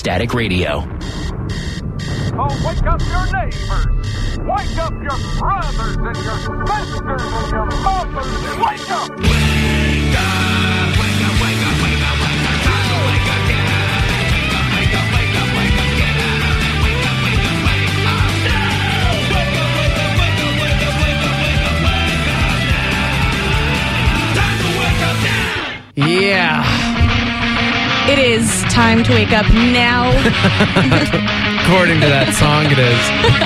Static Radio. Oh, wake up your neighbors. Wake up your brothers and your sisters and your mothers. Wake up. Wake up, wake up, wake up, wake up, wake up. Time to wake up, get out of bed. Wake up, wake up, wake up, get out of bed. Wake up, wake up, wake up now. Wake up, wake up, wake up, wake up, wake up, wake up, wake up now. Time to wake up now. Yeah. It is time to wake up now. According to that song, it is.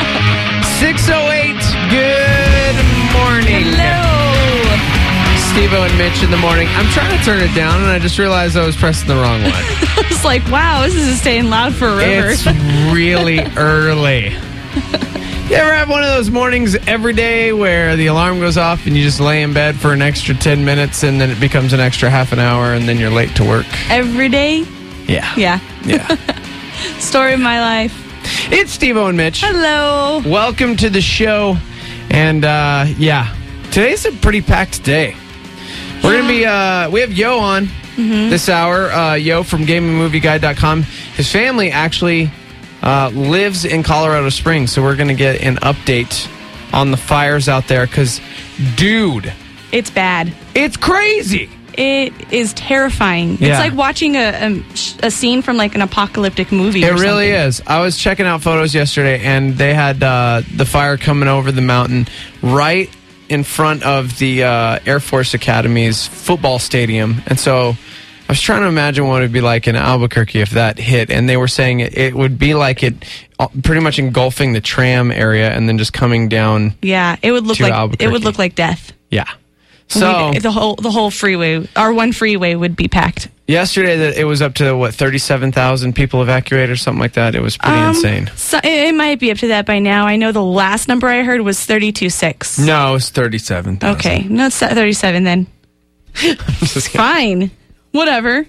6:08, good morning. Hello. Steve-O and Mitch in the morning. I'm trying to turn it down, and I just realized I was pressing the wrong one. It's like, wow, this is staying loud for a river. It's really early. You ever have one of those mornings every day where the alarm goes off and you just lay in bed for an extra 10 minutes and then it becomes an extra half an hour and then you're late to work? Every day? Yeah. Yeah. Story of my life. It's Steve-O and Mitch. Hello. Welcome to the show. And, today's a pretty packed day. We're going to be, we have Yo on this hour. Yo from GameAndMovieGuide.com. His family actually lives in Colorado Springs, so we're going to get an update on the fires out there because, dude, It's bad. it's crazy. It is terrifying. Yeah. It's like watching a scene from like an apocalyptic movie. It or really something. is. I was checking out photos yesterday, and they had the fire coming over the mountain right in front of the Air Force Academy's football stadium. And so I was trying to imagine what it would be like in Albuquerque if that hit. And they were saying it would be like it pretty much engulfing the tram area and then just coming down. Yeah, it would look to like Albuquerque. it would look like death. Yeah. So the whole freeway, our one freeway would be packed. yesterday that it was up to 37,000 people evacuated or something like that. It was pretty insane. So it might be up to that by now. I know the last number I heard was 32.6. No, it's 37,000. Okay, no, it's 37 then. Fine, whatever.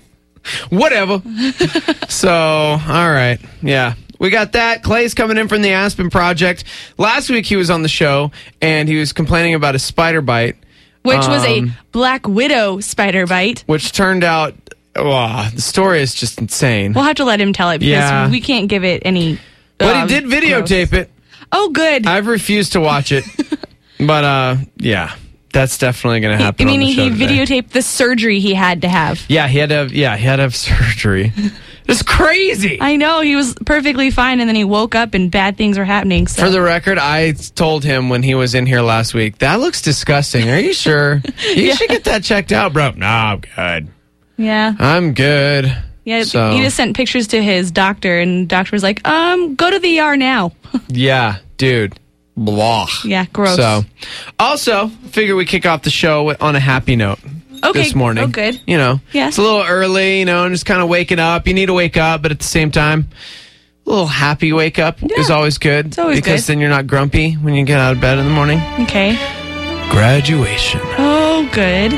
So, all right. Yeah. We got that. Clay's coming in from the Aspen Project. Last week he was on the show and he was complaining about a spider bite. Which was a Black Widow spider bite. Which turned out, the story is just insane. We'll have to let him tell it because we can't give it any. But he did videotape it. Oh, good. I've refused to watch it. But, that's definitely going to happen. He videotaped the surgery he had to have. Yeah, he had to have surgery. It's crazy. I know, he was perfectly fine, and then he woke up and bad things were happening. So. For the record, I told him when he was in here last week, that looks disgusting. Are you sure? You should get that checked out, bro. No, I'm good. Yeah. I'm good. Yeah, so. He just sent pictures to his doctor, and the doctor was like, go to the ER now. Yeah, dude. Blah. Yeah, gross. So, also, figure we kick off the show on a happy note. Okay. This morning. Oh, good. It's a little early, and just kind of waking up. You need to wake up, but at the same time, a little happy wake up is always good. It's always because good. then you're not grumpy when you get out of bed in the morning. Okay. Graduation. Oh, good.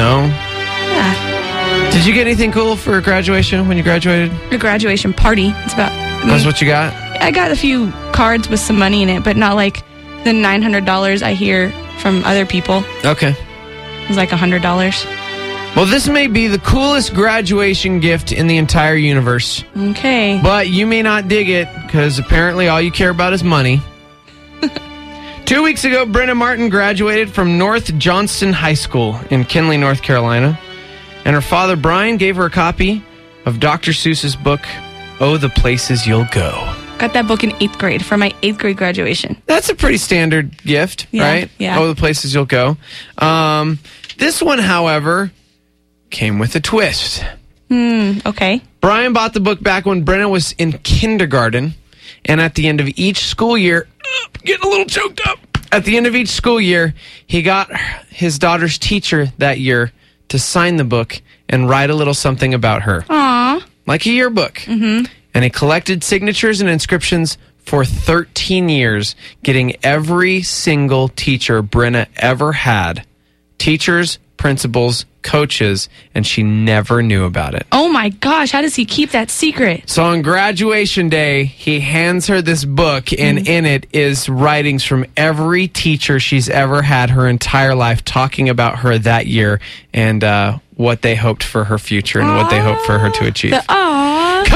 Yeah. Did you get anything cool for graduation when you graduated? A graduation party. It's about. That's what you got? I got a few cards with some money in it, but not like the $900 I hear from other people. Okay. It was like $100. Well, this may be the coolest graduation gift in the entire universe. Okay. But you may not dig it, because apparently all you care about is money. 2 weeks ago, Brenna Martin graduated from North Johnston High School in Kinley, North Carolina. And her father, Brian, gave her a copy of Dr. Seuss's book, Oh, the Places You'll Go. Got that book in 8th grade for my 8th grade graduation. That's a pretty standard gift, right? Yeah. Oh, the Places You'll Go. This one, however, came with a twist. Okay. Brian bought the book back when Brenna was in kindergarten, and at the end of each school year, getting a little choked up. At the end of each school year, he got his daughter's teacher that year to sign the book and write a little something about her. Aww. Like a yearbook. Mm-hmm. And he collected signatures and inscriptions for 13 years, getting every single teacher Brenna ever had. Teachers, principals, coaches, and she never knew about it. Oh my gosh, how does he keep that secret? So on graduation day, he hands her this book, and in it is writings from every teacher she's ever had her entire life, talking about her that year and what they hoped for her future and what they hoped for her to achieve. Aww. Come on!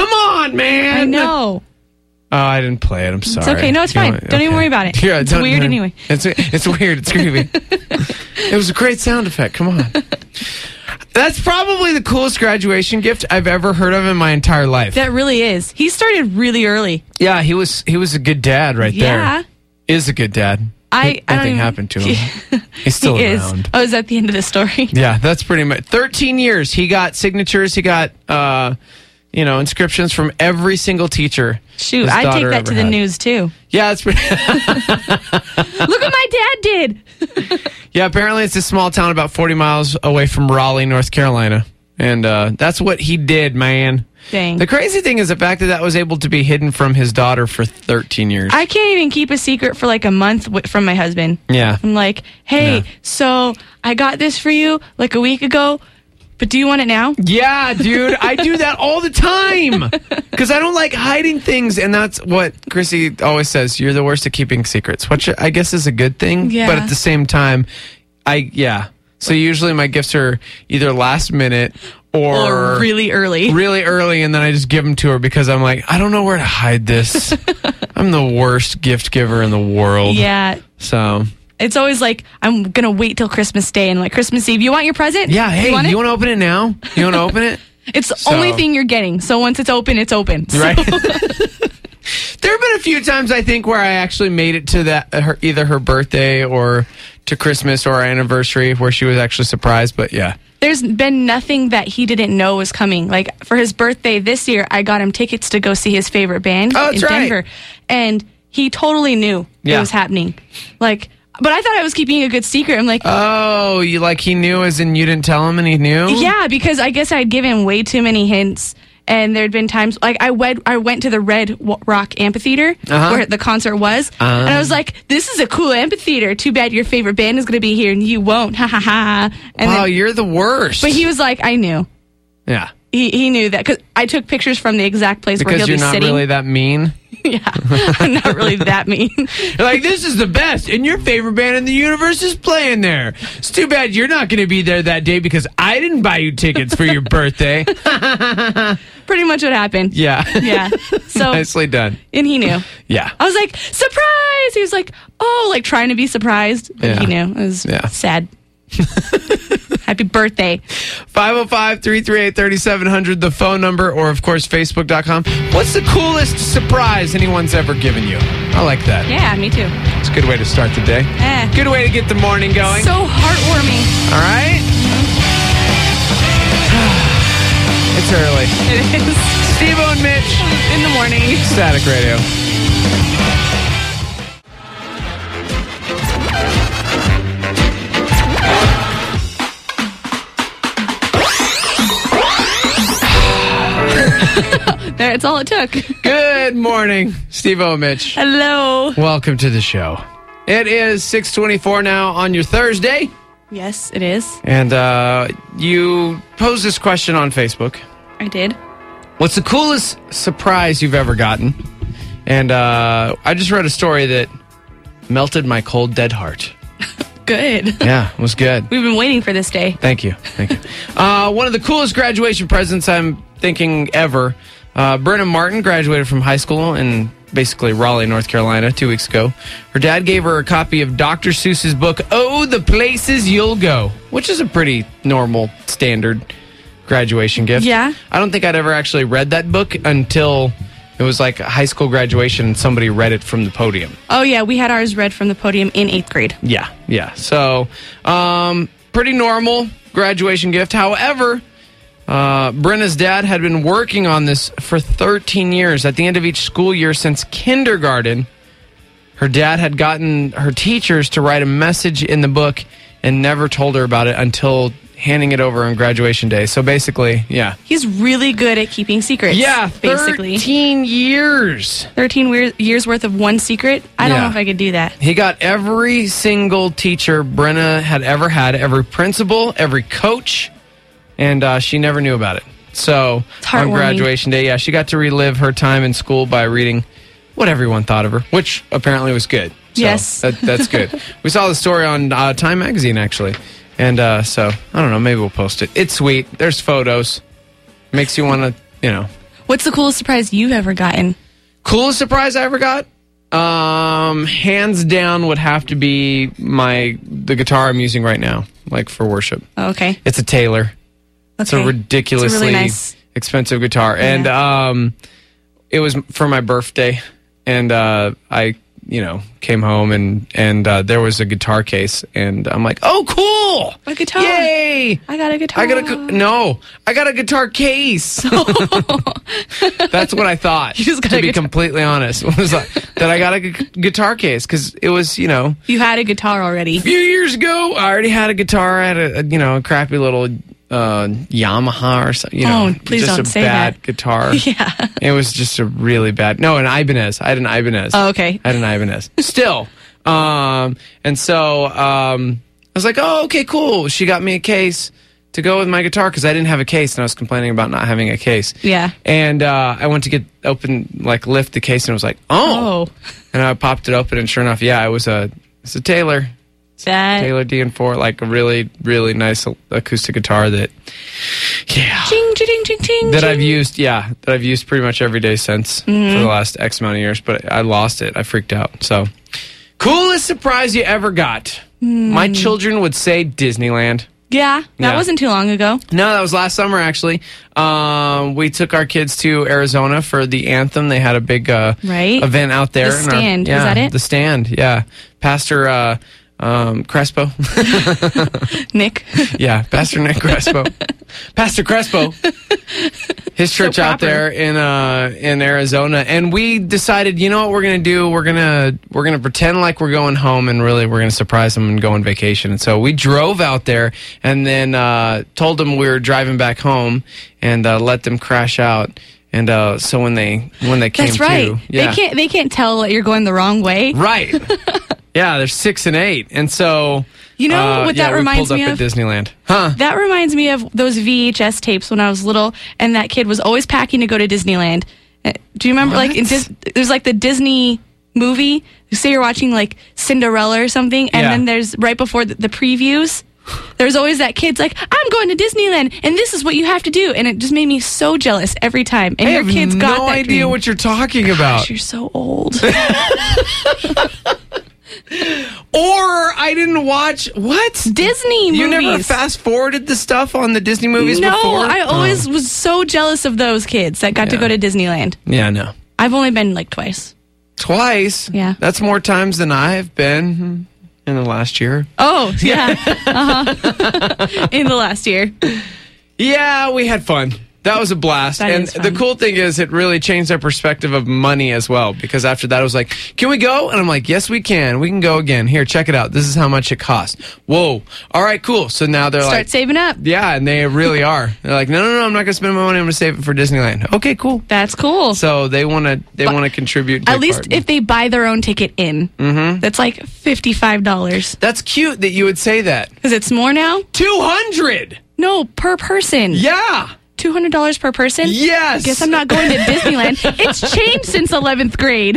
on, man. I know. Oh, I didn't play it. I'm sorry. It's okay. No, it's fine. Don't even worry about it. Yeah, it's weird anyway. It's weird. It's creepy. It was a great sound effect. Come on. That's probably the coolest graduation gift I've ever heard of in my entire life. That really is. He started really early. Yeah, he was a good dad right there. Yeah. Is a good dad. Nothing happened to him. He's still around. I was at the end of the story. Yeah, that's pretty much 13 years. He got signatures. He got inscriptions from every single teacher. Shoot, I take that to the news too. Yeah, that's pretty. Look what my dad did. Yeah, apparently it's a small town about 40 miles away from Raleigh, North Carolina. And that's what he did, man. Dang. The crazy thing is the fact that was able to be hidden from his daughter for 13 years. I can't even keep a secret for like a month from my husband. Yeah. I'm like, hey, so I got this for you like a week ago, but do you want it now? Yeah, dude. I do that all the time because I don't like hiding things. And that's what Chrissy always says. You're the worst at keeping secrets, which I guess is a good thing. Yeah. But at the same time, So usually my gifts are either last minute or really early. Really early, and then I just give them to her because I'm like, I don't know where to hide this. I'm the worst gift giver in the world. Yeah. So it's always like, I'm going to wait till Christmas Day and like Christmas Eve. You want your present? Yeah, hey, you want to open it now? You want to open it? It's the only thing you're getting. So once it's open, it's open. So. Right. There have been a few times, I think, where I actually made it to either her birthday or to Christmas or our anniversary where she was actually surprised. But yeah. There's been nothing that he didn't know was coming. Like for his birthday this year, I got him tickets to go see his favorite band in Denver. And he totally knew it was happening. Like, but I thought I was keeping a good secret. I'm like, oh, he knew as in you didn't tell him and he knew? Yeah, because I guess I'd given way too many hints. And there'd been times, like, I went to the Red Rock Amphitheater where the concert was. And I was like, this is a cool amphitheater. Too bad your favorite band is going to be here and you won't. Ha, ha, ha. And wow, you're the worst. But he was like, I knew. Yeah. He knew that because I took pictures from the exact place where he'll be sitting. Because you're not really that mean? Yeah, I'm not really that mean. You're like, this is the best, and your favorite band in the universe is playing there. It's too bad you're not going to be there that day because I didn't buy you tickets for your birthday. Pretty much what happened. Yeah. Yeah. So nicely done. And he knew. Yeah. I was like, surprise! He was like, oh, like trying to be surprised. But he knew. It was sad. Happy birthday. 505-338-3700, the phone number, or of course Facebook.com. What's the coolest surprise anyone's ever given you? I like that. Yeah, me too. It's a good way to start the day. Good way to get the morning going. So heartwarming. All right. It's early. It is. Steve-O and Mitch in the morning. Static Radio. That's all it took. Good morning, Steve-O, Mitch. Hello. Welcome to the show. It is 6:24 now on your Thursday. Yes, it is. And you posed this question on Facebook. I did. What's the coolest surprise you've ever gotten? And I just read a story that melted my cold, dead heart. Good. Yeah, it was good. We've been waiting for this day. Thank you. One of the coolest graduation presents I'm thinking ever. Brenna Martin graduated from high school in basically Raleigh, North Carolina 2 weeks ago. Her dad gave her a copy of Dr. Seuss's book, Oh, the Places You'll Go, which is a pretty normal, standard graduation gift. Yeah. I don't think I'd ever actually read that book until it was like a high school graduation and somebody read it from the podium. Oh, yeah. We had ours read from the podium in 8th grade. Yeah. So, pretty normal graduation gift. However, Brenna's dad had been working on this for 13 years. At the end of each school year since kindergarten, her dad had gotten her teachers to write a message in the book and never told her about it until handing it over on graduation day. So basically, yeah. He's really good at keeping secrets. Yeah, basically. 13 years. 13 years worth of one secret? I don't know if I could do that. He got every single teacher Brenna had ever had, every principal, every coach, and she never knew about it. So on graduation day, she got to relive her time in school by reading what everyone thought of her, which apparently was good. So yes. That's good. We saw the story on Time Magazine, actually. And so, I don't know, maybe we'll post it. It's sweet. There's photos. Makes you want to, What's the coolest surprise you've ever gotten? Coolest surprise I ever got? Hands down would have to be the guitar I'm using right now, like for worship. Oh, okay. It's a Taylor. It's a Okay. ridiculously It's a really nice- expensive guitar. Yeah. And it was for my birthday. And I, came home and there was a guitar case. And I'm like, oh, cool. A guitar. Yay. I got a guitar. I got a guitar case. That's what I thought. You just got to a be guitar- completely honest, was that I got a guitar case because it was, You had a guitar already. a few years ago. I already had a guitar. I had a crappy little Yamaha or something. Oh, please just don't a say bad that. guitar. Yeah. It was just a really bad. No, an Ibanez. I had an Ibanez. Oh, okay. I had an Ibanez. Still. And so I was like, oh, okay, cool. She got me a case to go with my guitar because I didn't have a case and I was complaining about not having a case. Yeah. And I went to lift the case and it was like, oh. And I popped it open and sure enough, yeah, it's a Taylor. Taylor DN4, like a really, really nice acoustic guitar that, Ching, ching, ching, ching, that ching. I've used pretty much every day since for the last X amount of years, but I lost it. I freaked out. So, coolest surprise you ever got? My children would say Disneyland. Yeah, that Yeah. wasn't too long ago. No, that was last summer, actually. We took our kids to Arizona for the Anthem. They had a big event out there. The Stand, is that it? The Stand, yeah. Pastor Crespo. Nick. Yeah, Pastor Nick Crespo. Pastor Crespo. His church out there in Arizona. And we decided, you know what we're going to do? We're going to pretend like we're going home and really we're going to surprise them and go on vacation. And so we drove out there and then told them we were driving back home and let them crash out. And so when they came That's right. to, yeah. They can't tell that you're going the wrong way. Right. Yeah, they're 6 and 8. And so You know what that reminds we me pulled up of? at Disneyland. Huh? That reminds me of those VHS tapes when I was little, and that kid was always packing to go to Disneyland. Do you remember, like, there's like the Disney movie? Say you're watching like Cinderella or something, and Yeah. then there's right before the previews. There's always that kid's like, I'm going to Disneyland, and this is what you have to do, and it just made me so jealous every time. And I your have kids got no that idea dream. what you're talking about. Gosh, you're so old. Or I didn't watch what Disney movies. You never fast forwarded the stuff on the Disney movies No, before? I always was so jealous of those kids that got to Yeah. go to Disneyland. Yeah, no. I've only been like twice. Twice. Yeah. That's more times than I've been in the last year. Oh, yeah. In the last year. Yeah, we had fun. That was a blast. That And is fun. the cool thing is it really changed our perspective of money as well, because after that I was like, can we go? And I'm like, yes, we can. We can go again. Here, check it out. This is how much it costs. Whoa. All right, cool. So now they're Start like, saving up. yeah, and they really are. They're like, no, I'm not going to spend my money. I'm going to save it for Disneyland. Okay, cool. That's cool. So they want to contribute. At least if they buy their own ticket in. Mm-hmm. That's like $55. That's cute that you would say that. Because it's more now? 200. No, per person. Yeah. $200 per person? Yes. Guess I'm not going to Disneyland. It's changed since 11th grade.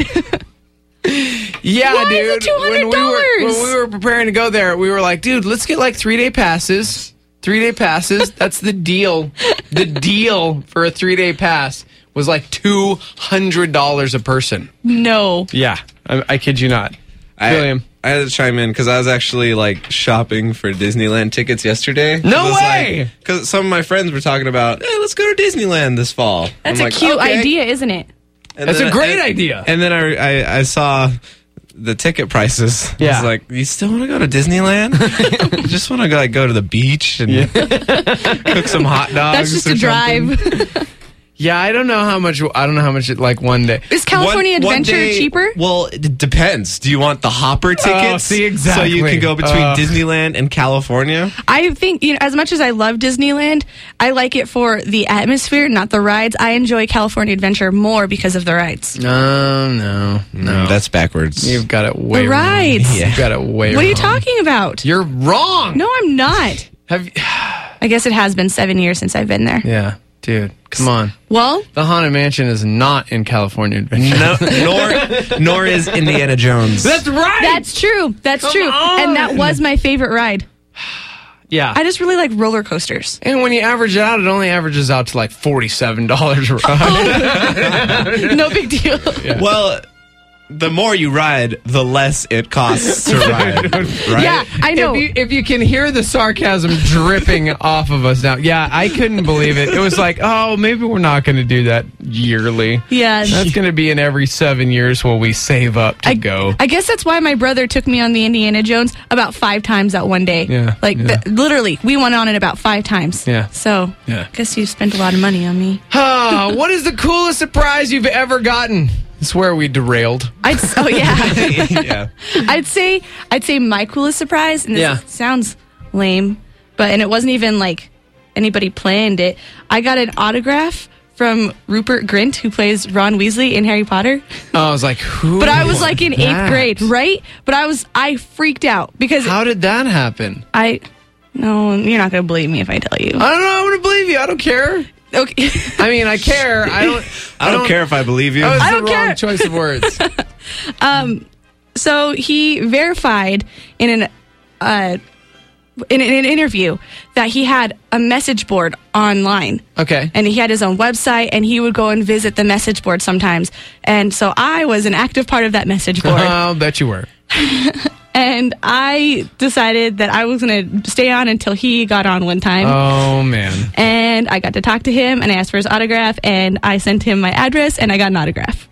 Yeah, Why dude. is it $200? When we were preparing to go there, we were like, dude, let's get like 3-day passes. 3-day passes. That's the deal. The deal for a 3-day pass was like $200 a person. No. Yeah. I kid you not. William. I had to chime in because I was actually like shopping for Disneyland tickets yesterday. No way! Because some of my friends were talking about, hey, let's go to Disneyland this fall. That's I'm a like, cute okay. idea, isn't it? And That's then a great idea. And then I saw the ticket prices. I Yeah. was like, you still want to go to Disneyland? Just want to go to the beach and cook some hot dogs. That's just or a drive. something. Yeah, I don't know how much it like one day. Is California One Adventure day- cheaper? Well, it depends. Do you want the Hopper tickets? see, exactly. So you can go between Disneyland and California? I think, as much as I love Disneyland, I like it for the atmosphere, not the rides. I enjoy California Adventure more because of the rides. No. That's backwards. You've got it way The wrong. rides. You've got it way wrong. What are you talking about? You're wrong. No, I'm not. Have you? I guess it has been 7 years since I've been there. Yeah, dude. Come on. Well, The Haunted Mansion is not in California Adventure. No, nor is Indiana Jones. That's right. that's true. That's Come true. on. And that was my favorite ride. Yeah. I just really like roller coasters. And when you average it out, it only averages out to like $47 a ride. No big deal. Well, the more you ride, the less it costs to ride, right? Yeah, I know. If you can hear the sarcasm dripping off of us now, yeah, I couldn't believe it. It was like, oh, maybe we're not going to do that yearly. Yeah. That's going to be in every 7 years while we save up to go. I guess that's why my brother took me on the Indiana Jones about 5 times that one day. Yeah, Like, yeah. literally, we went on it about 5 times. Yeah. So, Yeah. I guess you spent a lot of money on me. What is the coolest surprise you've ever gotten? It's where we derailed. Oh, yeah. Yeah. I'd say my coolest surprise, and this Yeah. sounds lame, and it wasn't even like anybody planned it. I got an autograph from Rupert Grint, who plays Ron Weasley in Harry Potter. I was like, who? But I was like in 8th that? grade, right? But I freaked out because How did that happen? no, you're not going to believe me if I tell you. I don't know. I'm going to believe you. I don't care. Okay. I mean, I care. I don't care if I believe you. That was I the don't wrong care. choice of words. So he verified in an interview that he had a message board online. Okay. And he had his own website, and he would go and visit the message board sometimes. And so I was an active part of that message board. I'll bet you were. And I decided that I was going to stay on until he got on one time. Oh, man. And I got to talk to him, and I asked for his autograph, and I sent him my address, and I got an autograph.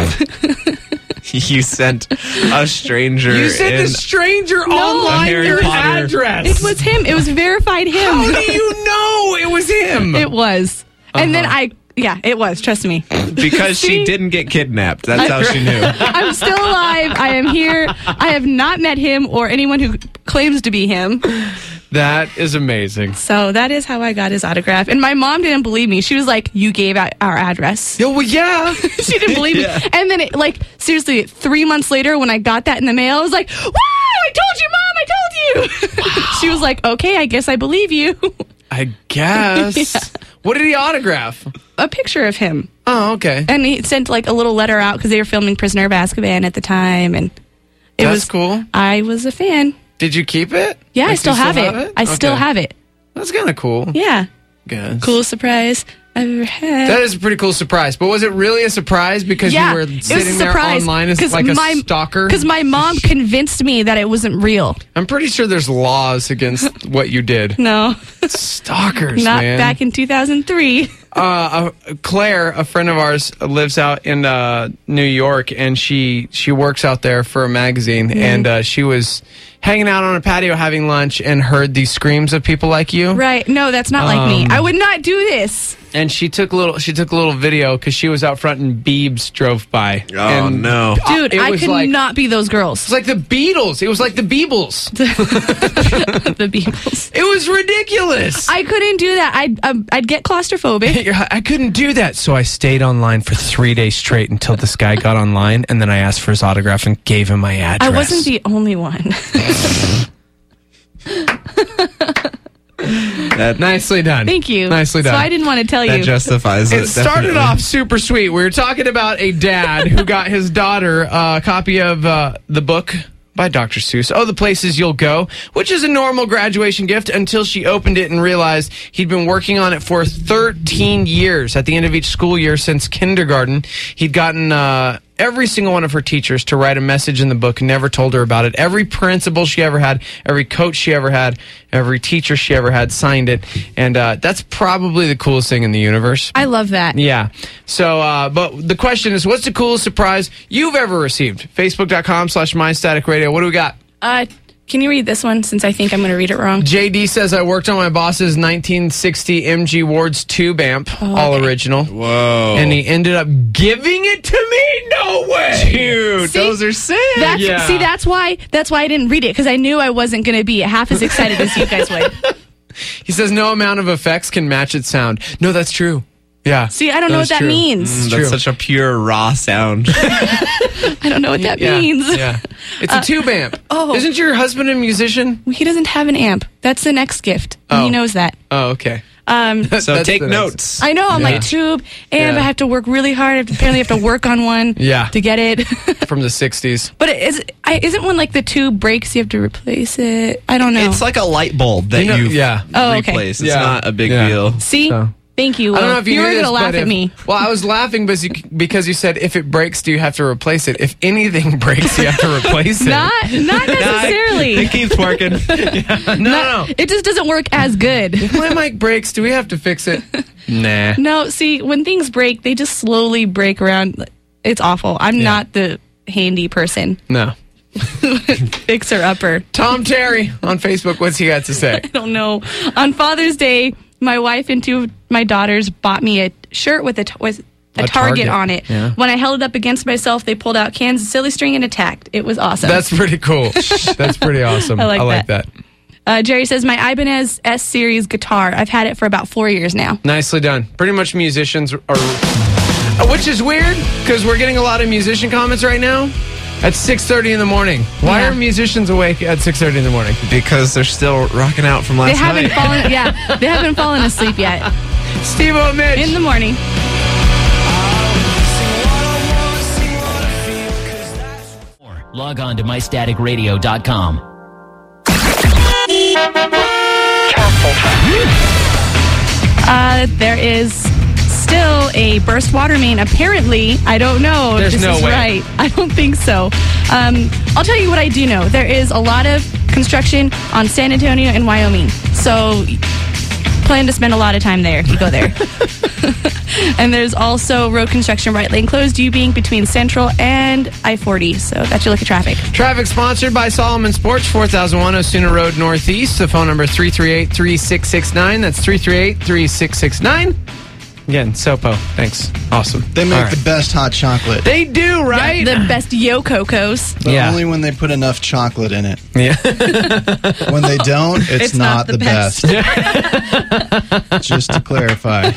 You sent a stranger. You sent in a stranger a online Harry your Potter- address. It was him. It was verified him. How do you know it was him? It was. And then it was. Trust me. because she See? didn't get kidnapped. That's how she knew. I'm still alive. I am here. I have not met him or anyone who claims to be him. That is amazing. So that is how I got his autograph. And my mom didn't believe me. She was like, "You gave out our address." Yeah, well, yeah. She didn't believe Yeah. me. And then, seriously, 3 months later, when I got that in the mail, I was like, "Wow! I told you, Mom! I told you!" Wow. She was like, "Okay, I guess I believe you." I guess. Yeah. What did he autograph? A picture of him. Oh, okay. And he sent a little letter out because they were filming Prisoner of Azkaban at the time. And it That's was cool. I was a fan. Did you keep it? Yeah, Like, I you still have it. I still Okay. have it. That's kind of cool. Yeah. Guess. Coolest surprise I've ever had. That is a pretty cool surprise. But was it really a surprise because yeah, you were it was sitting a there surprise online as 'cause like a stalker? Because my mom convinced me that it wasn't real. I'm pretty sure there's laws against what you did. No, Stalkers, not man. back in 2003. Claire, a friend of ours, lives out in New York, and she works out there for a magazine. And she was hanging out on a patio having lunch and heard these screams of people like you. Right. No, that's not like me. I would not do this. And she took a little video because she was out front and Biebs drove by. Oh, and, no. Dude, it I was could like, not be those girls. It's like the Beatles. It was like the Beebles. The Beatles. It was ridiculous. I couldn't do that. I'd get claustrophobic. I couldn't do that, so I stayed online for 3 days straight until this guy got online, and then I asked for his autograph and gave him my address. I wasn't the only one. Nicely done. Thank you. Nicely done. So I didn't want to tell That you. justifies it. It started definitely. off super sweet. We were talking about a dad who got his daughter a copy of the book by Dr. Seuss, Oh, the Places You'll Go, which is a normal graduation gift until she opened it and realized he'd been working on it for 13 years. At the end of each school year since kindergarten, he'd gotten every single one of her teachers to write a message in the book and never told her about it. Every principal she ever had, every coach she ever had, every teacher she ever had signed it. And that's probably the coolest thing in the universe. I love that. Yeah. So, but the question is, what's the coolest surprise you've ever received? Facebook.com/MyStaticRadio. What do we got? Can you read this one since I think I'm going to read it wrong? JD says, I worked on my boss's 1960 MG Ward's tube amp, all original. Whoa. And he ended up giving it to me? No way! Dude, See? those are sick. Yeah. See, that's why I didn't read it, because I knew I wasn't going to be half as excited as you guys would. He says, no amount of effects can match its sound. No, that's true. Yeah. See, I don't know what is that true. means. true. That's such a pure raw sound. I don't know what that Yeah, means. yeah. It's a tube amp. oh. Isn't your husband a musician? He doesn't have an amp. That's the next gift. Oh. He knows that. Oh, okay. So take the notes. I know, I'm like, tube, and I have to work really hard. I apparently have to work on one to get it. From the 60s. But isn't when like the tube breaks, you have to replace it? I don't know. It's like a light bulb that you replace. It's not a big deal. See? So. Thank you. I don't know if you were knew going this, to laugh but at me. Well, I was laughing because you said if it breaks, do you have to replace it? If anything breaks, you have to replace it. Not necessarily. It keeps working. No. It just doesn't work as good. If my mic breaks, do we have to fix it? Nah. No, see, when things break, they just slowly break around. It's awful. I'm not the handy person. No. Fixer-upper. Tom Terry on Facebook, what's he got to say? I don't know. On Father's Day, my wife and two of my daughters bought me a shirt with a target on it. Yeah. When I held it up against myself, they pulled out Kansas silly string and attacked. It was awesome. That's pretty cool. That's pretty awesome. I like that. Jerry says, my Ibanez S-Series guitar, I've had it for about 4 years now. Nicely done. Pretty much musicians are... Which is weird, because we're getting a lot of musician comments right now at 6:30 in the morning. Why are musicians awake at 6:30 in the morning? Because they're still rocking out from last night. They haven't fallen asleep yet. Steve-O Mitch. In the morning. Log on to mystaticradio.com. There is still a burst water main. Apparently, I don't know if this is right. I don't think so. I'll tell you what I do know. There is a lot of construction on San Antonio and Wyoming. So plan to spend a lot of time there. You go there. And there's also road construction right lane closed, you being between Central and I-40. So that's your look at traffic. Traffic sponsored by Solomon Sports, 4001 Osuna Road Northeast. The phone number 338-3669. That's 338-3669. Again, Sopo. Thanks. Awesome. They make the best hot chocolate. They do, right? The best Yo Cocos. But only when they put enough chocolate in it. Yeah. When they don't, it's not the best. Just to clarify.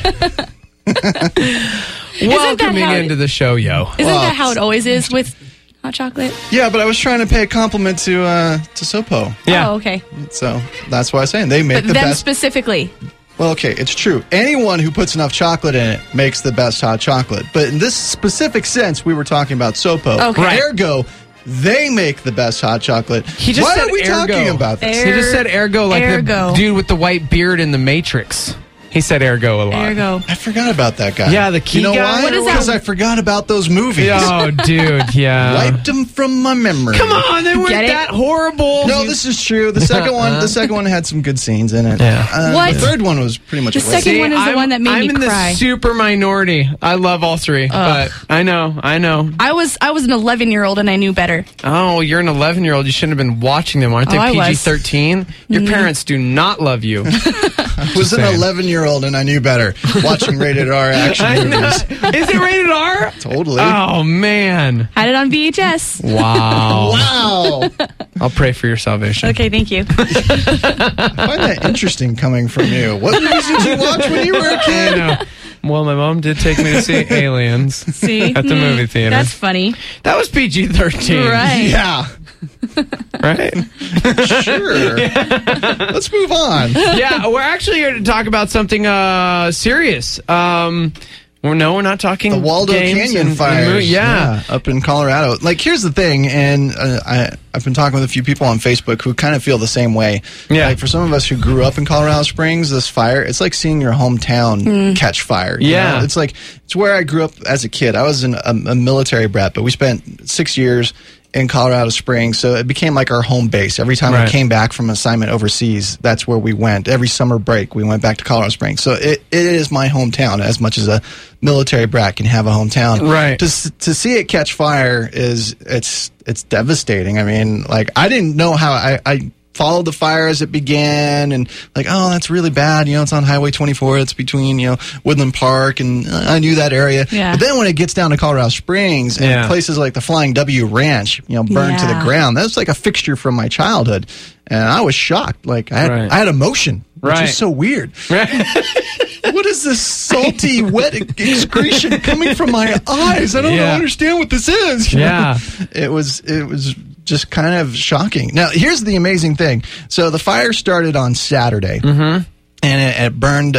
Welcoming into the show, Yo. Isn't that how it always is with hot chocolate? Yeah, but I was trying to pay a compliment to Sopo. Yeah. Oh, okay. So that's why I was saying they make the them best. Specifically. Well, okay, it's true. Anyone who puts enough chocolate in it makes the best hot chocolate. But in this specific sense, we were talking about Sopo. Okay. Right. Ergo, they make the best hot chocolate. Why are we talking about this? He just said ergo like the dude with the white beard in The Matrix. He said ergo a lot. Ergo. I forgot about that guy. Yeah, the key guy. why? What is that? Because I forgot about those movies. Oh, dude, yeah. Wiped them from my memory. Come on, they weren't that horrible. No, this is true. The second one had some good scenes in it. Yeah. What? The third one was pretty much The second one is the one that made me I'm in cry. the super minority. I love all three, but I know. I was an 11-year-old and I knew better. Oh, you're an 11-year-old. You shouldn't have been watching them. Aren't they I was. PG-13? Your parents do not love you. I was an 11-year-old and I knew better. Watching rated R action movies. Is it rated R? Totally. Oh, man. Had it on VHS. Wow. Wow. I'll pray for your salvation. Okay, thank you. I find that interesting coming from you. What movies did you watch when you were a kid? I know. Well, my mom did take me to see Aliens See? at the movie theater. That's funny. That was PG-13. Right. Yeah. Right? Sure. Let's move on. Yeah, we're actually here to talk about something serious. We're not talking The Waldo games Canyon and fires. yeah, up in Colorado. Like, here's the thing, and I've been talking with a few people on Facebook who kind of feel the same way. Yeah. Like, for some of us who grew up in Colorado Springs, this fire, it's like seeing your hometown catch fire. you Yeah. know? It's where I grew up as a kid. I was a military brat, but we spent 6 years in Colorado Springs, so it became like our home base. Every time Right. we came back from assignment overseas, that's where we went. Every summer break, we went back to Colorado Springs. So it is my hometown, as much as a military brat can have a hometown. Right. To see it catch fire it's devastating. I mean, like, I didn't know how I followed the fire as it began, and like, oh, that's really bad. You know, it's on Highway 24. It's between, Woodland Park, and I knew that area. Yeah. But then when it gets down to Colorado Springs and places like the Flying W Ranch, burned to the ground, that's like a fixture from my childhood. And I was shocked. Like, I had emotion, which is so weird. What is this salty, wet excretion coming from my eyes? I don't understand what this is. Yeah. It was just kind of shocking. Now, here's the amazing thing. So the fire started on Saturday. Mm-hmm. and it burned,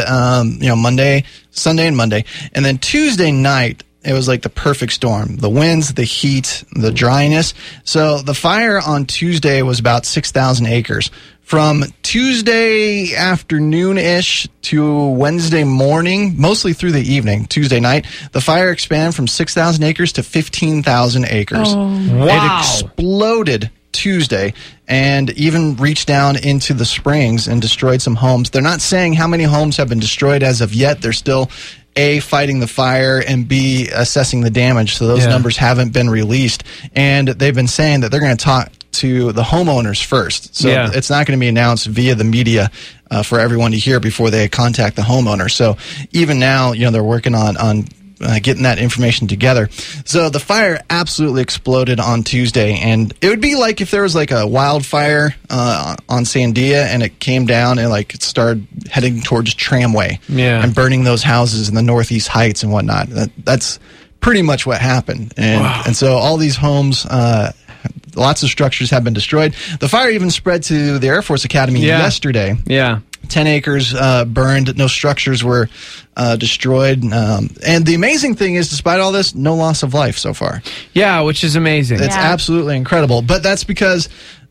Sunday and Monday. And then Tuesday night, it was like the perfect storm. The winds, the heat, the dryness. So the fire on Tuesday was about 6,000 acres. From Tuesday afternoon-ish to Wednesday morning, mostly through the evening, Tuesday night, the fire expanded from 6,000 acres to 15,000 acres. Wow. It exploded Tuesday and even reached down into the springs and destroyed some homes. They're not saying how many homes have been destroyed as of yet. They're still A, fighting the fire, and B, assessing the damage. So those numbers haven't been released. And they've been saying that they're going to talk to the homeowners first. So it's not going to be announced via the media for everyone to hear before they contact the homeowner. So even now, they're working on getting that information together. So the fire absolutely exploded on Tuesday, and it would be like if there was like a wildfire on Sandia and it came down and like it started heading towards Tramway and burning those houses in the Northeast Heights and whatnot. That's pretty much what happened. And so all these homes, lots of structures have been destroyed. The fire even spread to the Air Force Academy yesterday. 10 acres burned. No structures were destroyed. And the amazing thing is, despite all this, no loss of life so far. Yeah, which is amazing. It's absolutely incredible. But that's because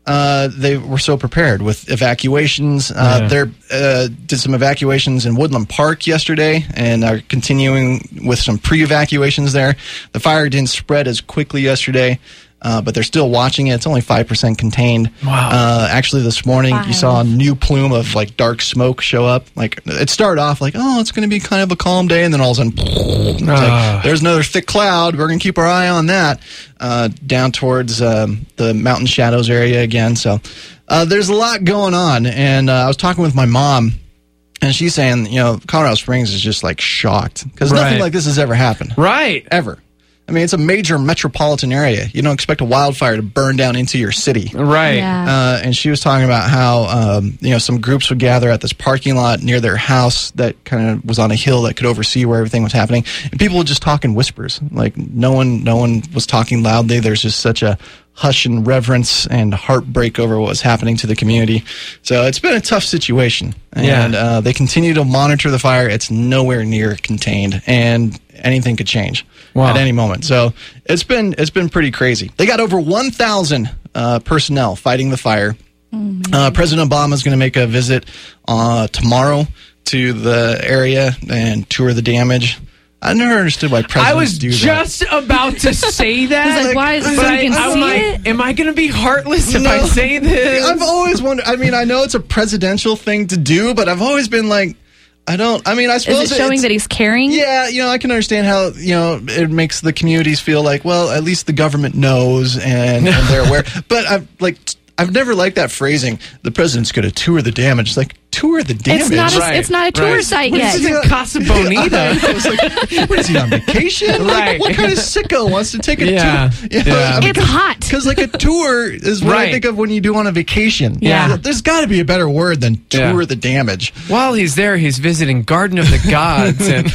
they were so prepared with evacuations. They did some evacuations in Woodland Park yesterday and are continuing with some pre-evacuations there. The fire didn't spread as quickly yesterday. But they're still watching it. It's only 5% contained. Wow. Actually, this morning, you saw a new plume of, like, dark smoke show up. Like, it started off like, it's going to be kind of a calm day. And then all of a sudden, like, there's another thick cloud. We're going to keep our eye on that down towards the mountain shadows area again. So there's a lot going on. And I was talking with my mom. And she's saying, Colorado Springs is just, like, shocked. Because nothing like this has ever happened. Right. Ever. I mean, it's a major metropolitan area. You don't expect a wildfire to burn down into your city. Right. Yeah. And she was talking about how, some groups would gather at this parking lot near their house that kind of was on a hill that could oversee where everything was happening. And people would just talk in whispers. Like, no one was talking loudly. There's just such a hush and reverence and heartbreak over what was happening to the community. So it's been a tough situation. And they continue to monitor the fire. It's nowhere near contained. And anything could change at any moment. So it's been pretty crazy. They got over 1,000 personnel fighting the fire. President Obama is going to make a visit tomorrow to the area and tour the damage. I never understood why presidents do that. I was just about to say that. I was like, why is this so you can see it? Am I going to be heartless if I say this? I've always wondered. I mean, I know it's a presidential thing to do, but I've always been like, I suppose is it showing that he's caring? Yeah, I can understand how, it makes the communities feel like, well, at least the government knows and they're aware. But I've never liked that phrasing. The president's going to tour the damage. It's like, tour the damage? It's not a tour site yet. This isn't Casa Bonita. I was like, what is he on vacation? Like, what kind of sicko wants to take a tour? It's hot. Because like a tour is what I think of when you do on a vacation. Yeah. There's got to be a better word than tour the damage. While he's there, he's visiting Garden of the Gods. And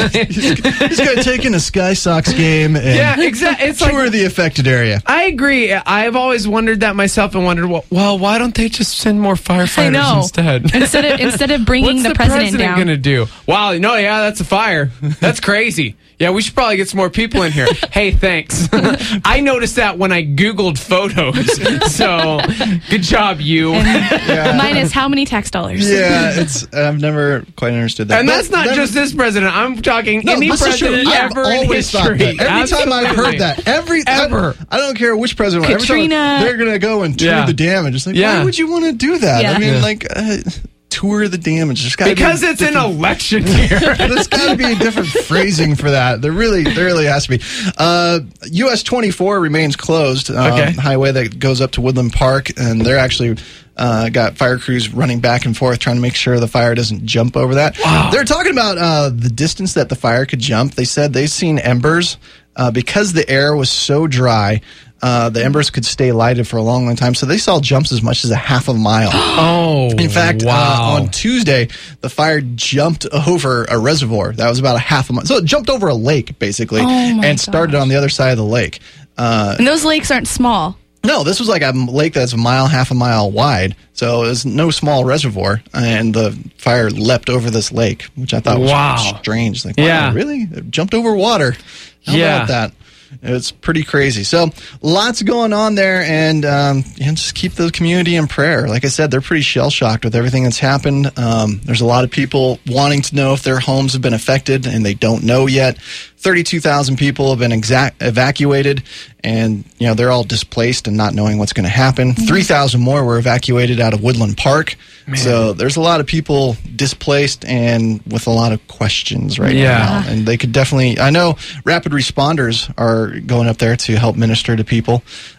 he's going to take in a Sky Sox game and exactly. It's tour the affected area. I agree. I've always wondered that myself and wondered, well, why don't they just send more firefighters instead? Instead of bringing the president down. What's the president going to do? Wow, that's a fire. That's crazy. Yeah, we should probably get some more people in here. Hey, thanks. I noticed that when I Googled photos. So, good job, you. Minus how many tax dollars? Yeah, I've never quite understood that. And that's not just this president. I'm talking any president ever in history. Every time I've heard that. Ever. I don't care which president. Katrina. Every time they're going to go and tour the damage. It's like, why would you want to do that? Yeah. I mean, tour the damage. Because it's an election year. There's got to be a different phrasing for that. There really has to be. US 24 remains closed. Highway that goes up to Woodland Park, and they're actually got fire crews running back and forth trying to make sure the fire doesn't jump over that. Wow. They're talking about the distance that the fire could jump. They said they've seen embers because the air was so dry. The embers could stay lighted for a long, long time. So they saw jumps as much as a half a mile. In fact, on Tuesday, the fire jumped over a reservoir. That was about a half a mile. So it jumped over a lake, basically, and started on the other side of the lake. And those lakes aren't small. No, this was like a lake that's half a mile wide. So it was no small reservoir. And the fire leapt over this lake, which I thought was strange. Like, wow, really? It jumped over water. How about that? It's pretty crazy. So lots going on there, and just keep the community in prayer. Like I said, they're pretty shell-shocked with everything that's happened. There's a lot of people wanting to know if their homes have been affected, and they don't know yet. 32,000 people have been evacuated, and they're all displaced and not knowing what's going to happen. 3,000 more were evacuated out of Woodland Park. Man. So there's a lot of people displaced and with a lot of questions right now. And they could definitely, I know rapid responders are going up there to help minister to people.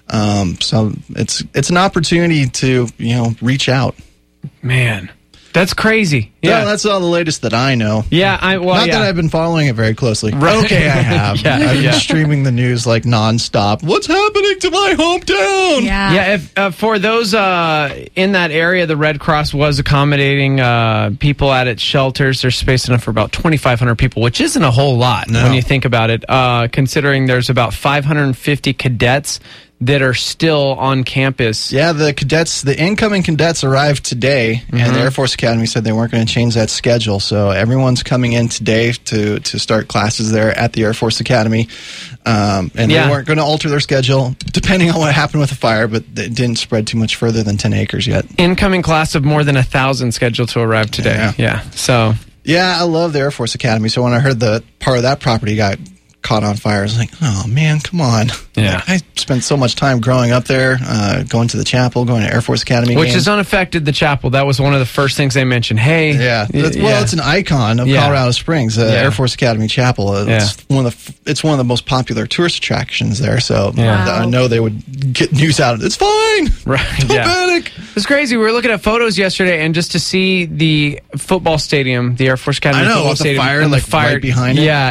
So it's an opportunity to, reach out. Man. That's crazy. Yeah, that's all the latest that I know. Yeah, not that I've been following it very closely. Right. Okay, I have. I've been streaming the news like nonstop. What's happening to my hometown? Yeah. If for those in that area, the Red Cross was accommodating people at its shelters. There's space enough for about 2,500 people, which isn't a whole lot when you think about it. Considering there's about 550 cadets that are still on campus. Yeah, the incoming cadets arrived today, and the Air Force Academy said they weren't going to change that schedule. So everyone's coming in today to start classes there at the Air Force Academy. And they weren't going to alter their schedule depending on what happened with the fire, but it didn't spread too much further than 10 acres yet. Incoming class of more than 1,000 scheduled to arrive today. Yeah, I love the Air Force Academy. So when I heard the part of that property got caught on fire, I was like, oh man, come on. Yeah. I spent so much time growing up there, going to the chapel, going to Air Force Academy Which games. has unaffected the chapel. That was one of the first things they mentioned. Hey. Yeah. It's an icon of Colorado Springs, Air Force Academy Chapel. It's one of the most popular tourist attractions there. So I know they would get news out of it. It's fine. Right. Don't panic. It's crazy. We were looking at photos yesterday, and just to see the football stadium, the Air Force Academy football stadium, and the fire right behind it. Yeah,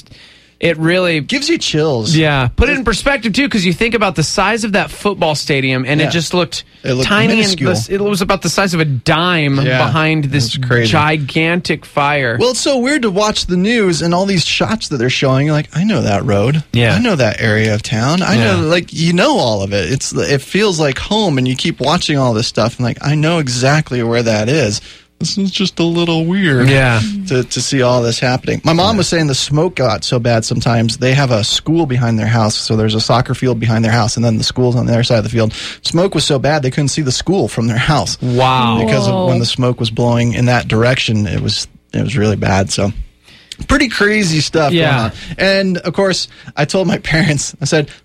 it really gives you chills. Yeah, put it in perspective too, because you think about the size of that football stadium, and it just looked tiny. Minuscule. It was about the size of a dime behind this gigantic fire. Well, it's so weird to watch the news and all these shots that they're showing. You're like, I know that road. Yeah, I know that area of town. I know, all of it. It feels like home, and you keep watching all this stuff, and I know exactly where that is. This is just a little weird to see all this happening. My mom was saying the smoke got so bad sometimes. They have a school behind their house, so there's a soccer field behind their house, and then the school's on the other side of the field. Smoke was so bad they couldn't see the school from their house. Wow. Because of when the smoke was blowing in that direction, it was really bad. So pretty crazy stuff going on. And, of course, I told my parents, I said,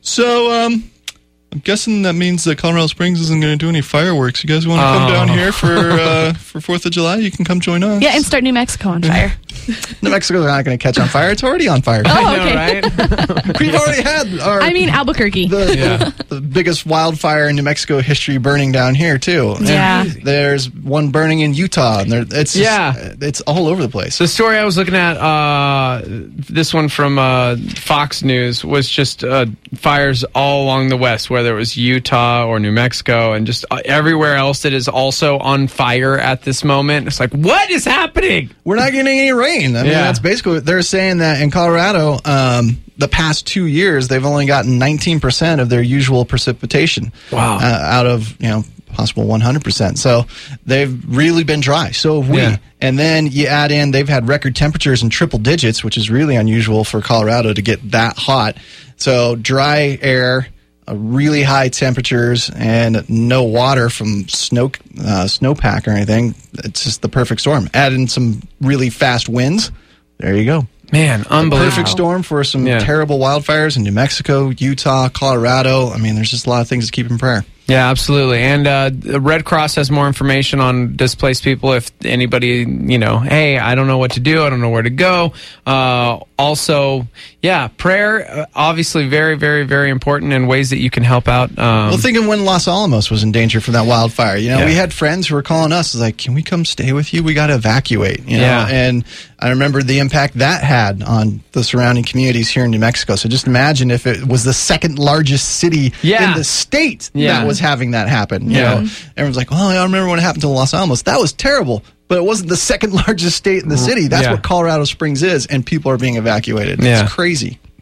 I'm guessing that means that Colorado Springs isn't going to do any fireworks. You guys want to come down here for 4th of July? You can come join us. Yeah, and start New Mexico on fire. New Mexico's not going to catch on fire. It's already on fire. Oh, okay. Right? We've already had Albuquerque. The biggest wildfire in New Mexico history burning down here, too. Yeah. And there's one burning in Utah. And it's all over the place. The story I was looking at, this one from Fox News, was just fires all along the west, whether it was Utah or New Mexico, and just everywhere else that is also on fire at this moment. It's like, what is happening? We're not getting any rain. I mean, that's basically, they're saying that in Colorado, the past 2 years, they've only gotten 19% of their usual precipitation. Wow. Out of, possible 100%. So they've really been dry. So have we. Yeah. And then you add in, they've had record temperatures in triple digits, which is really unusual for Colorado to get that hot. So dry air, really high temperatures, and no water from snowpack or anything. It's just the perfect storm. Add in some really fast winds. There you go. Man, unbelievable. Perfect storm for some terrible wildfires in New Mexico, Utah, Colorado. I mean, there's just a lot of things to keep in prayer. Yeah, absolutely. And the Red Cross has more information on displaced people if anybody, hey, I don't know what to do. I don't know where to go. Also, prayer, obviously very, very, very important in ways that you can help out. Well, thinking when Los Alamos was in danger from that wildfire, we had friends who were calling us like, can we come stay with you? We got to evacuate, And I remember the impact that had on the surrounding communities here in New Mexico. So just imagine if it was the second largest city in the state that was having that happen. You know, everyone's like, well, I remember when it happened to Los Alamos. That was terrible. But it wasn't the second largest state in the city. That's what Colorado Springs is, and people are being evacuated. It's crazy.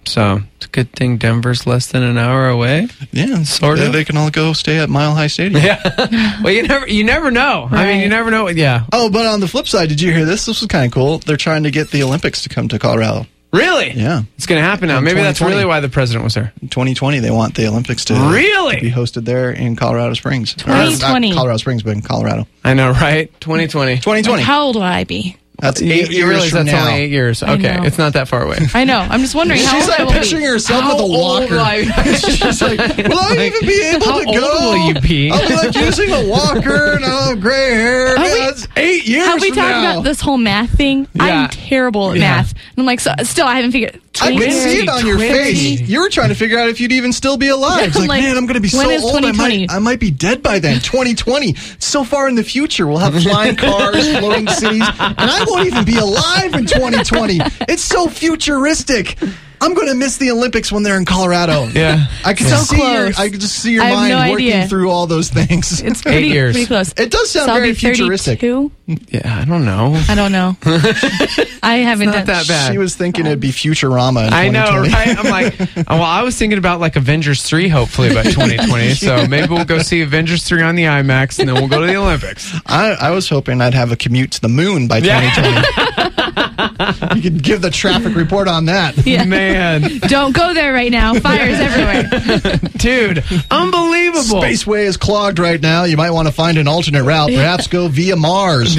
So it's a good thing Denver's less than an hour away. Yeah, sort of. They can all go stay at Mile High Stadium. Yeah. Well, you never know. Right. I mean, you never know. Yeah. Oh, but on the flip side, did you hear this? This was kind of cool. They're trying to get the Olympics to come to Colorado. Really? Yeah. It's going to happen now. Maybe that's really why the president was there. In 2020, they want the Olympics to be hosted there in Colorado Springs. 2020. Not Colorado Springs, but in Colorado. I know, right? 2020. 2020. How old will I be? That's 8 You realize years from that's now. only 8 years. Okay, it's not that far away. I know. I'm just wondering how She's old I like will picturing be. herself How with a old walker. She's like, will I even be able how to go? old will you be? I'll be like using a walker and I'll have gray hair. That's 8 years Have we from talked now. about this whole math thing? Yeah. I'm terrible at Yeah. math. And I'm like, still, I haven't figured. I can see it on your 20. face. You were trying to figure out if you'd even still be alive. Yeah, It's like, like, man, I'm going to be so when is old. 2020? I might be dead by then. 2020. It's so far in the future. We'll have flying cars, floating cities, and I won't even be alive in 2020. It's so futuristic. I'm going to miss the Olympics when they're in Colorado. Yeah. I can So just see close. I can just see your I have mind no working idea. through all those things. It's 8 pretty, years. pretty close. It does sound So I'll very be futuristic. 32? Yeah, I don't know. I don't know. I haven't Not done that bad. She was thinking it'd be Futurama in I know, 2020. right? I'm like, well, I was thinking about like Avengers 3 hopefully by 2020. So maybe we'll go see Avengers 3 on the IMAX and then we'll go to the Olympics. I was hoping I'd have a commute to the moon by 2020. You could give the traffic report on that. Yeah. Man, Don't go there right now. Fires everywhere. dude, unbelievable. Spaceway is clogged right now. You might want to find an alternate route. Perhaps go via Mars.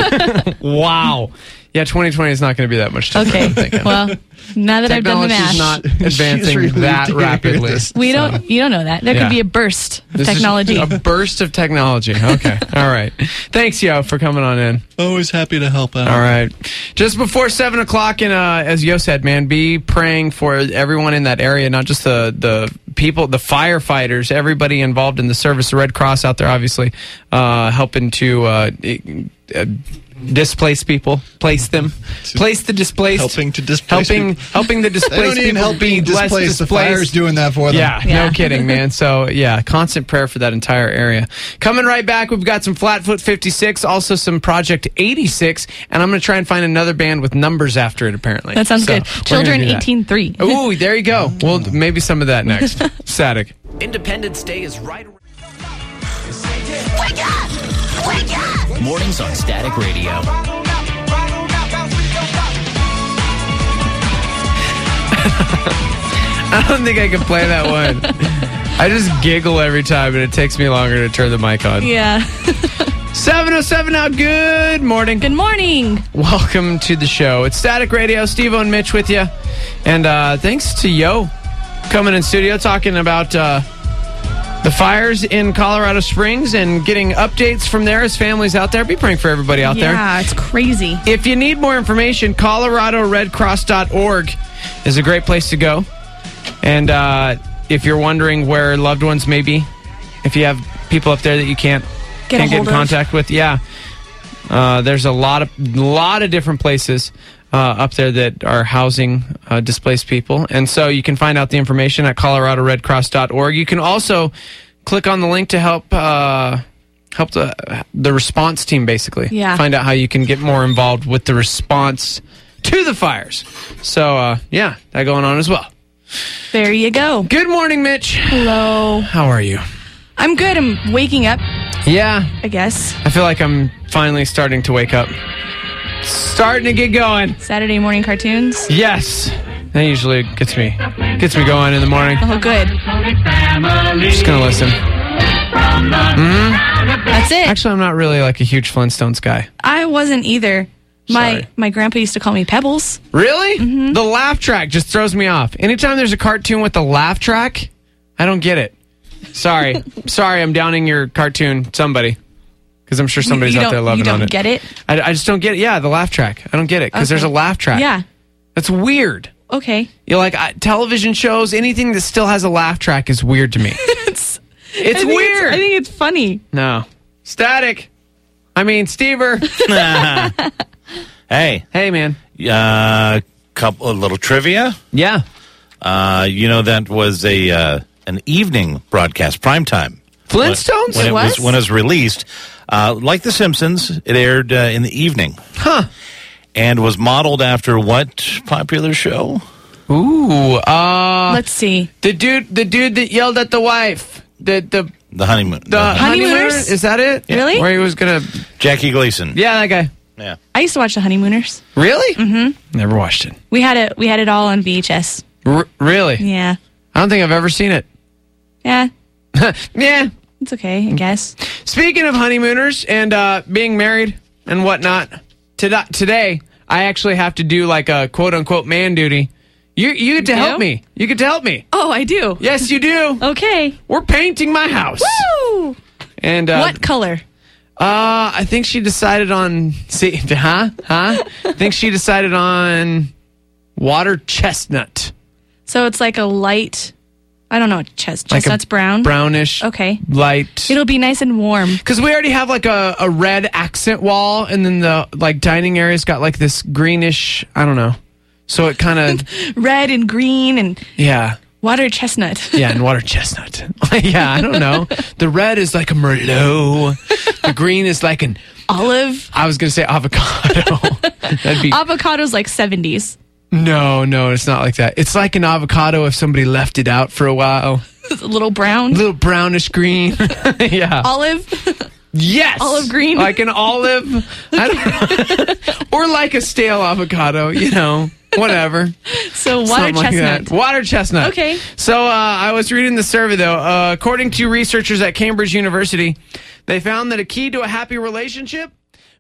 Wow. Yeah, 2020 is not going to be that much time. Okay. Well, now that I've done the Technology's math, not advancing relieved that to hear rapidly. this. you don't know that. There Yeah. could be a burst of This is technology. a burst of technology. Okay. All right. Thanks, Yo, for coming on in. Always happy to help out. All right. Just before 7 o'clock, and as Yo said, man, be praying for everyone in that area, not just the people, the firefighters, everybody involved in the service, the Red Cross out there, obviously, helping to displace people, place the displaced, Helping to displace helping the They displaced don't even people help being be less displaced. The displaced. fire's doing that for them. Yeah, Yeah. no kidding, man. So, yeah, constant prayer for that entire area. Coming right back, we've got some Flatfoot 56, also some Project 86, and I'm going to try and find another band with numbers after it, apparently. That sounds So, good. we're Children gonna do that. 18-3. Ooh, there you go. Well, maybe some of that next. Static. Independence Day is right around. Wake up! Wake up! Mornings on Static Radio. I don't think I can play that one. I just giggle every time, and it takes me longer to turn the mic on. Yeah. 7:07 now. Good morning. Good morning. Welcome to the show. It's Static Radio. Steve-O and Mitch with you. And thanks to Yo coming in studio talking about the fires in Colorado Springs and getting updates from there as families out there. Be praying for everybody out there. Yeah, it's crazy. If you need more information, ColoradoRedCross.org is a great place to go. And if you're wondering where loved ones may be, if you have people up there that you can't get in contact with, there's a lot of different places up there that are housing displaced people. And so you can find out the information at ColoradoRedCross.org. You can also click on the link to help the response team, basically. Yeah. Find out how you can get more involved with the response to the fires. So, that going on as well. There you go. Good morning, Mitch. Hello. How are you? I'm good. I'm waking up, Yeah. I guess. I feel like I'm finally starting to wake up. Starting to get going. Saturday morning cartoons. Yes. That usually gets me going in the morning. Oh, good. Just gonna listen. That's it. Actually, I'm not really like a huge Flintstones guy. I wasn't either. Sorry. My grandpa used to call me Pebbles. Really? Mm-hmm. The laugh track just throws me off. Anytime there's a cartoon with the laugh track, I don't get it. Sorry. Sorry, I'm downing your cartoon, somebody. Because I'm sure somebody's out there loving on it. You don't get it? I just don't get it. Yeah, the laugh track. I don't get it. Because Okay. there's a laugh track. Yeah. That's weird. Okay. You're like, television shows, anything that still has a laugh track is weird to me. It's weird. I think it's funny. No. Static. I mean, Stever. Hey. Hey, man. A little trivia. Yeah. That was an evening broadcast, primetime. Flintstones? When it was released, like The Simpsons, it aired in the evening. Huh. And was modeled after what popular show? Ooh. Let's see. The dude that yelled at the wife. The honeymoon. The Honeymooners? Is that it? Yeah. Really? Where he was going to... Jackie Gleason. Yeah, that guy. Yeah. I used to watch The Honeymooners. Really? Mm-hmm. Never watched it. We had it all on VHS. Really? Yeah. I don't think I've ever seen it. Yeah. Yeah. It's okay, I guess. Speaking of honeymooners and being married and whatnot, today I actually have to do like a quote-unquote man duty. You get to help me. You get to help me. Oh, I do? Yes, you do. Okay. We're painting my house. Woo! And what color? I think she decided on... I think she decided on water chestnut. So it's like a light... I don't know. Chestnut's brown? Brownish. Okay. Light. It'll be nice and warm. Because we already have like a red accent wall, and then the like dining area's got like this greenish, I don't know. So it kind of... red and green and... Yeah. Water chestnut. Yeah, and water chestnut. Yeah, I don't know. The red is like a Merlot. The green is like an... Olive. I was going to say avocado. That'd be... Avocado's like 70s. No, it's not like that. It's like an avocado if somebody left it out for a while. A little brown? A little brownish green. Yeah. Olive? Yes. Olive green? Like an olive. I don't know. Or like a stale avocado, whatever. So water chestnut. Like water chestnut. Okay. So I was reading the survey, though. According to researchers at Cambridge University, they found that a key to a happy relationship...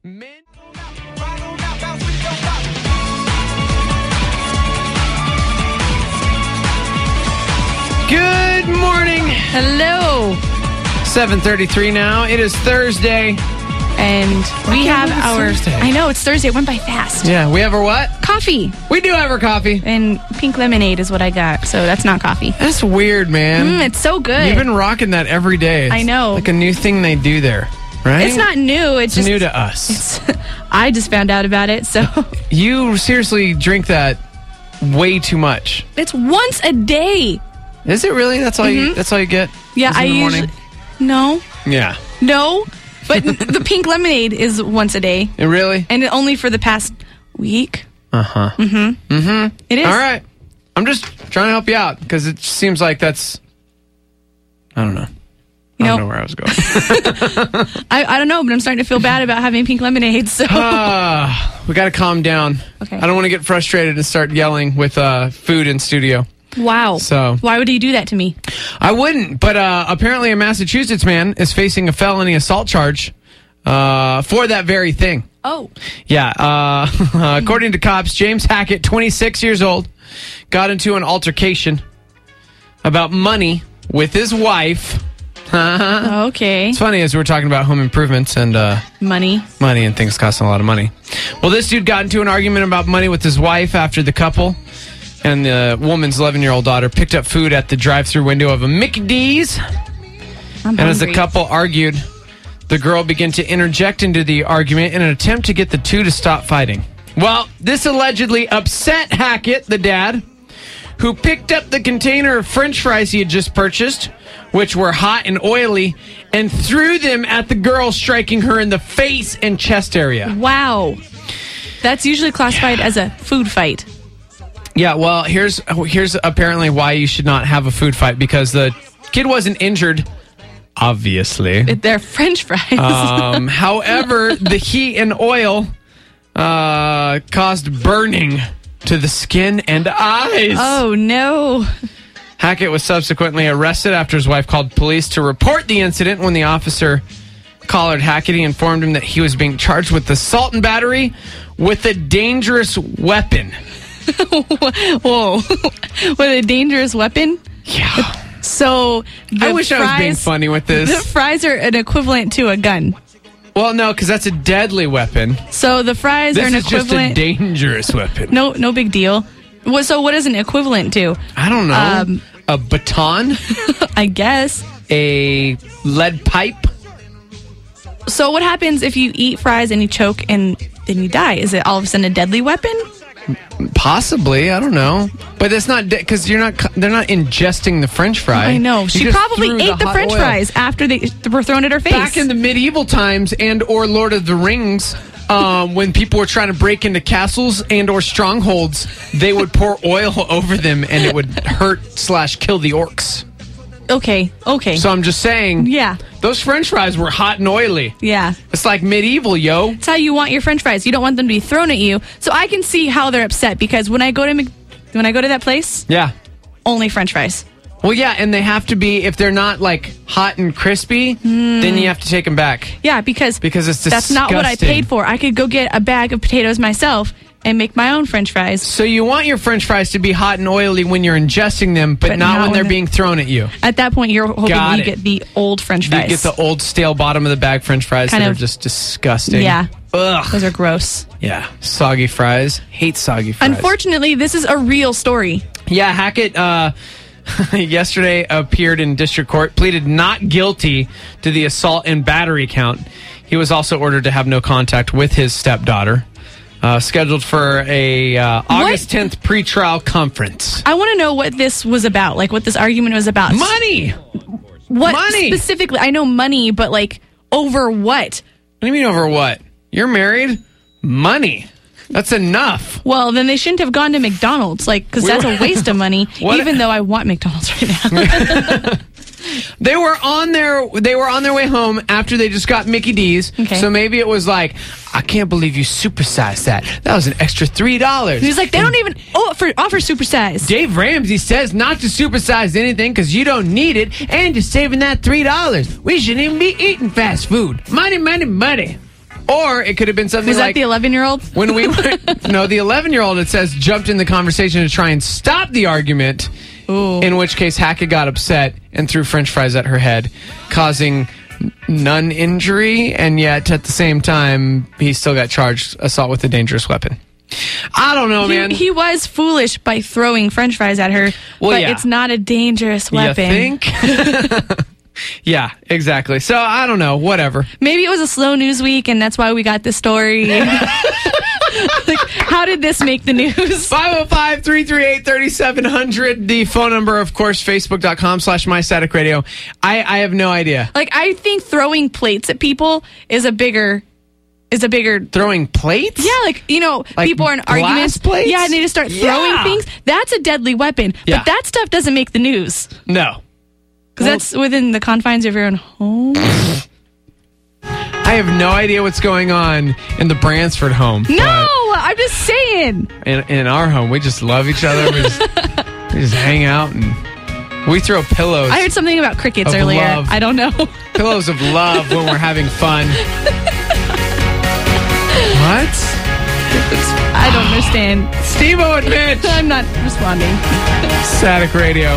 Good morning. Hello. 7:33 now. It is Thursday. And we have our... Thursday. I know, it's Thursday. It went by fast. Yeah, we have our what? Coffee. We do have our coffee. And pink lemonade is what I got, so that's not coffee. That's weird, man. It's so good. You've been rocking that every day. It's I know. like a new thing they do there, right? It's not new. It's just new to us. I just found out about it, so... You seriously drink that way too much. It's once a day. Is it really? That's all you get? Yeah, I usually... No. Yeah. No, but the pink lemonade is once a day. Really? And only for the past week. Uh-huh. Mm-hmm. Mm-hmm. It is. All right. I'm just trying to help you out because it seems like that's... I don't know. I don't know where I was going. I don't know, but I'm starting to feel bad about having pink lemonade. So we got to calm down. Okay. I don't want to get frustrated and start yelling with food in studio. Wow. So why would he do that to me? I wouldn't. But apparently a Massachusetts man is facing a felony assault charge for that very thing. Oh. Yeah. According to cops, James Hackett, 26 years old, got into an altercation about money with his wife. Okay. It's funny as we're talking about home improvements and money and things costing a lot of money. Well, this dude got into an argument about money with his wife after the couple and the woman's 11-year-old daughter picked up food at the drive-through window of a McD's. And as the couple argued, the girl began to interject into the argument in an attempt to get the two to stop fighting. Well, this allegedly upset Hackett, the dad, who picked up the container of French fries he had just purchased, which were hot and oily, and threw them at the girl, striking her in the face and chest area. Wow. That's usually classified as a food fight. Yeah, well, here's apparently why you should not have a food fight, because the kid wasn't injured, obviously. They're French fries. However, the heat and oil caused burning to the skin and eyes. Oh, no. Hackett was subsequently arrested after his wife called police to report the incident. When the officer collared Hackett, he informed him that he was being charged with assault and battery with a dangerous weapon. Whoa. With a dangerous weapon? Yeah. So I wish I was being funny with this. The fries are an equivalent to a gun. Well, no, because that's a deadly weapon. So the fries are an equivalent. This is just a dangerous weapon. No big deal. So what is an equivalent to? I don't know. A baton? I guess. A lead pipe? So what happens if you eat fries and you choke and then you die? Is it all of a sudden a deadly weapon? Possibly, I don't know, but it's not because they're not ingesting the French fry. I know. She probably ate the French fries after they were thrown at her face. Back in the medieval times and or Lord of the Rings, when people were trying to break into castles and or strongholds, they would pour oil over them and it would hurt/kill the orcs. Okay. So I'm just saying, Yeah. those French fries were hot and oily. Yeah. It's like medieval, yo. That's how you want your French fries. You don't want them to be thrown at you. So I can see how they're upset because when I go to that place, Yeah. only French fries. Well, yeah, and they have to be, if they're not like hot and crispy, then you have to take them back. Yeah, because it's disgusting. That's not what I paid for. I could go get a bag of potatoes myself and make my own French fries. So you want your French fries to be hot and oily when you're ingesting them, but not when they're being thrown at you. At that point, you're hoping you get the old French fries. You get the old stale bottom of the bag French fries that are just disgusting. Yeah. Ugh. Those are gross. Yeah. Soggy fries. Hate soggy fries. Unfortunately, this is a real story. Yeah, Hackett yesterday appeared in district court, pleaded not guilty to the assault and battery count. He was also ordered to have no contact with his stepdaughter. Scheduled for a August 10th pretrial conference. I want to know what this was about, like what this argument was about. Money! What money! Specifically? I know money, but like over what? What do you mean over what? You're married? Money. That's enough. Well, then they shouldn't have gone to McDonald's, because that's a waste of money, even though I want McDonald's right now. They were on their way home after they just got Mickey D's. Okay. So maybe it was like, I can't believe you supersized that. That was an extra $3. He was like, they don't even offer supersize. Dave Ramsey says not to supersize anything because you don't need it, and you're saving that $3. We shouldn't even be eating fast food. Money, money, money. Or it could have been something like... Was that the 11-year-old? When we went... No, the 11-year-old, it says, jumped in the conversation to try and stop the argument. Ooh. In which case, Hackett got upset and threw French fries at her head, causing none injury, and yet at the same time, he still got charged assault with a dangerous weapon. I don't know, man. He was foolish by throwing French fries at her, but it's not a dangerous weapon. You think? Yeah, exactly. So, I don't know. Whatever. Maybe it was a slow news week, and that's why we got this story. How did this make the news? 505-338-3700. The phone number, of course, facebook.com/mystaticradio. I have no idea. I think throwing plates at people is a bigger... Throwing plates? Yeah, people are in arguments. Plates? Yeah, and they just start throwing things. That's a deadly weapon. Yeah. But that stuff doesn't make the news. No. Because that's within the confines of your own home. I have no idea what's going on in the Bransford home. No, I'm just saying. In our home, we just love each other. We just hang out and we throw pillows. I heard something about crickets earlier. Love. I don't know. Pillows of love when we're having fun. What? I don't understand. Steve-O and Mitch. I'm not responding. Static Radio.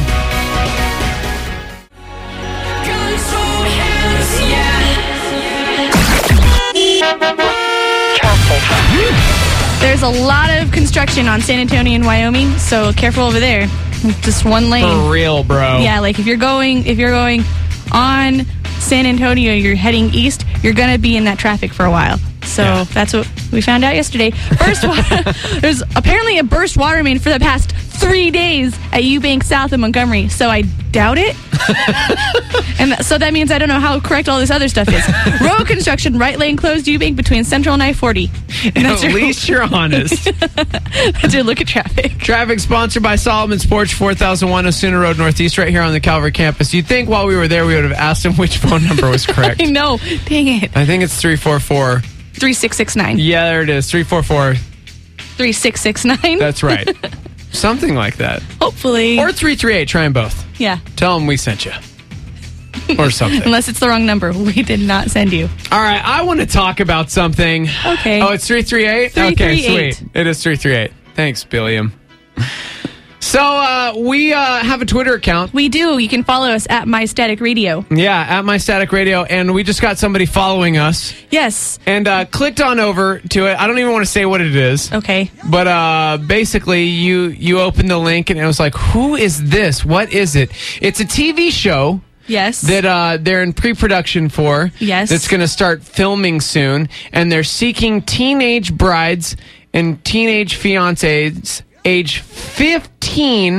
There's a lot of construction on San Antonio and Wyoming, so careful over there. Just one lane. For real, bro. Yeah, if you're going on San Antonio, you're heading east, you're gonna be in that traffic for a while. So that's what we found out yesterday. There's apparently a burst water main for the past 3 days at Eubank South of Montgomery. So I doubt it. And so that means I don't know how correct all this other stuff is. Road construction, right lane closed Eubank between Central and I-40. At least you're honest. That's your look at traffic. Traffic sponsored by Solomon's Porch, 4001 Osuna Road Northeast, right here on the Calvary campus. You'd think while we were there, we would have asked him which phone number was correct. I know. Dang it. I think it's 344. 3669. Yeah, there it is. 344. 3669. That's right. Something like that. Hopefully. Or 338. Try them both. Yeah. Tell them we sent you. Or something. Unless it's the wrong number. We did not send you. All right. I want to talk about something. Okay. Oh, it's 338? 338. Okay, sweet. It is 338. Thanks, Billiam. So, we have a Twitter account. We do. You can follow us at My Static Radio. Yeah, at My Static Radio. And we just got somebody following us. Yes. And clicked on over to it. I don't even want to say what it is. Okay. But basically, you opened the link and it was like, who is this? What is it? It's a TV show. Yes. That they're in pre-production for. Yes. That's going to start filming soon. And they're seeking teenage brides and teenage fiancés age 15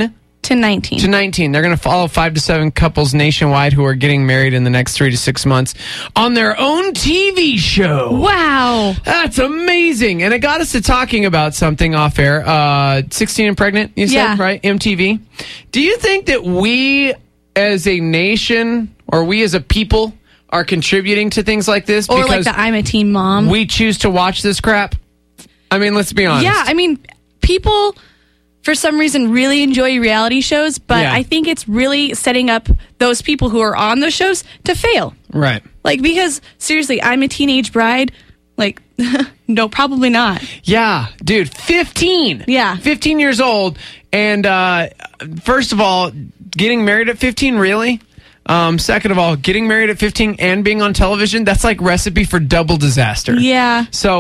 to 19. To 19. They're going to follow 5 to 7 couples nationwide who are getting married in the next 3 to 6 months on their own TV show. Wow. That's amazing. And it got us to talking about something off air. 16 and Pregnant, you said, right? MTV. Do you think that we as a nation or we as a people are contributing to things like this? Or like the I'm a teen mom. We choose to watch this crap? I mean, let's be honest. Yeah, I mean, people for some reason really enjoy reality shows, but I think it's really setting up those people who are on those shows to fail. Right. Like, because seriously, I'm a teenage bride. Like, no, probably not. Yeah, dude, 15. Yeah. 15 years old. And first of all, getting married at 15, really? Second of all, getting married at 15 and being on television, that's like recipe for double disaster. Yeah. So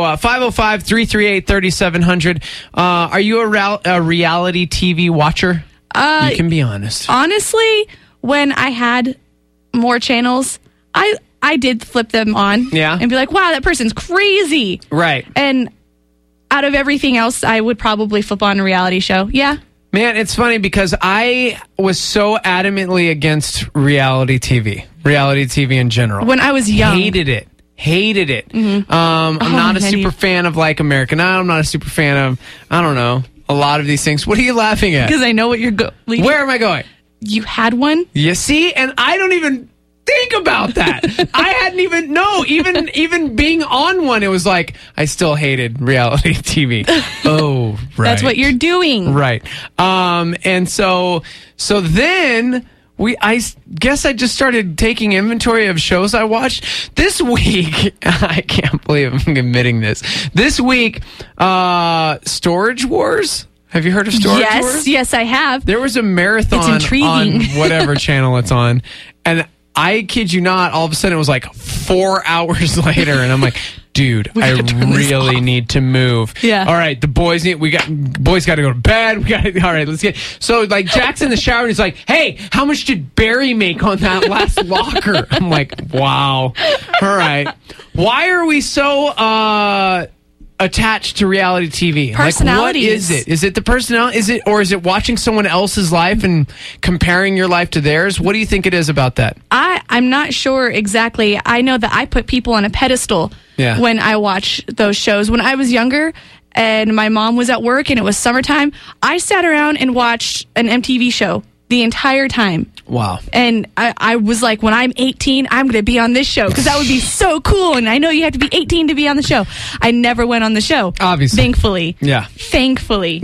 505-338-3700. Are you a reality TV watcher? You can be honest. Honestly, when I had more channels, I did flip them on. Yeah. And be like, wow, that person's crazy. Right. And out of everything else, I would probably flip on a reality show. Yeah. Man, it's funny because I was so adamantly against reality TV in general. When I was young. Hated it. Mm-hmm. I'm not a super fan of like American Idol. I'm not a super fan of, I don't know, a lot of these things. What are you laughing at? Because I know what you're leading. Where am I going? You had one? You see? And I don't even think about that. I hadn't even even being on one, it was like I still hated reality TV. Oh, right. That's what you're doing. Right. And so then I guess I just started taking inventory of shows I watched. This week, I can't believe I'm admitting this. This week, Storage Wars. Have you heard of Storage Wars? Yes, I have. There was a marathon It's intriguing. on whatever channel it's on. And I kid you not, all of a sudden it was like 4 hours later, and I'm like, dude, I really need to move. Yeah. All right, the boys got to go to bed. All right, let's get. So like Jack's in the shower and he's like, hey, how much did Barry make on that last locker? I'm like, wow. All right. Why are we so attached to reality TV? Personalities. Like, what is it? Is it the personality? Is it watching someone else's life and comparing your life to theirs? What do you think it is about that? I'm not sure exactly. I know that I put people on a pedestal when I watch those shows. When I was younger and my mom was at work and it was summertime, I sat around and watched an MTV show the entire time. Wow. And I was like, when I'm 18, I'm going to be on this show because that would be so cool. And I know you have to be 18 to be on the show. I never went on the show. Obviously. Thankfully. Yeah. Thankfully.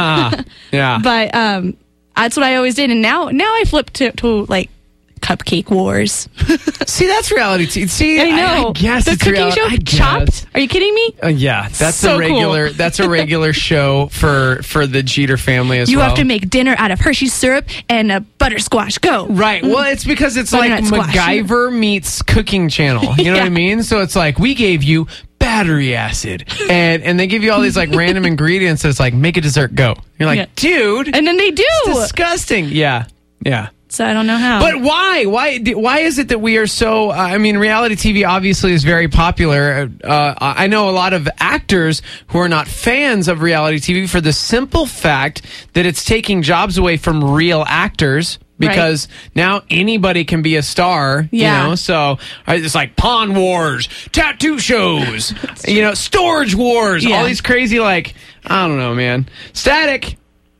Yeah. But that's what I always did. And now I flip to like Cupcake Wars. See, that's reality TV. See, I know. I guess the it's cooking reality. show, Chopped. Are you kidding me? Yeah, that's so a regular. Cool. That's a regular show for the Jeter family as well. You have to make dinner out of Hershey syrup and a buttersquash. Go. Right. Well, it's because it's like MacGyver meets Cooking Channel. You know what I mean? So it's like we gave you battery acid, and they give you all these like random ingredients. So it's like make a dessert. Go. You're like, dude, and then they do. It's disgusting. Yeah. So I don't know how. But why? Why is it that we are so... I mean, reality TV obviously is very popular. I know a lot of actors who are not fans of reality TV for the simple fact that it's taking jobs away from real actors because now anybody can be a star, you know? So it's like Pawn Wars, tattoo shows, Storage Wars, all these crazy, like, I don't know, man. Static.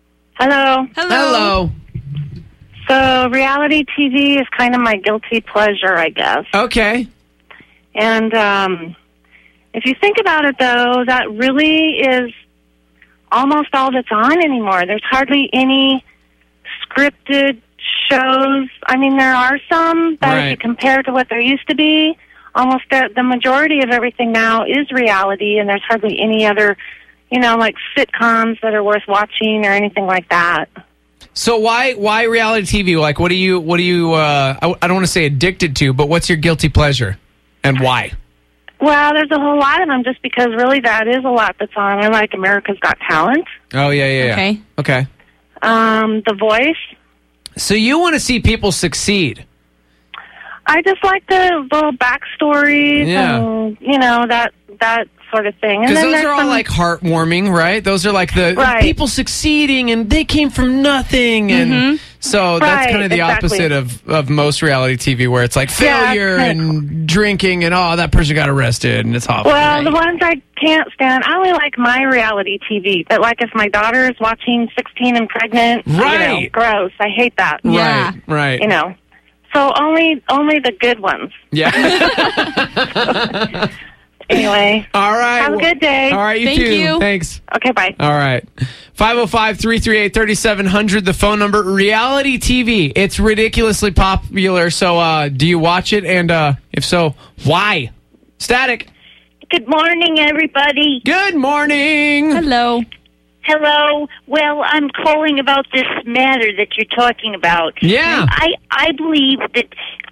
Hello. So reality TV is kind of my guilty pleasure, I guess. Okay. And if you think about it, though, that really is almost all that's on anymore. There's hardly any scripted shows. I mean, there are some, but if you compare to what there used to be, almost the majority of everything now is reality, and there's hardly any other, like sitcoms that are worth watching or anything like that. So why reality TV? Like, what do you I don't want to say addicted to, but what's your guilty pleasure and why? Well, there's a whole lot of them just because really that is a lot that's on. I like America's Got Talent. Oh, yeah. Okay. The Voice. So you want to see people succeed? I just like the little backstories and, that sort of thing. Because those are all like heartwarming, right? Those are like the people succeeding and they came from nothing. And so that's kind of the opposite of most reality TV where it's like failure and drinking and that person got arrested and it's awful. Well, the ones I can't stand, I only like my reality TV. But like if my daughter is watching 16 and Pregnant, gross. I hate that. Yeah. Right. So only the good ones. Yeah. Anyway. All right. Have a good day. All right, you too. Thanks. Okay, bye. All right. 505-338-3700, the phone number. Reality TV. It's ridiculously popular. So do you watch it? And if so, why? Static. Good morning, everybody. Good morning. Hello. Hello. Well, I'm calling about this matter that you're talking about. Yeah. I believe that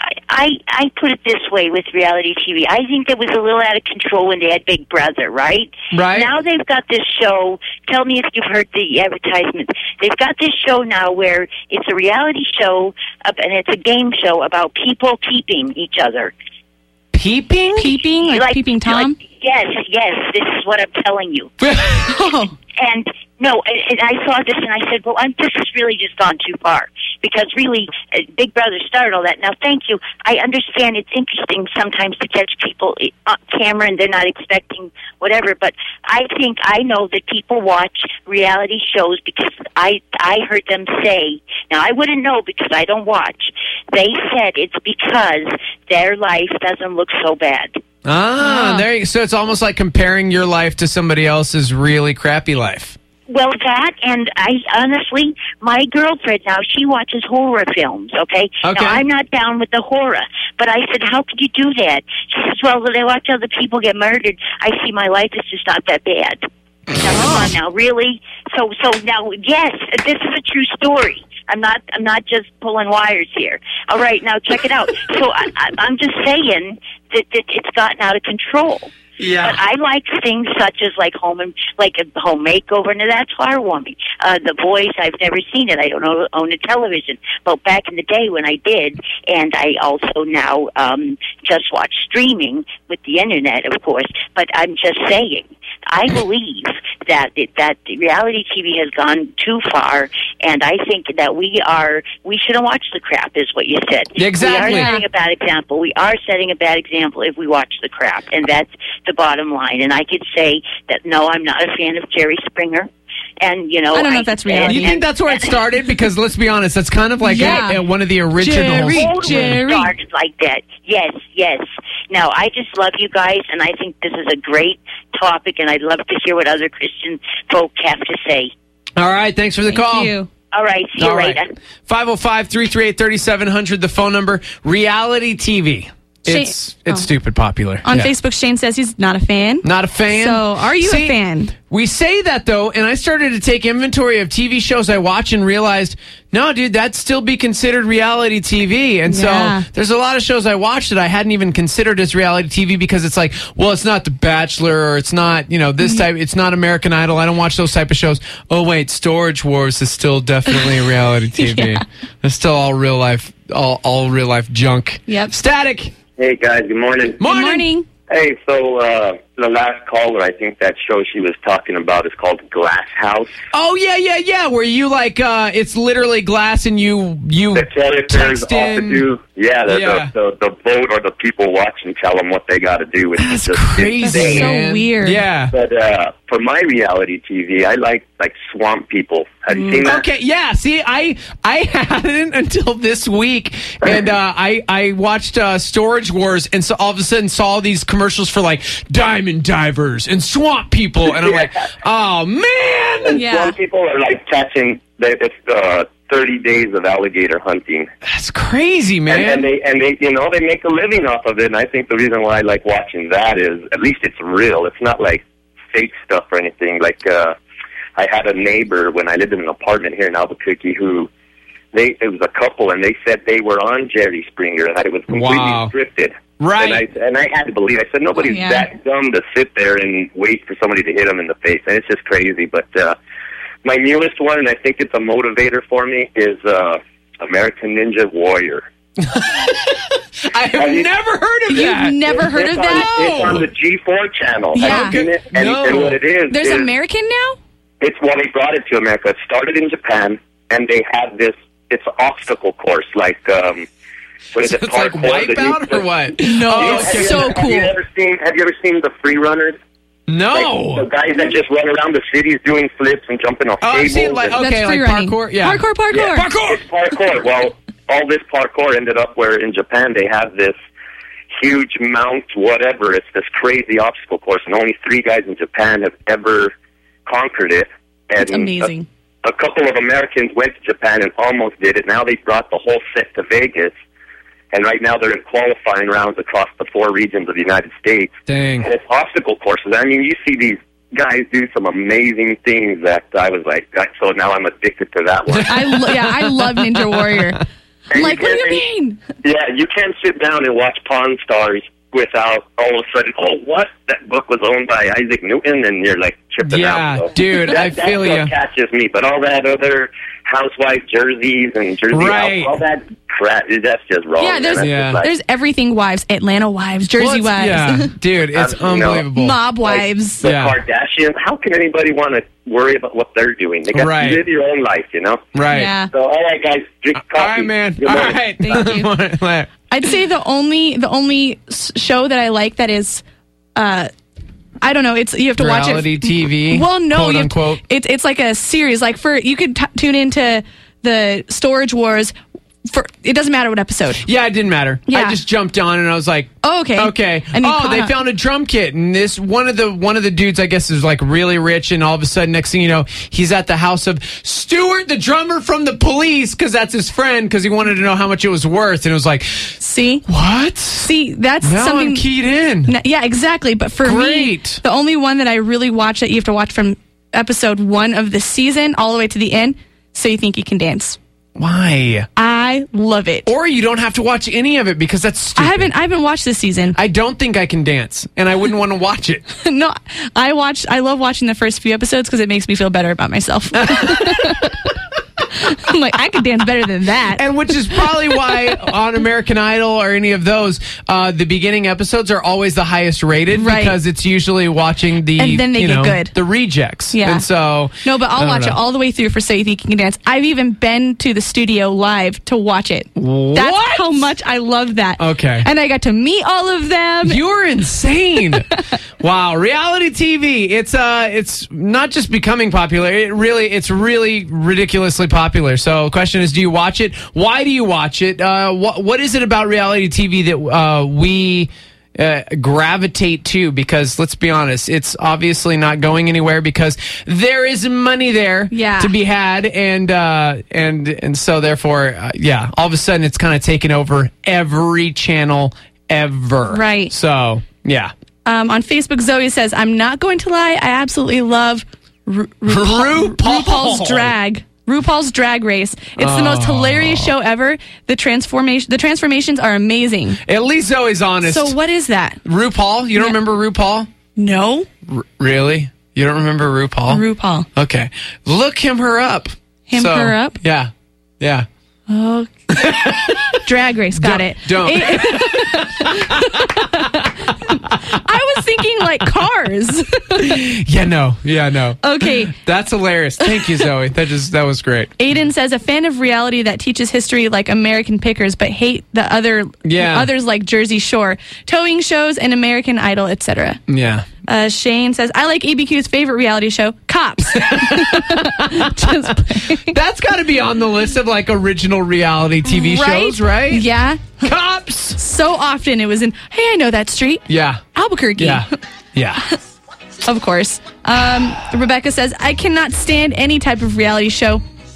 I put it this way with reality TV. I think it was a little out of control when they had Big Brother, right? Right. Now they've got this show. Tell me if you've heard the advertisements. They've got this show now where it's a reality show and it's a game show about people peeping each other. Peeping? Peeping? Like Peeping Tom? Yes. This is what I'm telling you. And no, and I saw this and I said, well, this has really just gone too far. Because really, Big Brother started all that. Now, thank you. I understand it's interesting sometimes to catch people on camera and they're not expecting whatever. But I think I know that people watch reality shows because I heard them say, now I wouldn't know because I don't watch. They said it's because their life doesn't look so bad. There you go. So it's almost like comparing your life to somebody else's really crappy life. Well, that, and I honestly, my girlfriend now, she watches horror films, okay? Now, I'm not down with the horror, but I said, how could you do that? She says, well, when I watch other people get murdered, I see my life is just not that bad. Now, come on now, really? So now, yes, this is a true story. I'm not just pulling wires here. All right, now check it out. So I'm just saying that it's gotten out of control. Yeah. But I like things such as like a home makeover, and that's heartwarming. The Boys, I've never seen it. I don't own a television. But back in the day when I did, and I also now just watch streaming with the internet, of course. But I'm just saying, I believe that reality TV has gone too far, and I think that we shouldn't watch the crap, is what you said. Exactly. We are setting a bad example. We are setting a bad example if we watch the crap, and that's the bottom line. And I could say that, no, I'm not a fan of Jerry Springer. And, I don't know if that's reality. You think that's where it started? Because let's be honest, that's kind of like one of the originals. Jerry started like that. Yes. Now, I just love you guys, and I think this is a great topic, and I'd love to hear what other Christian folk have to say. All right, thanks for the call. Thank you. All right, see you later. 505-338-3700, the phone number. Reality TV. It's stupid popular. On Facebook, Shane says he's not a fan. Not a fan? So, are you a fan? We say that, though, and I started to take inventory of TV shows I watch and realized, no, dude, that'd still be considered reality TV. And so there's a lot of shows I watch that I hadn't even considered as reality TV because it's like, well, it's not The Bachelor or it's not, this type, it's not American Idol. I don't watch those type of shows. Oh, wait, Storage Wars is still definitely reality TV. It's still all real life junk. Yep. Static. Hey, guys. Good morning. Morning. Hey, so the last caller, I think that show she was talking about is called Glass House. Oh, yeah. Where you, it's literally glass and you the characters text in. The vote or the people watching tell them what they got to do. Which That's is just crazy, man. So weird. Yeah. But for my reality TV, I like Swamp People. Have you seen that? Okay, yeah. See, I hadn't until this week, and I watched Storage Wars, and so all of a sudden saw these commercials for diamond divers and swamp people, and I'm like, oh man! And Swamp People are catching. It's 30 days of alligator hunting. That's crazy, man. And they they make a living off of it. And I think the reason why I like watching that is at least it's real. It's not like fake stuff or anything. I had a neighbor when I lived in an apartment here in Albuquerque who it was a couple, and they said they were on Jerry Springer and that it was completely scripted. Right. And I had to believe. I said nobody's that dumb to sit there and wait for somebody to hit them in the face. And it's just crazy. But my newest one, and I think it's a motivator for me, is American Ninja Warrior. I I have never heard of that. You've never heard of that? It's on the G4 channel. Yeah. Have you seen it? And what it is... There's American now? It's when they brought it to America. It started in Japan, and they had this... It's an obstacle course, like... what is it? It's like Wipeout or what? No, it's so cool. Have you ever seen the free runners? No. Like the guys that just run around the cities doing flips and jumping off tables. I've seen like parkour. Yeah. Parkour. Yeah, it's parkour. Well, all this parkour ended up where in Japan they have this huge mount, whatever. It's this crazy obstacle course, and only 3 guys in Japan have ever conquered it. And That's amazing. A couple of Americans went to Japan and almost did it. Now they've brought the whole set to Vegas. And right now they're in qualifying rounds across the 4 regions of the United States. Dang. And it's obstacle courses. I mean, you see these guys do some amazing things that I was like, so now I'm addicted to that one. I love Ninja Warrior. I'm like, what do you mean? Yeah, you can't sit down and watch Pawn Stars without all of a sudden, what? That book was owned by Isaac Newton, and you're like tripping out. Yeah, dude, I feel you. That catches me, but all that other housewife jerseys and jersey all that crap, that's just wrong. Yeah, there's everything wives, Atlanta wives, Jersey wives. Yeah, dude, it's unbelievable. Mob wives. The Kardashians, how can anybody want to worry about what they're doing? They got to live your own life, you know? Right. Yeah. So, all right, guys, drink coffee. All right, man. All right. Thank you. I'd say the only show that I like that is, I don't know. It's you have to watch it. Reality TV. Well, no, quote unquote. It's like a series. Like you could tune into the Storage Wars. It doesn't matter what episode. Yeah, it didn't matter. Yeah. I just jumped on and I was like, okay. And they found a drum kit, and this one of the dudes, I guess, is like really rich, and all of a sudden, next thing you know, he's at the house of Stuart, the drummer from the Police, because that's his friend, because he wanted to know how much it was worth, and it was like, what? That's now something I'm keyed in. Yeah, exactly. But for me, the only one that I really watch that you have to watch from episode 1 of the season all the way to the end, So You Think You Can Dance. Why? I love it. Or you don't have to watch any of it because that's stupid. I haven't watched this season. I don't think I can dance, and I wouldn't want to watch it. No, I love watching the first few episodes because it makes me feel better about myself. I'm like, I could dance better than that. And which is probably why on American Idol or any of those, the beginning episodes are always the highest rated because it's usually watching the and then they get good. The rejects. Yeah. And so no, but I'll watch it all the way through for So You Think You Can Dance. I've even been to the studio live to watch it. What? That's how much I love that. Okay. And I got to meet all of them. You're insane. Wow, reality TV. It's not just becoming popular. It's really ridiculously popular. So the question is, do you watch it? Why do you watch it? What is it about reality TV that we gravitate to? Because let's be honest, it's obviously not going anywhere because there is money there to be had, and so therefore, all of a sudden it's kind of taken over every channel ever. Right. So yeah. On Facebook, Zoe says, "I'm not going to lie. I absolutely love RuPaul's Drag." RuPaul's Drag Race. It's the most hilarious show ever. The transformations are amazing. At least Zoe's honest. So what is that? RuPaul? You don't remember RuPaul? No. Really? You don't remember RuPaul? RuPaul. Okay. Look her up. Her up? Yeah. Yeah. Oh. Drag Race. Got it. Don't. I was thinking like Cars. Yeah, no. Okay. That's hilarious. Thank you, Zoe. That was great. Aiden says, a fan of reality that teaches history like American Pickers, but hate the others like Jersey Shore, towing shows, and American Idol, etc. Yeah. Shane says, I like ABQ's favorite reality show, Cops. That's got to be on the list of like original reality TV shows, right? Yeah. Cops. So often it was in, hey, I know that street. Yeah. Albuquerque. Yeah. Of course. Rebecca says, I cannot stand any type of reality show.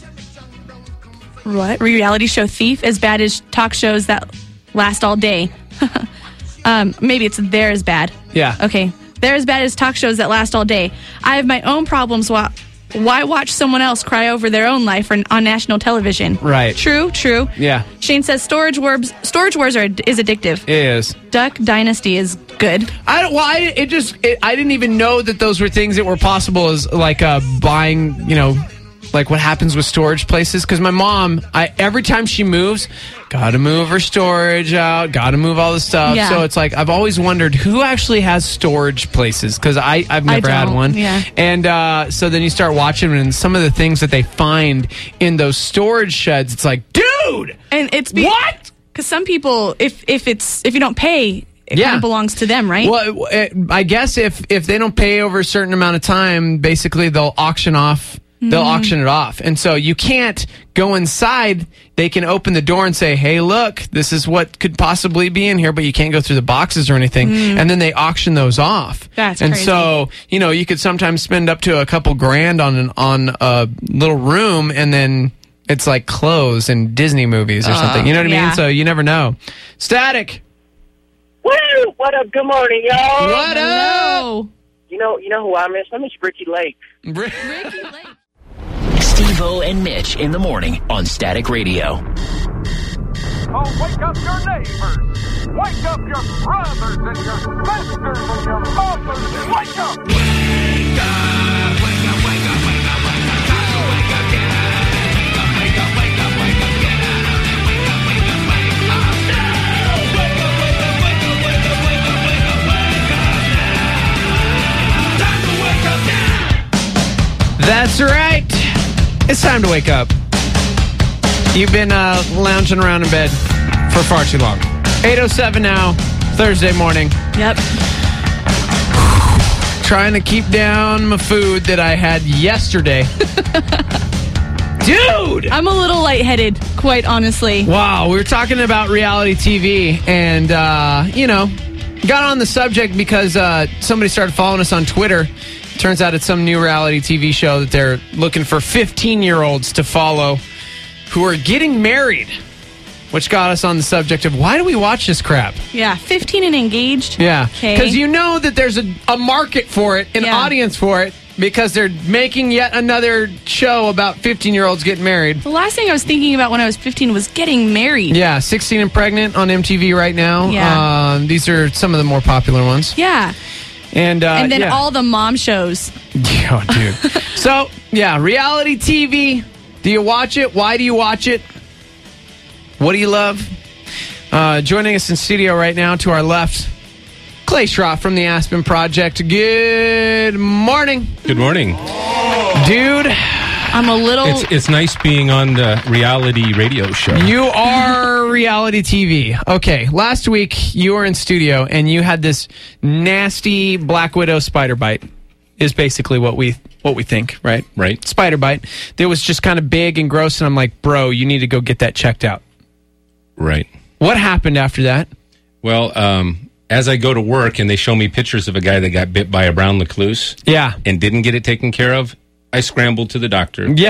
What? Reality show thief, as bad as talk shows that last all day. Maybe it's they're as bad. Yeah. Okay. They're as bad as talk shows that last all day. I have my own problems. Why watch someone else cry over their own life on national television? Right. True. Yeah. Shane says Storage Wars is addictive. It is. Duck Dynasty is good. I didn't even know that those were things that were possible as like buying, like what happens with storage places, because my mom, every time she moves, gotta move her storage out, gotta move all the stuff. Yeah. So it's like I've always wondered who actually has storage places, because I've never had one. Yeah. And so then you start watching, and some of the things that they find in those storage sheds, it's like, dude, and it's what? Because some people, if you don't pay, it kind of belongs to them, right? Well, I guess if they don't pay over a certain amount of time, basically they'll auction it off. And so you can't go inside. They can open the door and say, hey, look, this is what could possibly be in here, but you can't go through the boxes or anything. And then they auction those off. That's and crazy. So, you could sometimes spend up to a couple grand on a little room, and then it's like clothes in Disney movies or something. You know what I mean? So you never know. Static. Woo! What up? Good morning, y'all. What up? You know who I miss? I miss Ricky Lake. Ricky Lake. Steve-O and Mitch in the morning on Static Radio. Oh, wake up your neighbors. Wake up your brothers and your sisters and your mothers. Wake up. Wake up, wake up, wake up, wake up, wake up. Time to wake up, get out of bed. Wake up, wake up, wake up, wake up. Get out of bed. Wake up, wake up, wake up. Now! Wake up, wake up, wake up, wake up, wake up, wake up, wake up now! Time to wake up now! That's right. It's time to wake up. You've been lounging around in bed for far too long. 8:07 now, Thursday morning. Yep. Trying to keep down my food that I had yesterday. Dude! I'm a little lightheaded, quite honestly. Wow, we were talking about reality TV, and, got on the subject because somebody started following us on Twitter. Turns out it's some new reality TV show that they're looking for 15-year-olds to follow who are getting married, which got us on the subject of why do we watch this crap? Yeah, 15 and engaged. Yeah, Okay. because you know that there's a market for it, an audience for it, because they're making yet another show about 15-year-olds getting married. The last thing I was thinking about when I was 15 was getting married. Yeah, 16 and Pregnant on MTV right now. Yeah. These are some of the more popular ones. Yeah. And then all the mom shows. Oh, dude. So, yeah, reality TV. Do you watch it? Why do you watch it? What do you love? Joining us in studio right now to our left, Clay Schroff from the Aspen Project. Good morning. Good morning. Dude, I'm a little... It's nice being on the reality radio show. You are reality TV. Okay, last week you were in studio and you had this nasty Black Widow spider bite. Is basically what we think, right? Right. Spider bite. That was just kind of big and gross, and I'm like, bro, you need to go get that checked out. Right. What happened after that? Well, as I go to work and they show me pictures of a guy that got bit by a brown recluse, yeah, and didn't get it taken care of, I scrambled to the doctor. Yeah.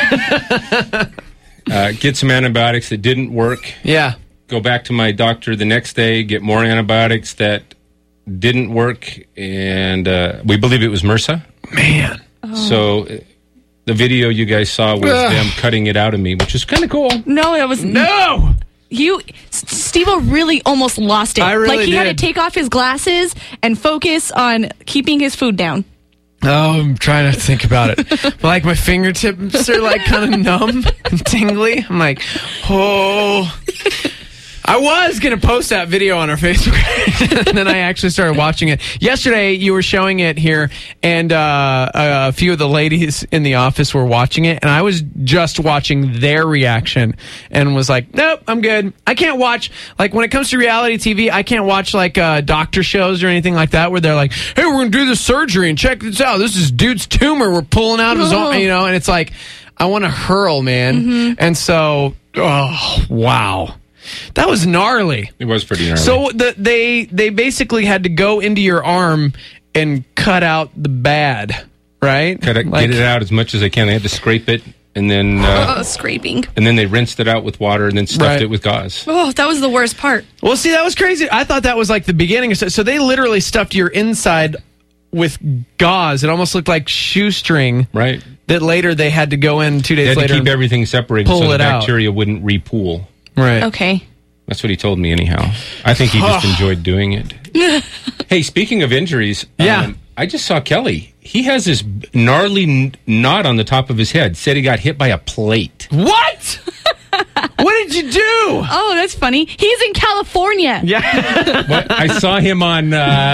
Get some antibiotics that didn't work. Yeah. Go back to my doctor the next day, get more antibiotics that didn't work, and we believe it was MRSA. Man. So the video you guys saw was them cutting it out of me, which is kind of cool. No, it was... No! Steve-O really almost lost it. I really he had to did. take off his glasses and focus on keeping his food down. Oh, I'm trying to think about it. Like, my fingertips are, like, kind of numb and tingly. I'm like, oh... I was going to post that video on our Facebook page, and then I actually started watching it. Yesterday, you were showing it here, and a few of the ladies in the office were watching it, and I was just watching their reaction and was like, nope, I'm good. I can't watch, like, when it comes to reality TV, I can't watch, like, doctor shows or anything like that where they're like, hey, we're going to do this surgery, and check this out. This is dude's tumor we're pulling out of his arm, and it's like, I want to hurl, man. Mm-hmm. And so, oh, wow. That was gnarly. It was pretty gnarly. So they basically had to go into your arm and cut out the bad, right? Get it out as much as they can. They had to scrape it, and then scraping. And then they rinsed it out with water, and then stuffed it with gauze. Oh, that was the worst part. Well, see, that was crazy. I thought that was like the beginning. So they literally stuffed your inside with gauze. It almost looked like shoestring. Right. That later they had to go in 2 days later. They had to keep everything separated so the bacteria out. wouldn't repool. Right. Okay. That's what he told me anyhow. I think he just enjoyed doing it. Hey, speaking of injuries, I just saw Kelly. He has this gnarly knot on the top of his head. Said he got hit by a plate. What? What did you do? Oh, that's funny. He's in California. Yeah. What? I saw him on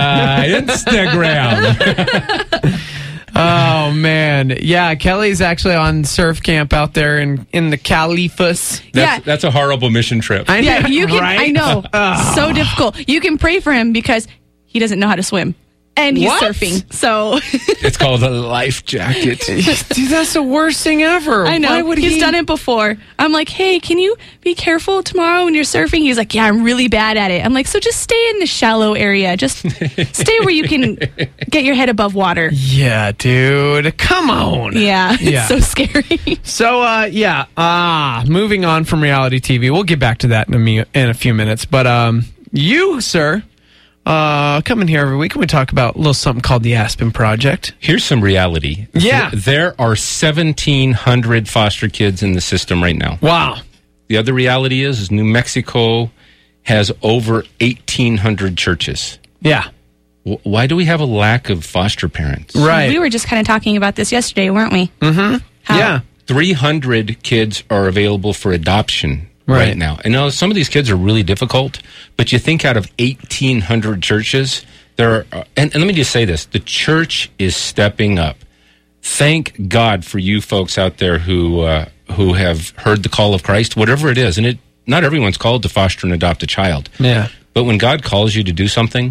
Instagram. Oh, man. Yeah, Kelly's actually on surf camp out there in the Califas. That's a horrible mission trip. Yeah, you can. Right? I know. So difficult. You can pray for him because he doesn't know how to swim. And he's surfing, so... It's called a life jacket. Dude, that's the worst thing ever. I know. Why would he's done it before. I'm like, hey, can you be careful tomorrow when you're surfing? He's like, yeah, I'm really bad at it. I'm like, so just stay in the shallow area. Just stay where you can get your head above water. Yeah, dude. Come on. Yeah. It's so scary. So, moving on from reality TV. We'll get back to that in a few minutes. But you, sir... come in here every week and we talk about a little something called the Aspen Project. Here's some reality. Yeah. There are 1,700 foster kids in the system right now. Wow. The other reality is New Mexico has over 1,800 churches. Yeah. Why do we have a lack of foster parents? Right. We were just kind of talking about this yesterday, weren't we? Mm-hmm. Yeah. 300 kids are available for adoption right now. And some of these kids are really difficult, but you think out of 1,800 churches, there are, and let me just say this, the church is stepping up. Thank God for you folks out there who have heard the call of Christ, whatever it is. And not everyone's called to foster and adopt a child. Yeah. But when God calls you to do something,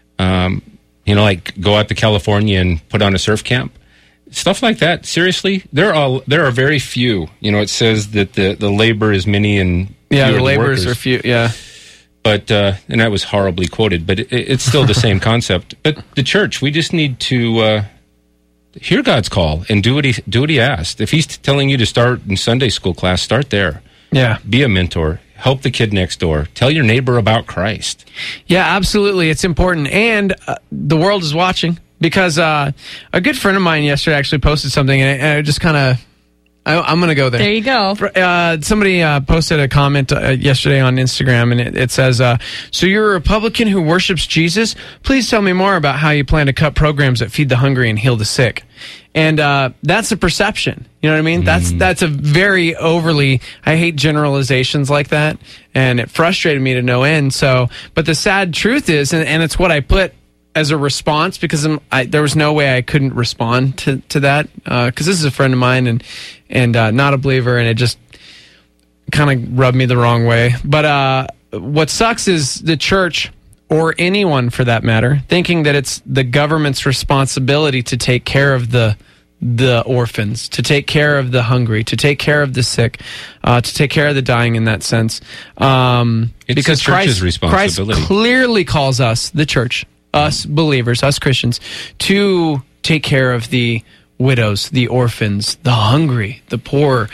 like go out to California and put on a surf camp, stuff like that, seriously, there are very few. It says that the labor is many and the laborers laborers are few. Yeah, but and that was horribly quoted, but it's still the same concept. But the church, we just need to hear God's call and do what he asked. If He's telling you to start in Sunday school class, start there. Yeah, be a mentor. Help the kid next door. Tell your neighbor about Christ. Yeah, absolutely, it's important, and the world is watching. Because a good friend of mine yesterday actually posted something, and I just kind of, I'm going to go there. There you go. Somebody posted a comment yesterday on Instagram, and it says, so you're a Republican who worships Jesus? Please tell me more about how you plan to cut programs that feed the hungry and heal the sick. And that's a perception. You know what I mean? That's a very overly, I hate generalizations like that, and it frustrated me to no end. So, but the sad truth is, and it's what I put as a response, because there was no way I couldn't respond to that, because this is a friend of mine and not a believer, and it just kind of rubbed me the wrong way. But what sucks is the church, or anyone for that matter, thinking that it's the government's responsibility to take care of the orphans, to take care of the hungry, to take care of the sick, to take care of the dying in that sense. Because the church's responsibility. Christ clearly calls us, the church, us believers, us Christians, to take care of the widows, the orphans, the hungry, the poor.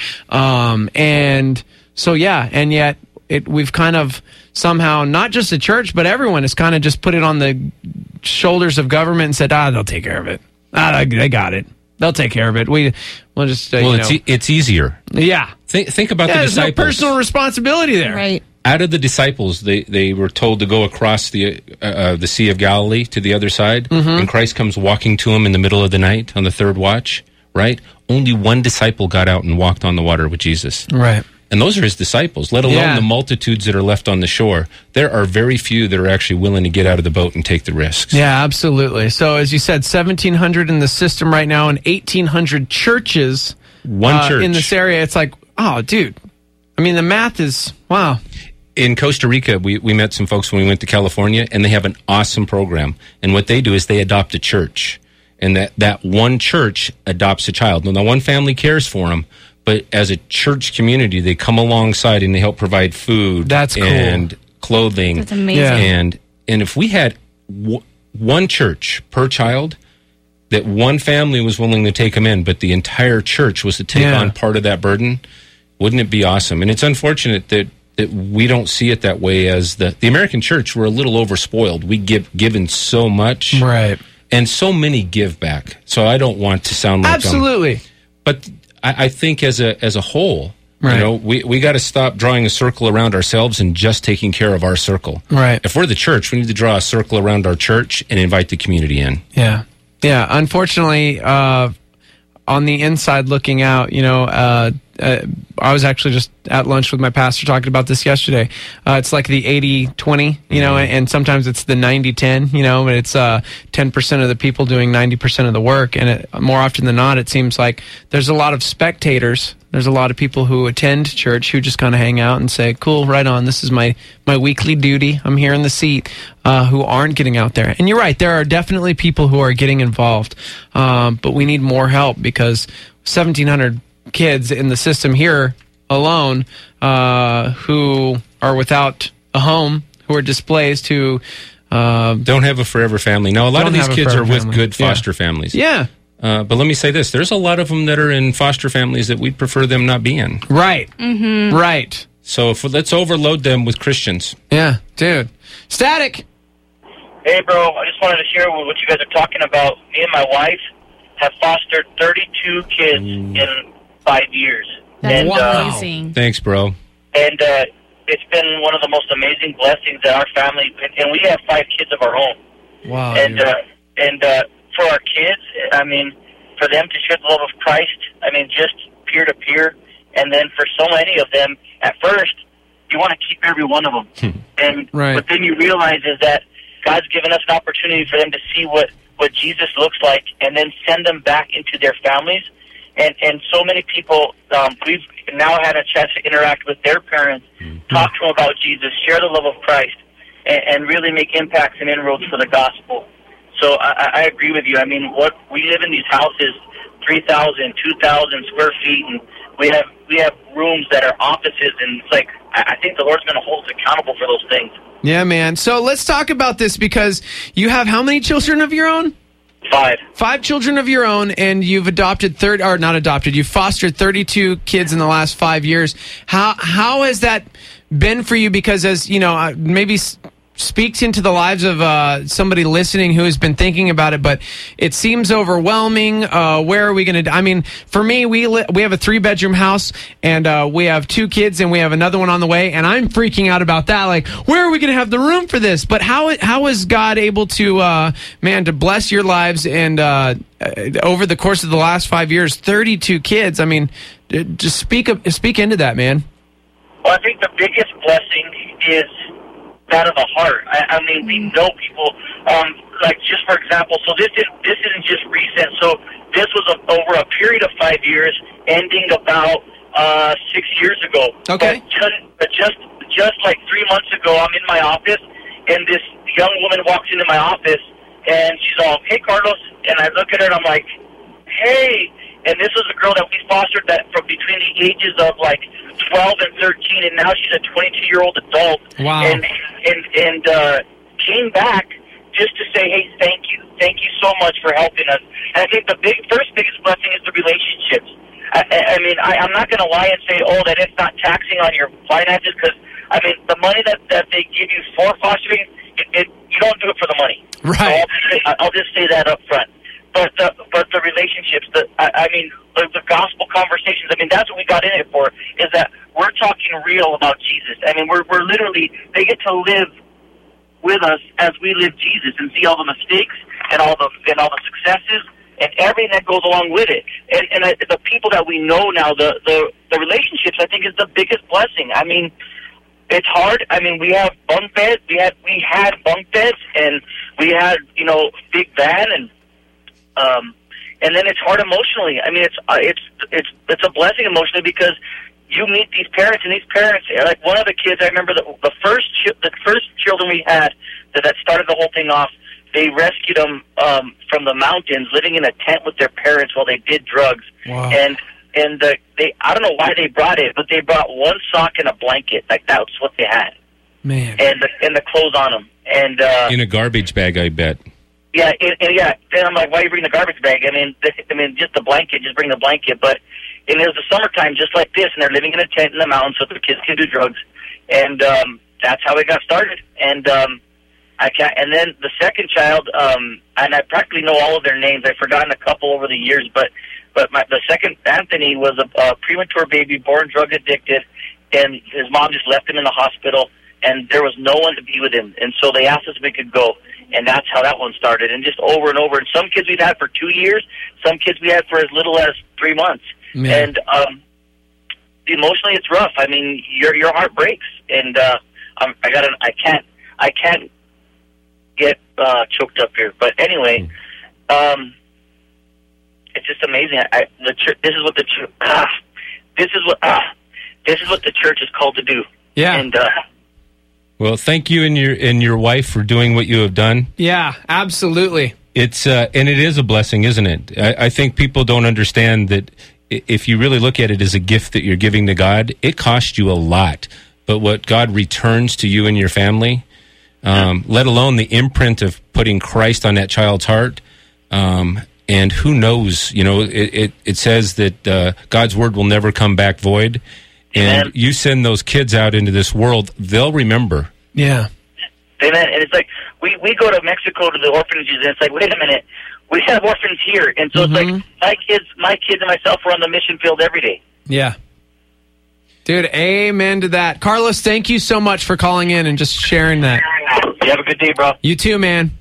And so, and yet we've kind of somehow, not just the church, but everyone has kind of just put it on the shoulders of government and said, they'll take care of it. They got it. They'll take care of it. We'll just, it's easier. Yeah. Think about the disciples. There's no personal responsibility there. Right. Out of the disciples, they were told to go across the Sea of Galilee to the other side, and Christ comes walking to them in the middle of the night on the third watch, right? Only one disciple got out and walked on the water with Jesus. Right. And those are his disciples, let alone the multitudes that are left on the shore. There are very few that are actually willing to get out of the boat and take the risks. Yeah, absolutely. So as you said, 1,700 in the system right now and 1,800 churches One church. in this area. It's like, oh, dude. I mean, the math is, wow. In Costa Rica, we met some folks when we went to California, and they have an awesome program. And what they do is they adopt a church. And that one church adopts a child. Now, one family cares for them, but as a church community, they come alongside and they help provide food. That's cool. And clothing. That's amazing. Yeah. And if we had one church per child, that one family was willing to take them in, but the entire church was to take on part of that burden, wouldn't it be awesome? And it's unfortunate that we don't see it that way. As the American church, we're a little overspoiled. We given so much, right, and so many give back. So I don't want to sound like absolutely, but I think as a whole, right, we got to stop drawing a circle around ourselves and just taking care of our circle. Right. If we're the church, we need to draw a circle around our church and invite the community in. Yeah. Yeah, unfortunately, on the inside looking out, I was actually just at lunch with my pastor talking about this yesterday. It's like the 80-20, and sometimes it's the 90-10, but it's 10% of the people doing 90% of the work. And more often than not, it seems like there's a lot of spectators. There's a lot of people who attend church who just kind of hang out and say, cool, right on, this is my weekly duty. I'm here in the seat, who aren't getting out there. And you're right, there are definitely people who are getting involved, but we need more help because 1,700 kids in the system here alone who are without a home, who are displaced, who don't have a forever family. Now, a lot of these kids are with good foster families. Yeah. But let me say this. There's a lot of them that are in foster families that we'd prefer them not be in. Right. Mm-hmm. Right. So let's overload them with Christians. Yeah, dude. Static. Hey, bro. I just wanted to share what you guys are talking about. Me and my wife have fostered 32 kids in 5 years. That's amazing. Thanks, bro. And it's been one of the most amazing blessings that our family, and we have 5 kids of our own. Wow. And for our kids, I mean, for them to share the love of Christ, I mean, just peer to peer, and then for so many of them, at first, you want to keep every one of them, and what then you realize is that God's given us an opportunity for them to see what Jesus looks like, and then send them back into their families. And so many people, we've now had a chance to interact with their parents, talk to them about Jesus, share the love of Christ, and really make impacts and inroads for the gospel. So I agree with you. I mean, we live in these houses, 3,000, 2,000 square feet, and we have rooms that are offices, and it's like I think the Lord's going to hold us accountable for those things. Yeah, man. So let's talk about this because you have how many children of your own? 5. 5 children of your own, and you've you've fostered 32 kids in the last 5 years. How has that been for you? Because as you know, maybe speaks into the lives of somebody listening who has been thinking about it, but it seems overwhelming. Where are we going to? I mean, for me, we have a 3-bedroom house, and we have 2 kids, and we have another one on the way, and I'm freaking out about that. Like, where are we going to have the room for this? But how is God able to, to bless your lives and over the course of the last 5 years, 32 kids? I mean, just speak into that, man. Well, I think the biggest blessing is out of the heart. I mean, we know people, like just for example, so this isn't just recent. So this was over a period of 5 years, ending about 6 years ago. Okay. But just like 3 months ago, I'm in my office, and this young woman walks into my office, and she's all, "Hey, Carlos," and I look at her and I'm like, "Hey." And this was a girl that we fostered that from between the ages of like 12 and 13, and now she's a 22-year-old adult. Wow. And came back just to say, hey, thank you so much for helping us. And I think the biggest blessing is the relationships. I mean, I'm not going to lie and say, that it's not taxing on your finances, because I mean, the money that they give you for fostering, you don't do it for the money. Right. So I'll just say that up front. But the relationships, the gospel conversations, I mean, that's what we got in it for, is that we're talking real about Jesus. I mean, we're literally, they get to live with us as we live Jesus and see all the mistakes and all the successes and everything that goes along with it. And the people that we know now, the relationships, I think, is the biggest blessing. I mean, it's hard. I mean, we have bunk beds. We had bunk beds, and we had, big van, and then it's hard emotionally. I mean, it's a blessing emotionally, because you meet these parents, and these parents, like one of the kids, I remember the first children we had that started the whole thing off, they rescued them from the mountains, living in a tent with their parents while they did drugs. Wow. And they, I don't know why they brought it, but they brought one sock and a blanket. Like, that's what they had. Man. And the clothes on them. And in a garbage bag, I bet. Yeah, and I'm like, why you bring the garbage bag? I mean, just the blanket, just bring the blanket. But it was the summertime, just like this, and they're living in a tent in the mountains so their kids can do drugs. And that's how it got started. And and then the second child, and I practically know all of their names. I've forgotten a couple over the years, but the second, Anthony, was a premature baby, born drug addicted, and his mom just left him in the hospital, and there was no one to be with him. And so they asked us if we could go. And that's how that one started, and just over and over. And some kids we've had for 2 years, some kids we had for as little as 3 months. Man. And emotionally, it's rough. I mean, your heart breaks, and I can't get choked up here. But anyway, it's just amazing. This is what the church is called to do. Yeah. And well, thank you and your wife for doing what you have done. Yeah, absolutely. It's and it is a blessing, isn't it? I think people don't understand that if you really look at it as a gift that you're giving to God, it cost you a lot. But what God returns to you and your family, let alone the imprint of putting Christ on that child's heart, and who knows, it says that God's word will never come back void. And you send those kids out into this world, they'll remember. Yeah. Amen. And it's like, we go to Mexico to the orphanages, and it's like, wait a minute, we have orphans here. And so it's like, my kids and myself are on the mission field every day. Yeah. Dude, amen to that. Carlos, thank you so much for calling in and just sharing that. You have a good day, bro. You too, man.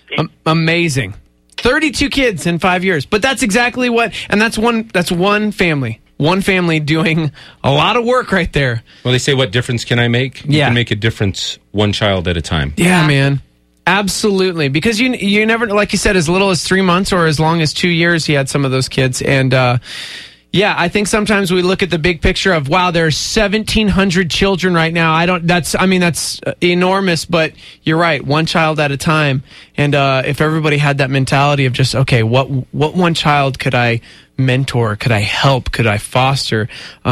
Amazing. 32 kids in 5 years. But that's exactly what, and that's one family. One family doing a lot of work right there. Well, they say, what difference can I make? You can make a difference one child at a time. Yeah, man. Absolutely. Because you never, like you said, as little as 3 months or as long as 2 years, he had some of those kids. And, yeah, I think sometimes we look at the big picture of, wow, there's 1,700 children right now. That's enormous, but you're right, one child at a time. And if everybody had that mentality of just, okay, what one child could I mentor? Could I help? Could I foster?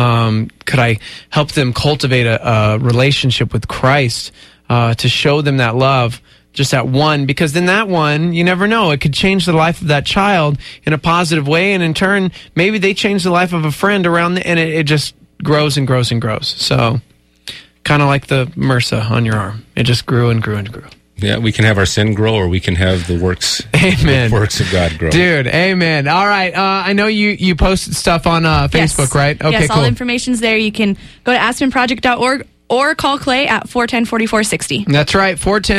Could I help them cultivate a relationship with Christ to show them that love? Just that one, because then that one, you never know. It could change the life of that child in a positive way, and in turn, maybe they change the life of a friend around, and it just grows and grows and grows. So, kind of like the MRSA on your arm. It just grew and grew and grew. Yeah, we can have our sin grow, or we can have the works, amen. The works of God grow. Dude, amen. All right, I know you posted stuff on Facebook, right? Okay, yes, all the information's there. You can go to aspenproject.org. Or call Clay at 410-4460. That's right,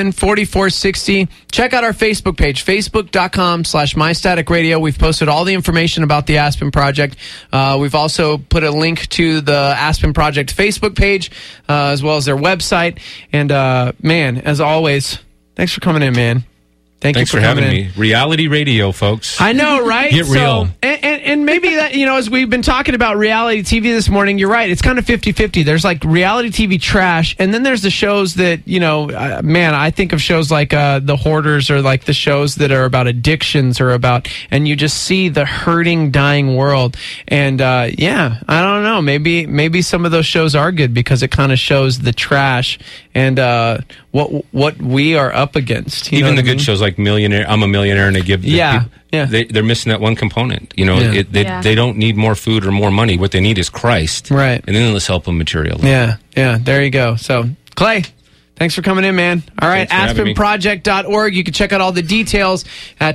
410-4460. Check out our Facebook page, facebook.com/mystaticradio. We've posted all the information about the Aspen Project. We've also put a link to the Aspen Project Facebook page, as well as their website. And, man, as always, thanks for coming in, man. Thanks for having me. Reality radio, folks. I know, right? Get real. And maybe that, as we've been talking about reality TV this morning, you're right. It's kind of 50-50. There's like reality TV trash, and then there's the shows that, man, I think of shows like The Hoarders, or like the shows that are about addictions, or about, and you just see the hurting, dying world. And, yeah, I don't know. Maybe some of those shows are good because it kind of shows the trash and what we are up against. Even the good shows like Millionaire, I'm a Millionaire, and they give people, they're missing that one component. They don't need more food or more money. What they need is Christ. Right. And then let's help them materially. Yeah. There you go. So, Clay, thanks for coming in, man. All right, aspenproject.org. You can check out all the details at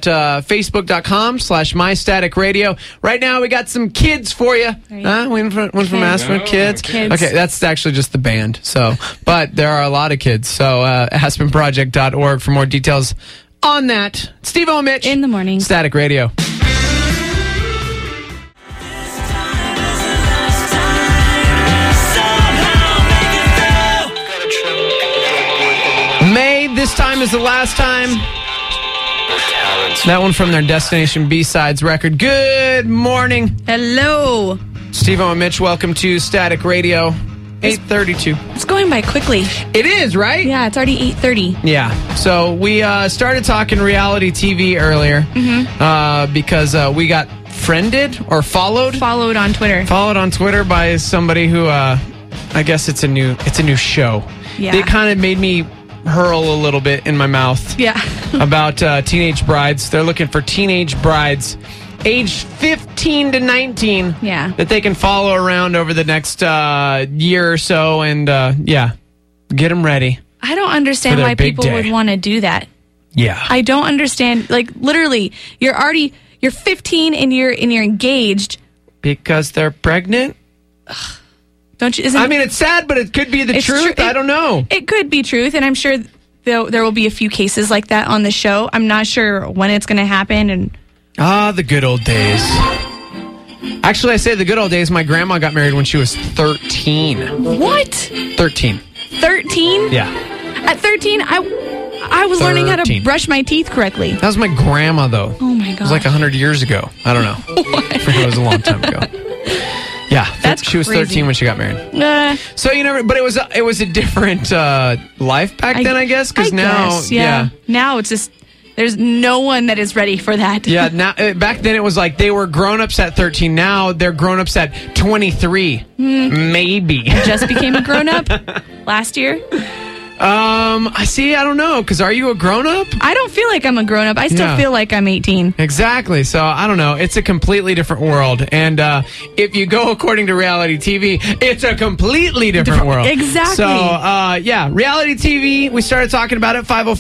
facebook.com/mystaticradio. Right now, we got some kids for you. One from Aspen, kids. Okay, that's actually just the band. So, but there are a lot of kids. So, aspenproject.org for more details on that. Steve-O and Mitch. In the morning. Static Radio. This time is the last time. That one from their Destination B-Sides record. Good morning. Hello. Steve-O and Mitch, welcome to Static Radio. 8:32. It's going by quickly. It is, right? Yeah, it's already 8:30. Yeah. So we started talking reality TV earlier because we got friended or followed. Followed on Twitter. Followed on Twitter by somebody who, I guess it's a new show. Yeah. They kind of made me hurl a little bit in my mouth. Yeah. About teenage brides. They're looking for teenage brides aged 15 to 19 that they can follow around over the next year or so and get them ready. I don't understand why people would want to do that. Yeah. I don't understand. Like, literally, you're 15 and you're engaged because they're pregnant. Don't you? I mean, it's sad, but it could be the truth. I don't know. It could be truth, and I'm sure there will be a few cases like that on the show. I'm not sure when it's going to happen. And the good old days. Actually, I say the good old days. My grandma got married when she was 13. What? 13. 13? Yeah. At 13, I was learning how to brush my teeth correctly. That was my grandma, though. Oh, my God. It was like 100 years ago. I don't know. It was a long time ago. Yeah, she was 13 when she got married. So but it was a different life back then, I guess. Because now, now it's just there's no one that is ready for that. Yeah, now back then it was like they were grown-ups at 13. Now they're grown-ups at 23, maybe. I just became a grown-up last year. I don't know, because are you a grown-up? I don't feel like I'm a grown-up. I still feel like I'm 18. Exactly. So, I don't know. It's a completely different world. And if you go according to reality TV, it's a completely different world. Exactly. So, reality TV, we started talking about it,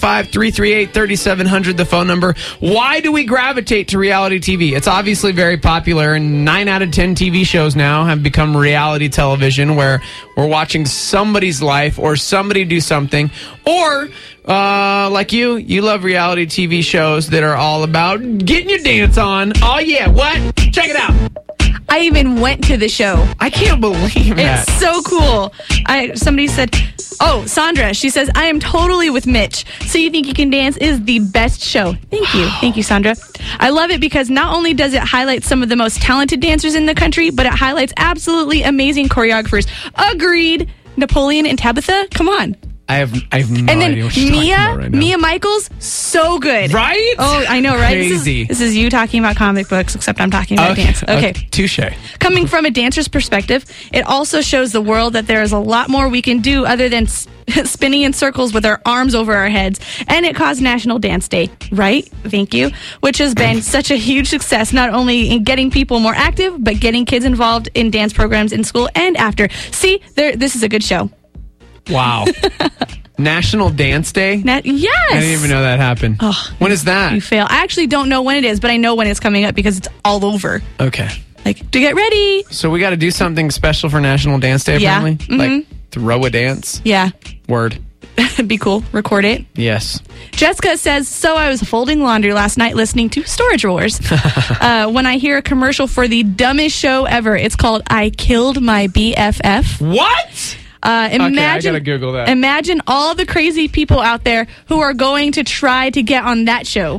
505-338-3700, the phone number. Why do we gravitate to reality TV? It's obviously very popular, and 9 out of 10 TV shows now have become reality television, where we're watching somebody's life or somebody do something. Or, like you love reality TV shows that are all about getting your dance on. Oh, yeah, what? Check it out. I even went to the show. I can't believe that. It's so cool. Somebody said, Sandra, she says, I am totally with Mitch. So You Think You Can Dance is the best show. Thank you. Thank you, Sandra. I love it because not only does it highlight some of the most talented dancers in the country, but it highlights absolutely amazing choreographers. Agreed. Napoleon and Tabitha, come on. I have no idea what you're talking about right now. Mia Michaels, so good. Right? Oh, I know, right? Crazy. This is you talking about comic books, except I'm talking about dance. Okay. Touche. Coming from a dancer's perspective, it also shows the world that there is a lot more we can do other than spinning in circles with our arms over our heads. And it caused National Dance Day, right? Thank you. Which has been such a huge success, not only in getting people more active, but getting kids involved in dance programs in school and after. See, this is a good show. Wow. National Dance Day? Yes. I didn't even know that happened. When is that? You fail. I actually don't know when it is, but I know when it's coming up because it's all over. Okay. Like, to get ready. So we got to do something special for National Dance Day, apparently? Mm-hmm. Like, throw a dance? Yeah. Word. It'd be cool. Record it. Yes. Jessica says, so I was folding laundry last night listening to Storage Wars. When I hear a commercial for the dumbest show ever, it's called I Killed My BFF. What? Imagine, I gotta Google that. Imagine all the crazy people out there who are going to try to get on that show.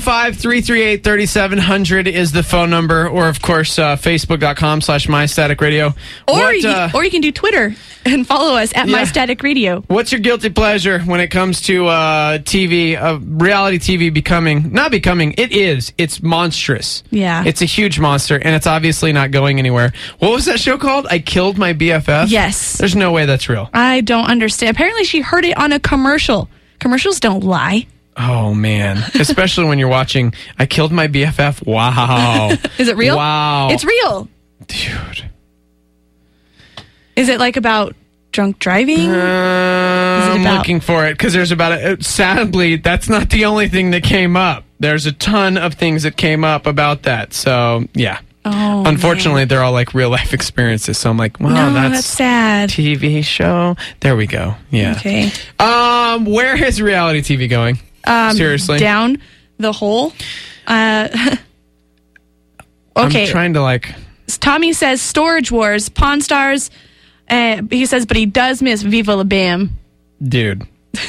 505-338-3700 is the phone number, or of course, Facebook.com/MyStaticRadio. Or you can do Twitter and follow us at MyStaticRadio. What's your guilty pleasure when it comes to TV, reality TV it's monstrous. Yeah. It's a huge monster, and it's obviously not going anywhere. What was that show called? I Killed My BFF? Yes. There's no way that's real. I don't understand. Apparently she heard it on a commercial. Commercials don't lie. Oh, man. Especially when you're watching I Killed My BFF. Wow. Is it real? Wow. It's real. Dude. Is it like about drunk driving? I'm looking for it because there's sadly, that's not the only thing that came up. There's a ton of things that came up about that. So, yeah. Oh, unfortunately, they're all like real life experiences. So I'm like, wow, that's sad. TV show. There we go. Yeah. Okay. Where is reality TV going? Seriously, down the hole. Okay. I'm trying to Tommy says Storage Wars, Pawn Stars. He says, but he does miss Viva La Bam. Dude.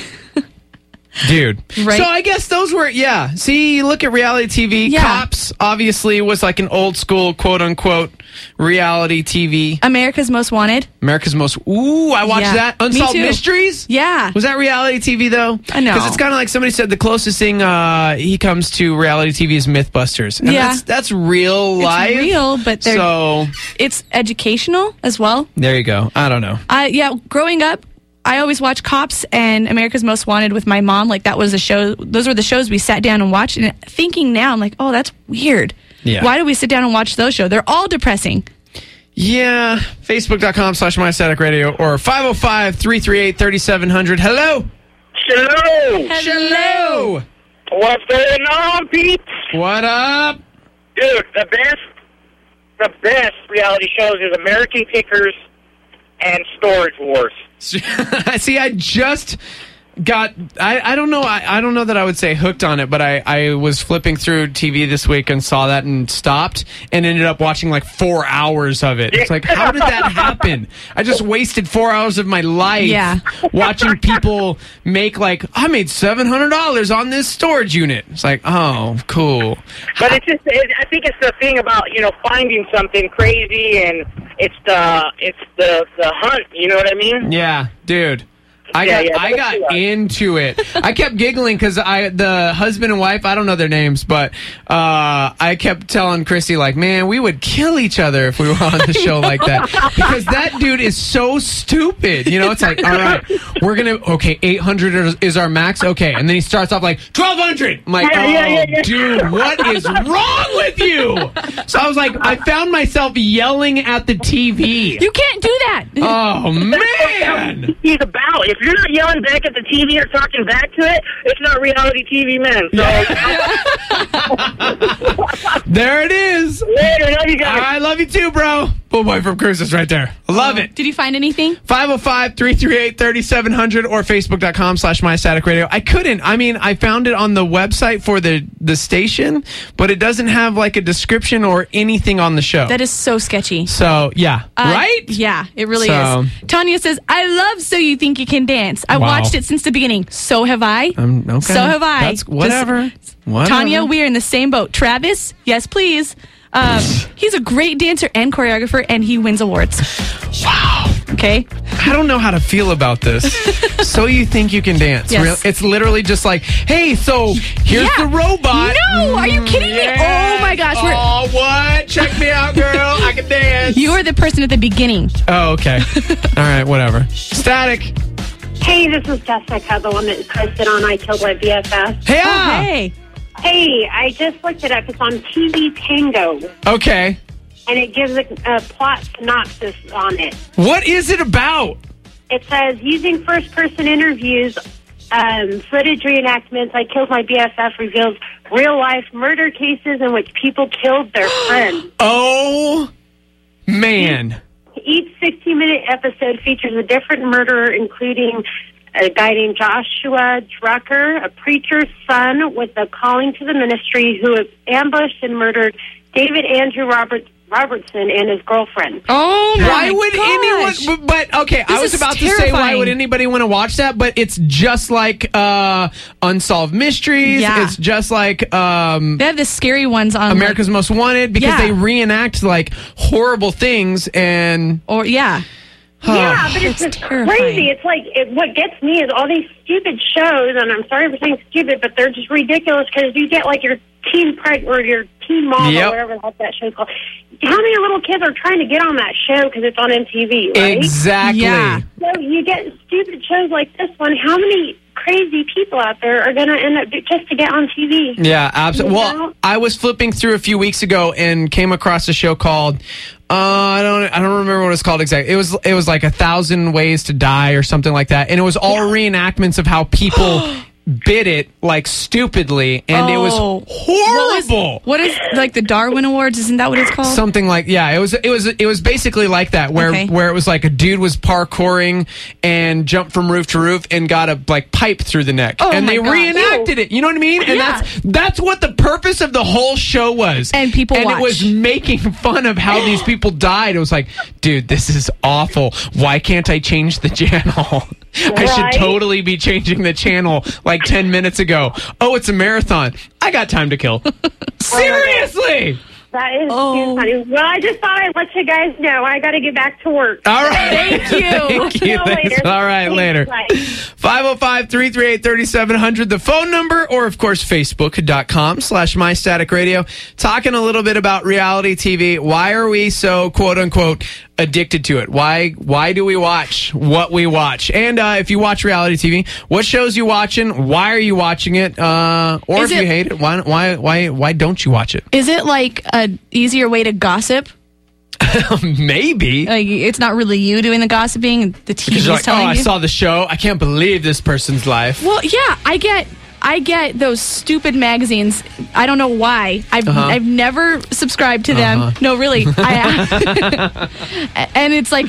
Right. So I guess those were, see, you look at reality TV. Yeah. Cops, obviously, was like an old school, quote-unquote, reality TV. America's Most Wanted. I watched that. Unsolved Mysteries? Yeah. Was that reality TV, though? I know. Because it's kind of like somebody said the closest thing he comes to reality TV is Mythbusters. And that's real life. It's real, but it's educational as well. There you go. I don't know. Growing up, I always watched Cops and America's Most Wanted with my mom. Like, that was a show. Those were the shows we sat down and watched. And thinking now, I'm like, oh, that's weird. Yeah. Why do we sit down and watch those shows? They're all depressing. Yeah. Facebook.com/MyStaticRadio or 505-338-3700. Hello. Hello. What's going on, peeps? What up? Dude, the best reality shows is American Pickers and Storage Wars. See, I just I don't know. I don't know that I would say hooked on it, but I was flipping through TV this week and saw that and stopped and ended up watching like 4 hours of it. It's like, how did that happen? I just wasted 4 hours of my life watching people make like, I made $700 on this storage unit. It's like, oh, cool. But it's just, I think it's the thing about, finding something crazy, and it's the hunt, you know what I mean? Yeah, dude. I got into it. I kept giggling because the husband and wife, I don't know their names, but I kept telling Chrissy, like, man, we would kill each other if we were on the show like that. Because that dude is so stupid. It's like, all right, we're going to, okay, 800 is our max. Okay. And then he starts off like, 1,200. I'm like, dude, what is wrong with you? So I was like, I found myself yelling at the TV. You can't do that. Oh, man. He's about. If you're not yelling back at the TV or talking back to it, it's not reality TV, man. So. There it is. Later, love you guys. I love you too, bro. Boy from Cruises right there. I love it. Did you find anything? 505-338-3700 or Facebook.com/MyStaticRadio. I couldn't. I mean, I found it on the website for the station, but it doesn't have like a description or anything on the show. That is so sketchy. So, yeah. Right? Yeah, it really is. Tanya says, I love So You Think You Can Dance. I watched it since the beginning. So have I. Okay. So have I. That's whatever. Tanya, we are in the same boat. Travis, yes, please. He's a great dancer and choreographer, and he wins awards. Wow. Okay. I don't know how to feel about this. So You Think You Can Dance. Yes. It's literally just like, hey, so here's the robot. No, are you kidding me? Oh, my gosh. Oh, what? Check me out, girl. I can dance. You are the person at the beginning. Oh, okay. All right, whatever. Static. Hey, this is Jessica, the one that posted on I Killed My BFF. Hey, hey. Hey, I just looked it up. It's on TV Tango. Okay. And it gives a plot synopsis on it. What is it about? It says, using first-person interviews, footage reenactments, I Killed My BFF reveals real-life murder cases in which people killed their friends. Oh, man. Each 60-minute episode features a different murderer, including a guy named Joshua Drucker, a preacher's son with a calling to the ministry, who has ambushed and murdered David Andrew Robertson and his girlfriend. Oh, why would anyone? But okay, I was about to say, why would anybody want to watch that? But it's just like Unsolved Mysteries. Yeah. It's just like they have the scary ones on America's Most Wanted, because they reenact like horrible things Yeah, but it's just crazy. It's like, what gets me is all these stupid shows, and I'm sorry for saying stupid, but they're just ridiculous, because you get like your teen or your teen mom or whatever that show's called. How many little kids are trying to get on that show because it's on MTV, right? Exactly. Yeah. So you get stupid shows like this one. How many crazy people out there are going to end up just to get on TV? Yeah, absolutely. Well, I was flipping through a few weeks ago and came across a show called I don't remember what it's called exactly. It was like 1,000 Ways to Die or something like that, and it was all reenactments of how people bid it like stupidly, and it was horrible. What is like the Darwin Awards? Isn't that what it's called? Something like It was basically like that, where it was like a dude was parkouring and jumped from roof to roof and got a like pipe through the neck, and they reenacted it. You know what I mean? And that's what the purpose of the whole show was. And people watched. It was making fun of how these people died. It was like, dude, this is awful. Why can't I change the channel? I should totally be changing the channel like 10 minutes ago. Oh, it's a marathon. I got time to kill. Seriously! That is too funny. Well, I just thought I'd let you guys know. I got to get back to work. All right. Thank you. Thank you. Later. All right, later. 505-338-3700, the phone number, or of course, Facebook.com/MyStaticRadio. Talking a little bit about reality TV. Why are we so, quote unquote, addicted to it? Why do we watch what we watch? And if you watch reality TV, what shows you watching? Why are you watching it? Or if you hate it, why don't you watch it? Is it like an easier way to gossip? Maybe. Like, it's not really you doing the gossiping. The TV's like, telling you. I saw the show. I can't believe this person's life. Well, yeah, I get those stupid magazines. I don't know why. I've never subscribed to them. No, really. And it's like,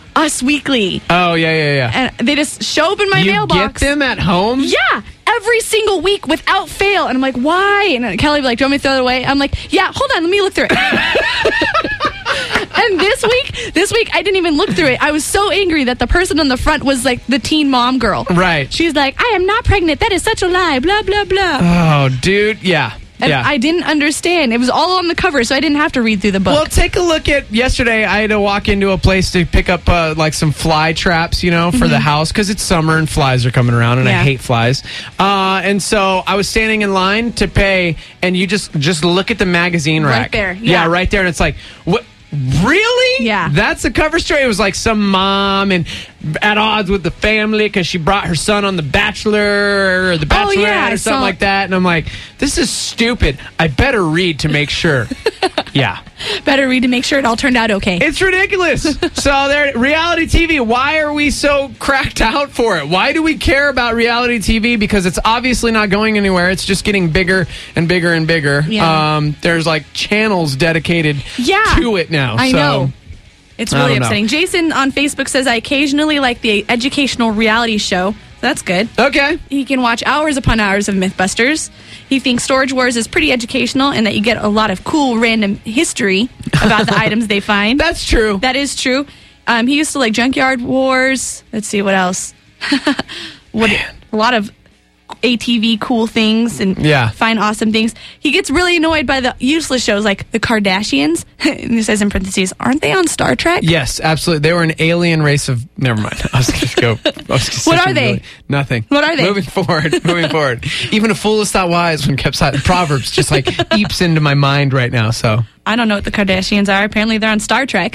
Us Weekly. Oh, yeah. And they just show up in my mailbox. You get them at home? Yeah. Every single week without fail. And I'm like, why? And Kelly would be like, do you want me to throw it away? I'm like, yeah, hold on. Let me look through it. And this week, I didn't even look through it. I was so angry that the person on the front was like the teen mom girl. Right. She's like, I am not pregnant. That is such a lie. Blah, blah, blah. Oh, dude. Yeah. And I didn't understand. It was all on the cover, so I didn't have to read through the book. Well, take a look at yesterday. I had to walk into a place to pick up like some fly traps, for the house because it's summer and flies are coming around, and I hate flies. And so I was standing in line to pay, and you just look at the magazine rack. Right there. Yeah, right there. And it's like, what? Really? Yeah. That's the cover story. It was like some mom and at odds with the family because she brought her son on The Bachelor or The Bachelorette or something like that. And I'm like, this is stupid. I better read to make sure. Yeah. Better read to make sure it all turned out okay. It's ridiculous. So there, reality TV, why are we so cracked out for it? Why do we care about reality TV? Because it's obviously not going anywhere. It's just getting bigger and bigger and bigger. Yeah. There's like channels dedicated to it now. I know. It's really don't know. upsetting. Jason on Facebook says, I occasionally like the educational reality show. That's good. Okay. He can watch hours upon hours of Mythbusters. He thinks Storage Wars is pretty educational and that you get a lot of cool random history about the items they find. That's true. That is true. He used to like Junkyard Wars. Let's see, what else? A lot of ATV cool things and find awesome things. He gets really annoyed by the useless shows like the Kardashians. And he says in parentheses, aren't they on Star Trek? Yes, absolutely. They were an alien race of... Never mind. I was going to go... What are they? Nothing. What are they? Moving forward. Even a fool is thought wise when kept silent. Proverbs just like eeps into my mind right now, so... I don't know what the Kardashians are. Apparently they're on Star Trek.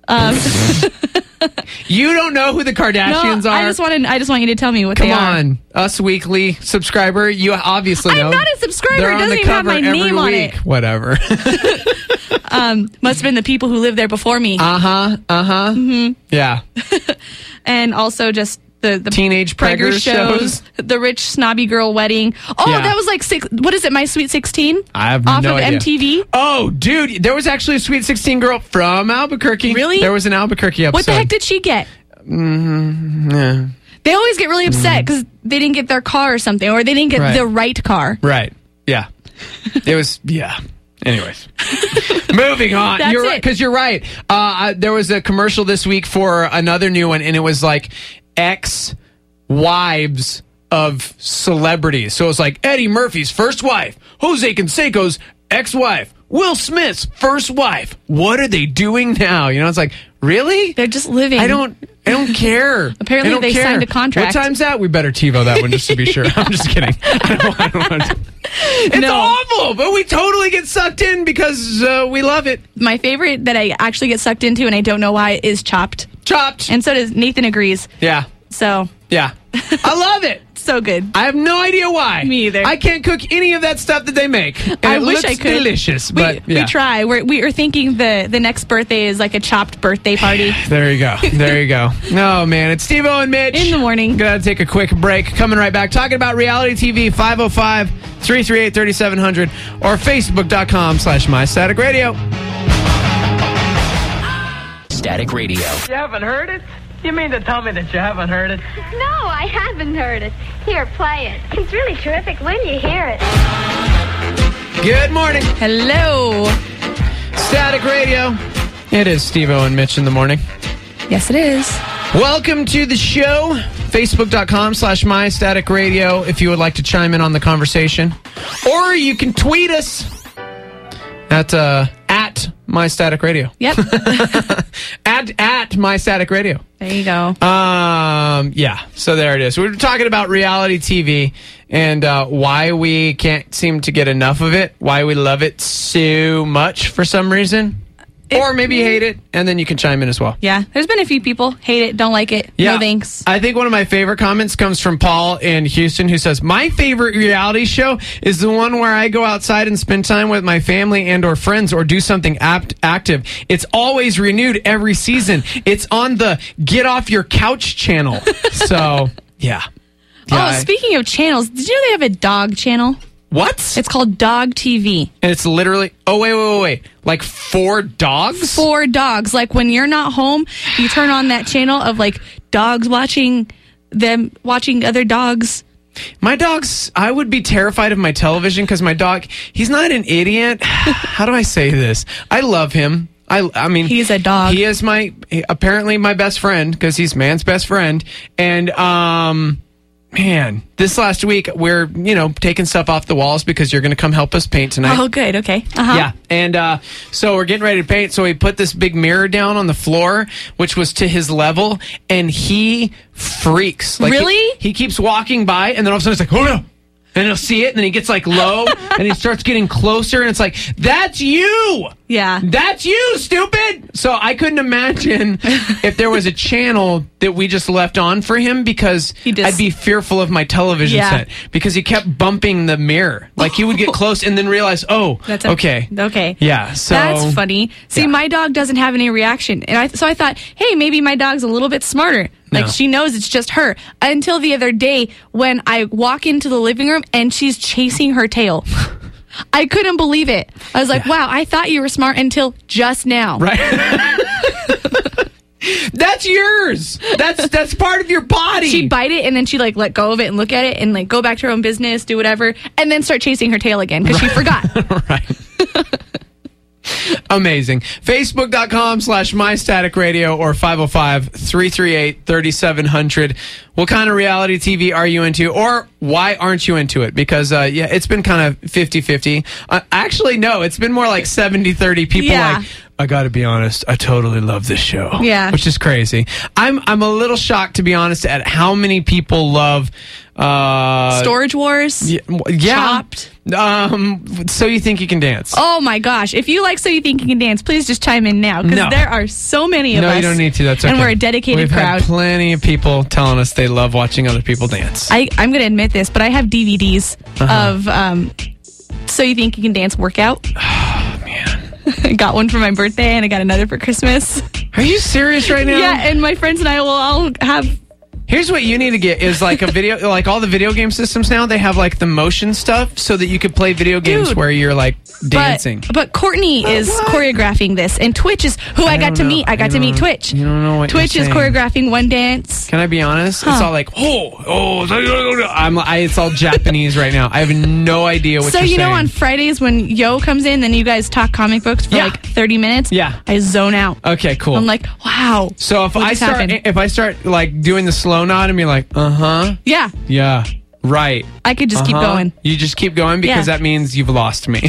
You don't know who the Kardashians are? I just want you to tell me what they are. Come on, Us Weekly subscriber. You obviously know. I'm not a subscriber. They're It doesn't on the even have cover my every name on week. it. Whatever. Must have been the people who lived there before me. Mm-hmm. Yeah. And also just the teenage pregger shows. The rich snobby girl wedding. Oh, that was like what is it? My Sweet 16? I have off no of idea. MTV. Oh, dude, there was actually a Sweet 16 girl from Albuquerque. Really? There was an Albuquerque episode. What the heck did she get? Yeah. They always get really upset because they didn't get their car or something, or they didn't get the right car. Right. Yeah. It was. Yeah. Anyways, moving on. That's You're it. right, because you're right. There was a commercial this week for another new one, and it was like ex-wives of celebrities. So it's like Eddie Murphy's first wife, Jose Canseco's ex-wife, Will Smith's first wife. What are they doing now? It's like, really? They're just living. I don't care. Apparently I don't they care. signed a contract. What time's that? We better TiVo that one just to be sure. I'm just kidding. I don't want to. It's awful, but we totally get sucked in because we love it. My favorite that I actually get sucked into, and I don't know why, is Chopped. Chopped. And so does Nathan agrees. Yeah. So. Yeah. I love it. So good. I have no idea why. Me either. I can't cook any of that stuff that they make. And I it wish looks I could. delicious, but we try. We are thinking the next birthday is like a Chopped birthday party. There you go. There you go. No, man. It's Steve-O and Mitch. In the morning. Gotta take a quick break. Coming right back. Talking about reality TV, 505-338-3700 or Facebook.com/MyStaticRadio. Static Radio. You haven't heard it? You mean to tell me that you haven't heard it? No, I haven't heard it. Here, play it. It's really terrific when you hear it. Good morning. Hello. Static Radio. It is Steve-O and Mitch in the morning. Yes, it is. Welcome to the show. Facebook.com/MyStaticRadio if you would like to chime in on the conversation. Or you can tweet us at MyStaticRadio. Yep. at MyStaticRadio. There you go. Yeah, so there it is. We're talking about reality TV and why we can't seem to get enough of it, why we love it so much for some reason. Or maybe you hate it, and then you can chime in as well. Yeah, there's been a few people hate it, don't like it. Yeah. No thanks. I think one of my favorite comments comes from Paul in Houston, who says, my favorite reality show is the one where I go outside and spend time with my family and or friends or do something active. It's always renewed every season. It's on the Get Off Your Couch channel. So, yeah. Speaking of channels, did you know they have a dog channel? What? It's called Dog TV. And it's literally, wait. Like 4 dogs? 4 dogs. Like when you're not home, you turn on that channel of like dogs watching other dogs. My dogs, I would be terrified of my television because my dog, he's not an idiot. How do I say this? I love him. I mean, he's a dog. He is apparently my best friend because he's man's best friend. And, man, this last week we're, taking stuff off the walls because you're going to come help us paint tonight. Oh, good. Okay. Uh-huh. Yeah. And so we're getting ready to paint. So we put this big mirror down on the floor, which was to his level, and he freaks. Like, really? He keeps walking by, and then all of a sudden it's like, oh no. And he'll see it, and then he gets like low, and he starts getting closer, and it's like, that's you! Yeah. That's you, stupid! So I couldn't imagine if there was a channel that we just left on for him because I'd be fearful of my television set because he kept bumping the mirror. Like he would get close and then realize, that's okay. Okay. Yeah, so... That's funny. See, my dog doesn't have any reaction. And so I thought, hey, maybe my dog's a little bit smarter. Like, she knows it's just her. Until the other day when I walk into the living room and she's chasing her tail. I couldn't believe it. I was like, wow, I thought you were smart until just now. Right. That's yours. That's part of your body. She'd bite it and then she'd like let go of it and look at it and like go back to her own business, do whatever, and then start chasing her tail again because she forgot. Right. Amazing. Facebook.com/MyStaticRadio or 505-338-3700. What kind of reality TV are you into, or why aren't you into it? Because, it's been kind of 50-50. Actually, no, it's been more like 70-30. People like, I got to be honest, I totally love this show. Yeah. Which is crazy. I'm a little shocked, to be honest, at how many people love... Storage Wars? Yeah. Chopped? So You Think You Can Dance. Oh my gosh. If you like So You Think You Can Dance, please just chime in now because there are so many of us. No, you don't need to. That's okay. And we're a dedicated crowd. We've had plenty of people telling us they love watching other people dance. I'm going to admit this, but I have DVDs of So You Think You Can Dance workout. Oh, man. I got one for my birthday and I got another for Christmas. Are you serious right now? Yeah, and my friends and I will all have... Here's what you need to get is like a video, like all the video game systems now, they have like the motion stuff so that you could play video games where you're like dancing. But Courtney is choreographing this, and Twitch is who I got to meet. I got to meet Twitch. You don't know what Twitch is choreographing one dance. Can I be honest? It's all like, it's all Japanese right now. I have no idea what you're saying. So, on Fridays when Yo comes in, then you guys talk comic books for like 30 minutes. Yeah. I zone out. Okay, cool. I'm like, wow. So if I start like doing the slow nod and be like, yeah, right, I could just keep going. You just keep going because that means you've lost me.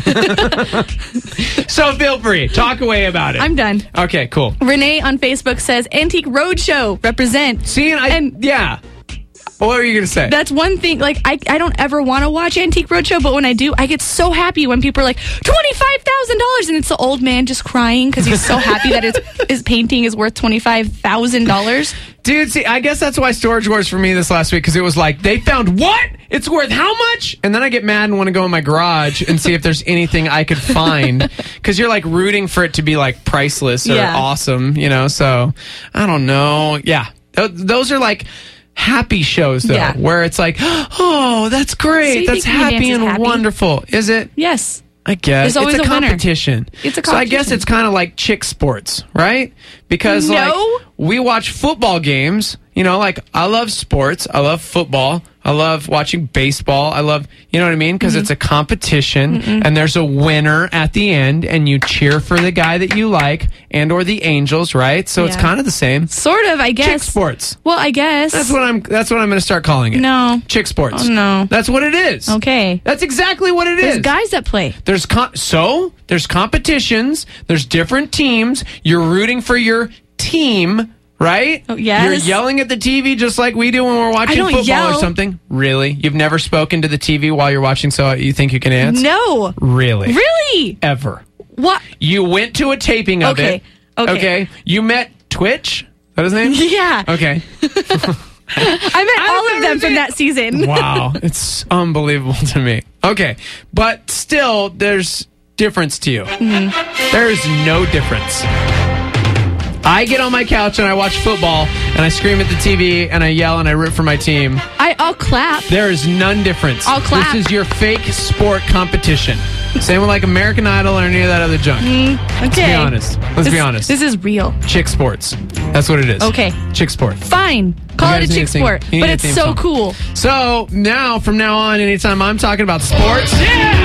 So feel free, talk away about it. I'm done. Okay, cool. Renee on Facebook says Antique Roadshow represent. See, what were you going to say? That's one thing. Like, I don't ever want to watch Antique Roadshow, but when I do, I get so happy when people are like, $25,000! And it's the old man just crying because he's so happy that his painting is worth $25,000. Dude, see, I guess that's why Storage Wars for me this last week, because it was like, they found what? It's worth how much? And then I get mad and want to go in my garage and see if there's anything I could find. Because you're like rooting for it to be like priceless or awesome, so I don't know. Yeah. Those are like... happy shows though, where it's like, oh, that's great, that's happy and wonderful. Is it? Yes, I guess. There's always it's a competition. It's a competition. So I guess it's kind of like chick sports, right? Because like we watch football games. Like I love sports. I love football. I love watching baseball. I love, you know what I mean? Because it's a competition and there's a winner at the end and you cheer for the guy that you like and or the Angels, right? So it's kind of the same. Sort of, I guess. Chick sports. Well, I guess. That's what I'm going to start calling it. No. Chick sports. Oh, no. That's what it is. Okay. That's exactly what it is. There's guys that play. There's competitions. There's different teams. You're rooting for your team. Right? Oh, yes. You're yelling at the TV just like we do when we're watching football or something. Really? You've never spoken to the TV while you're watching So You Think You Can Dance? No. Really? Really? Ever. What? You went to a taping of it. Okay. You met Twitch? Is that his name? Yeah. Okay. I met all of them from that season. Wow. It's unbelievable to me. Okay. But still, there's difference to you. There's no difference. I get on my couch and I watch football and I scream at the TV and I yell and I root for my team. I'll clap. There is none difference. I'll clap. This is your fake sport competition. Same with like American Idol or any of that other junk. Okay. Let's be honest. Let's be honest. This is real. Chick sports. That's what it is. Okay. Chick sport. Fine. Call it a chick sport. But it's so cool. So from now on, anytime I'm talking about sports,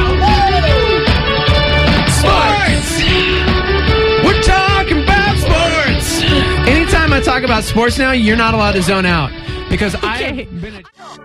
sports! We're talking about sports! Anytime I talk about sports now, you're not allowed to zone out. Because I've been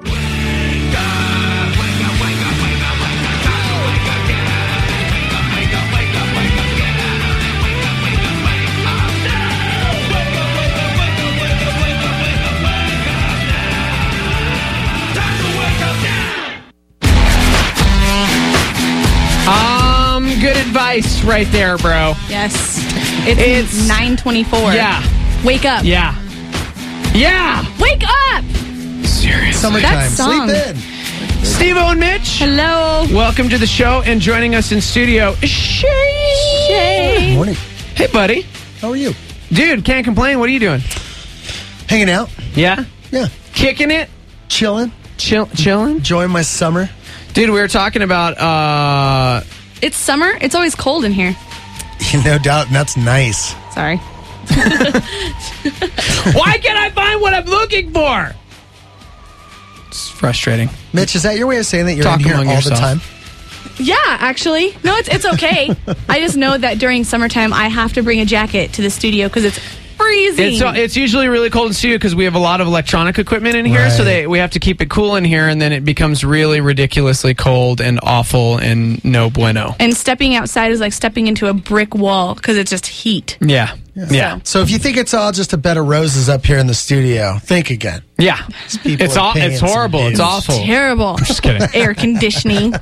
good advice right there, bro. Yes. It's 9:24. Yeah. Wake up. Yeah. Yeah. Wake up. Seriously. Summertime. Sleep in. Steve-O and Mitch. Hello. Welcome to the show, and joining us in studio, Shay. Good morning. Hey, buddy. How are you? Dude, can't complain. What are you doing? Hanging out. Yeah? Yeah. Kicking it? Chilling. Chilling? Enjoying my summer. Dude, we were talking about... It's summer. It's always cold in here. No doubt, and that's nice. Sorry. Why can't I find what I'm looking for? It's frustrating. Mitch, is that your way of saying that you're Talk in here among all yourself. the time? Yeah, actually. No, it's okay. I just know that during summertime, I have to bring a jacket to the studio because it's freezing. It's usually really cold in studio because we have a lot of electronic equipment in here, so we have to keep it cool in here, and then it becomes really ridiculously cold and awful and no bueno. And stepping outside is like stepping into a brick wall because it's just heat. Yeah. Yeah. So if you think it's all just a bed of roses up here in the studio, think again. Yeah. It's horrible. It's awful. It's terrible. I'm just kidding. Air conditioning.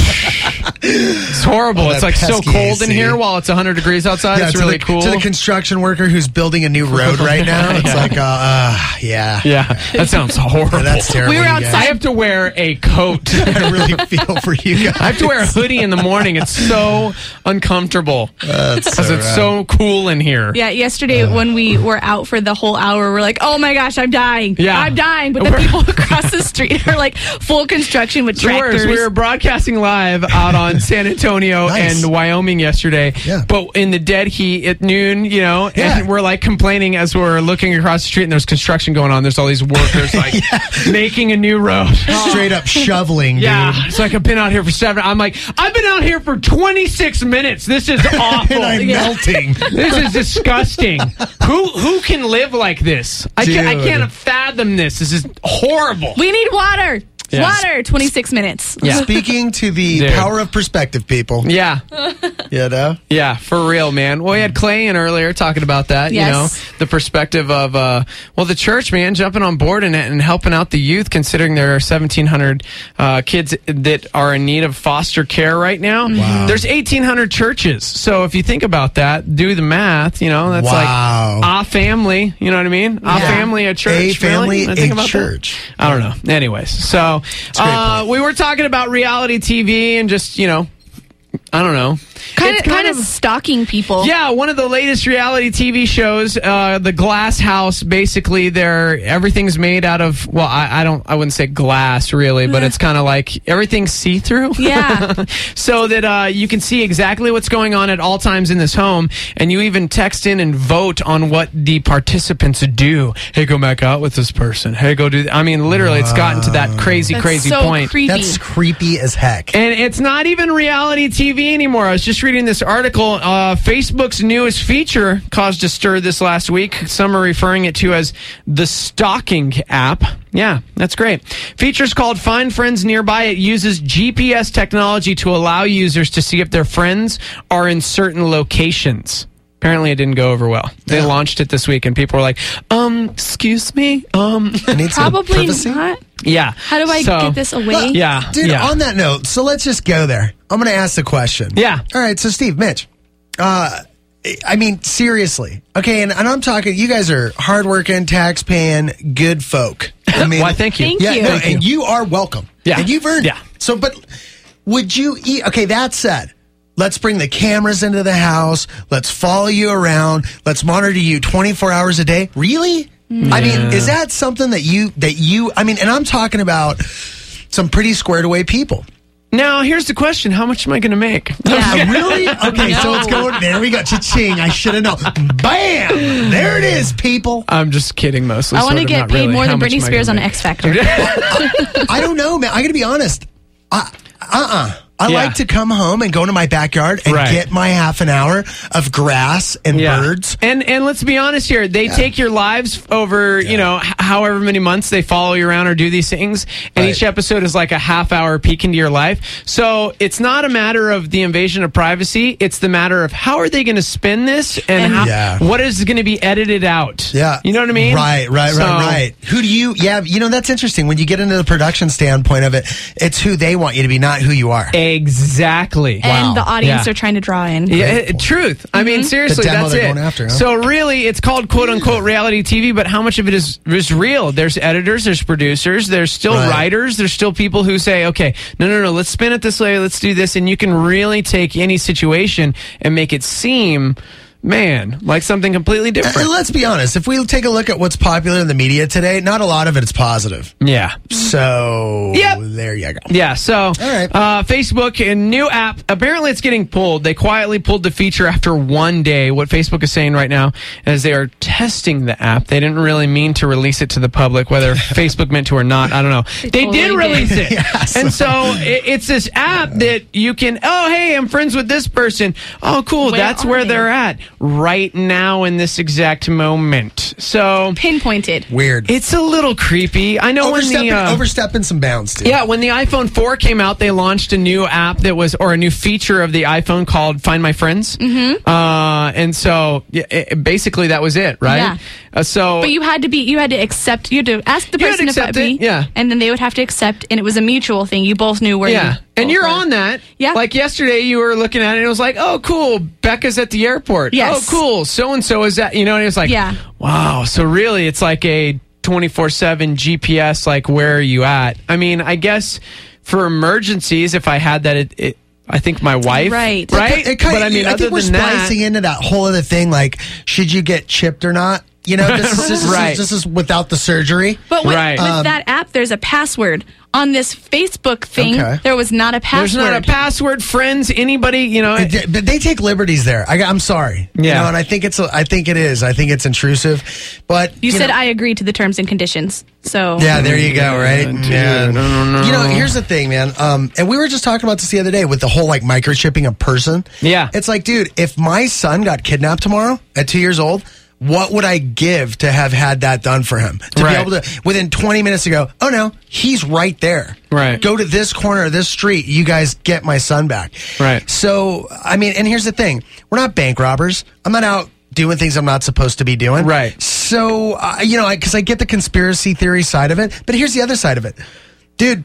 It's horrible. It's like so cold in here while it's 100 degrees outside. Yeah, it's really cool. To the construction worker who's building a new road right now, it's like, yeah. Yeah, that sounds horrible. Yeah, that's terrible. We were outside. I have to wear a coat. I really feel for you guys. I have to wear a hoodie in the morning. It's so uncomfortable because it's so cool in here. Yeah, yesterday when we were out for the whole hour, we're like, oh my gosh, I'm dying. Yeah. I'm dying. But the people across the street are like full construction with tractors. We were broadcasting live out on San Antonio and Wyoming yesterday. Yeah. But in the dead heat at noon, and we're like complaining as we're looking across the street and there's construction going on. There's all these workers like making a new road. Straight up shoveling, dude. Yeah. It's like I've been out here for 7. I'm like, I've been out here for 26 minutes. This is awful. And I'm melting. This is disgusting. Who can live like this? I can't fathom this. This is horrible. We need water. Yeah. Water. 26 minutes. Yeah. Speaking to the power of perspective, people. Yeah. Yeah, for real, man. Well, we had Clay in earlier talking about that, Yes. the perspective of, the church, man, jumping on board and helping out the youth, considering there are 1,700 kids that are in need of foster care right now. Wow. There's 1,800 churches. So if you think about that, do the math, that's like a family, you know what I mean? A family, a church. A family, really? a church. That? I don't know. Anyways, so we were talking about reality TV and just, I don't know. Kind of stalking people. Yeah, one of the latest reality TV shows, The Glass House. Basically, everything's made out of. Well, I wouldn't say glass really, but it's kind of like everything's see through. Yeah. So that you can see exactly what's going on at all times in this home, and you even text in and vote on what the participants do. Hey, go back out with this person. Hey, go do. I mean, literally, it's gotten to that crazy so point. Creepy. That's creepy as heck. And it's not even reality TV anymore. I was just reading this article. Facebook's newest feature caused a stir this last week. Some are referring it to as the stalking app. Yeah, that's great. Feature's called Find Friends Nearby. It uses GPS technology to allow users to see if their friends are in certain locations. Apparently, it didn't go over well. They launched it this week, and people were like, excuse me? Probably not. Yeah. How do I get this away? Dude, on that note, so let's just go there. I'm going to ask the question. Yeah. All right, so Steve, Mitch, I mean, seriously. Okay, and I'm talking, you guys are hardworking, tax-paying, good folk. I mean, why, thank you. Thank you. No, and you are welcome. Yeah. And you've earned Yeah. So, but would you eat, okay, that said, let's bring the cameras into the house. Let's follow you around. Let's monitor you 24 hours a day. Really? Yeah. I mean, is that something that you, I mean, and I'm talking about some pretty squared away people. Now, here's the question. How much am I going to make? Yeah. Really? Okay, so it's going, there we go. Cha-ching. I should have known. Bam! There it is, people. I'm just kidding mostly. I want to get paid more than Britney Spears on X Factor. I don't know, man. I got to be honest. I like to come home and go into my backyard and get my half an hour of grass and birds. And let's be honest here. They take your lives over, you know, however many months they follow you around or do these things. And each episode is like a half hour peek into your life. So it's not a matter of the invasion of privacy. It's the matter of how are they going to spin this and what is going to be edited out. Yeah. You know what I mean? Right. Who do you, you know, that's interesting. When you get into the production standpoint of it, it's who they want you to be, not who you are. Exactly. And the audience they're trying to draw in. Yeah, truth. I mean, seriously, that's it. Going after, huh? So really, it's called quote-unquote reality TV, but how much of it is real? There's editors, there's producers, there's still writers, there's still people who say, okay, no, let's spin it this way, let's do this, and you can really take any situation and make it seem... man, like something completely different. And let's be honest. If we take a look at what's popular in the media today, not a lot of it is positive. Yeah. So, there you go. Yeah, so Facebook, a new app, apparently it's getting pulled. They quietly pulled the feature after one day. What Facebook is saying right now is they are testing the app. They didn't really mean to release it to the public, whether Facebook meant to or not. I don't know. They did release it. And so it's this app that you can, oh, hey, I'm friends with this person. Oh, cool. That's where they're at right now in this exact moment. So pinpointed. Weird. It's a little creepy. I know overstepping some bounds, dude. Yeah, when the iPhone 4 came out, they launched a new app that was, or a new feature of the iPhone called Find My Friends. Mm-hmm. And so basically that was it, right? Yeah. But you had to accept. You had to ask the person if it be. Yeah. And then they would have to accept, and it was a mutual thing. You both knew where. Yeah. And you're on that. Yeah. Like yesterday, you were looking at it, and it was like, oh, cool, Becca's at the airport. Yes. Oh, cool, so-and-so is at, you know, and it's like, wow. So really, it's like a 24/7 GPS, like, where are you at? I mean, I guess for emergencies, if I had that, I think my wife, right? But I mean, I think we're splicing into that whole other thing, like, should you get chipped or not? You know, this is without the surgery. But with that app, there's a password. On this Facebook thing, there was not a password. There's not a password, friends, anybody, you know. But they take liberties there. I'm sorry. Yeah. You know, and I think it is. I think it's intrusive. But you said I agree to the terms and conditions. So yeah, there you go, right? No. You know, here's the thing, man. And we were just talking about this the other day with the whole like microchipping a person. Yeah. It's like, dude, if my son got kidnapped tomorrow at 2 years old, what would I give to have had that done for him? To be able to, within 20 minutes to go, oh no, he's right there. Right. Go to this corner of this street. You guys get my son back. Right. So, I mean, and here's the thing. We're not bank robbers. I'm not out doing things I'm not supposed to be doing. Right. So, you know, because I get the conspiracy theory side of it, but here's the other side of it. Dude,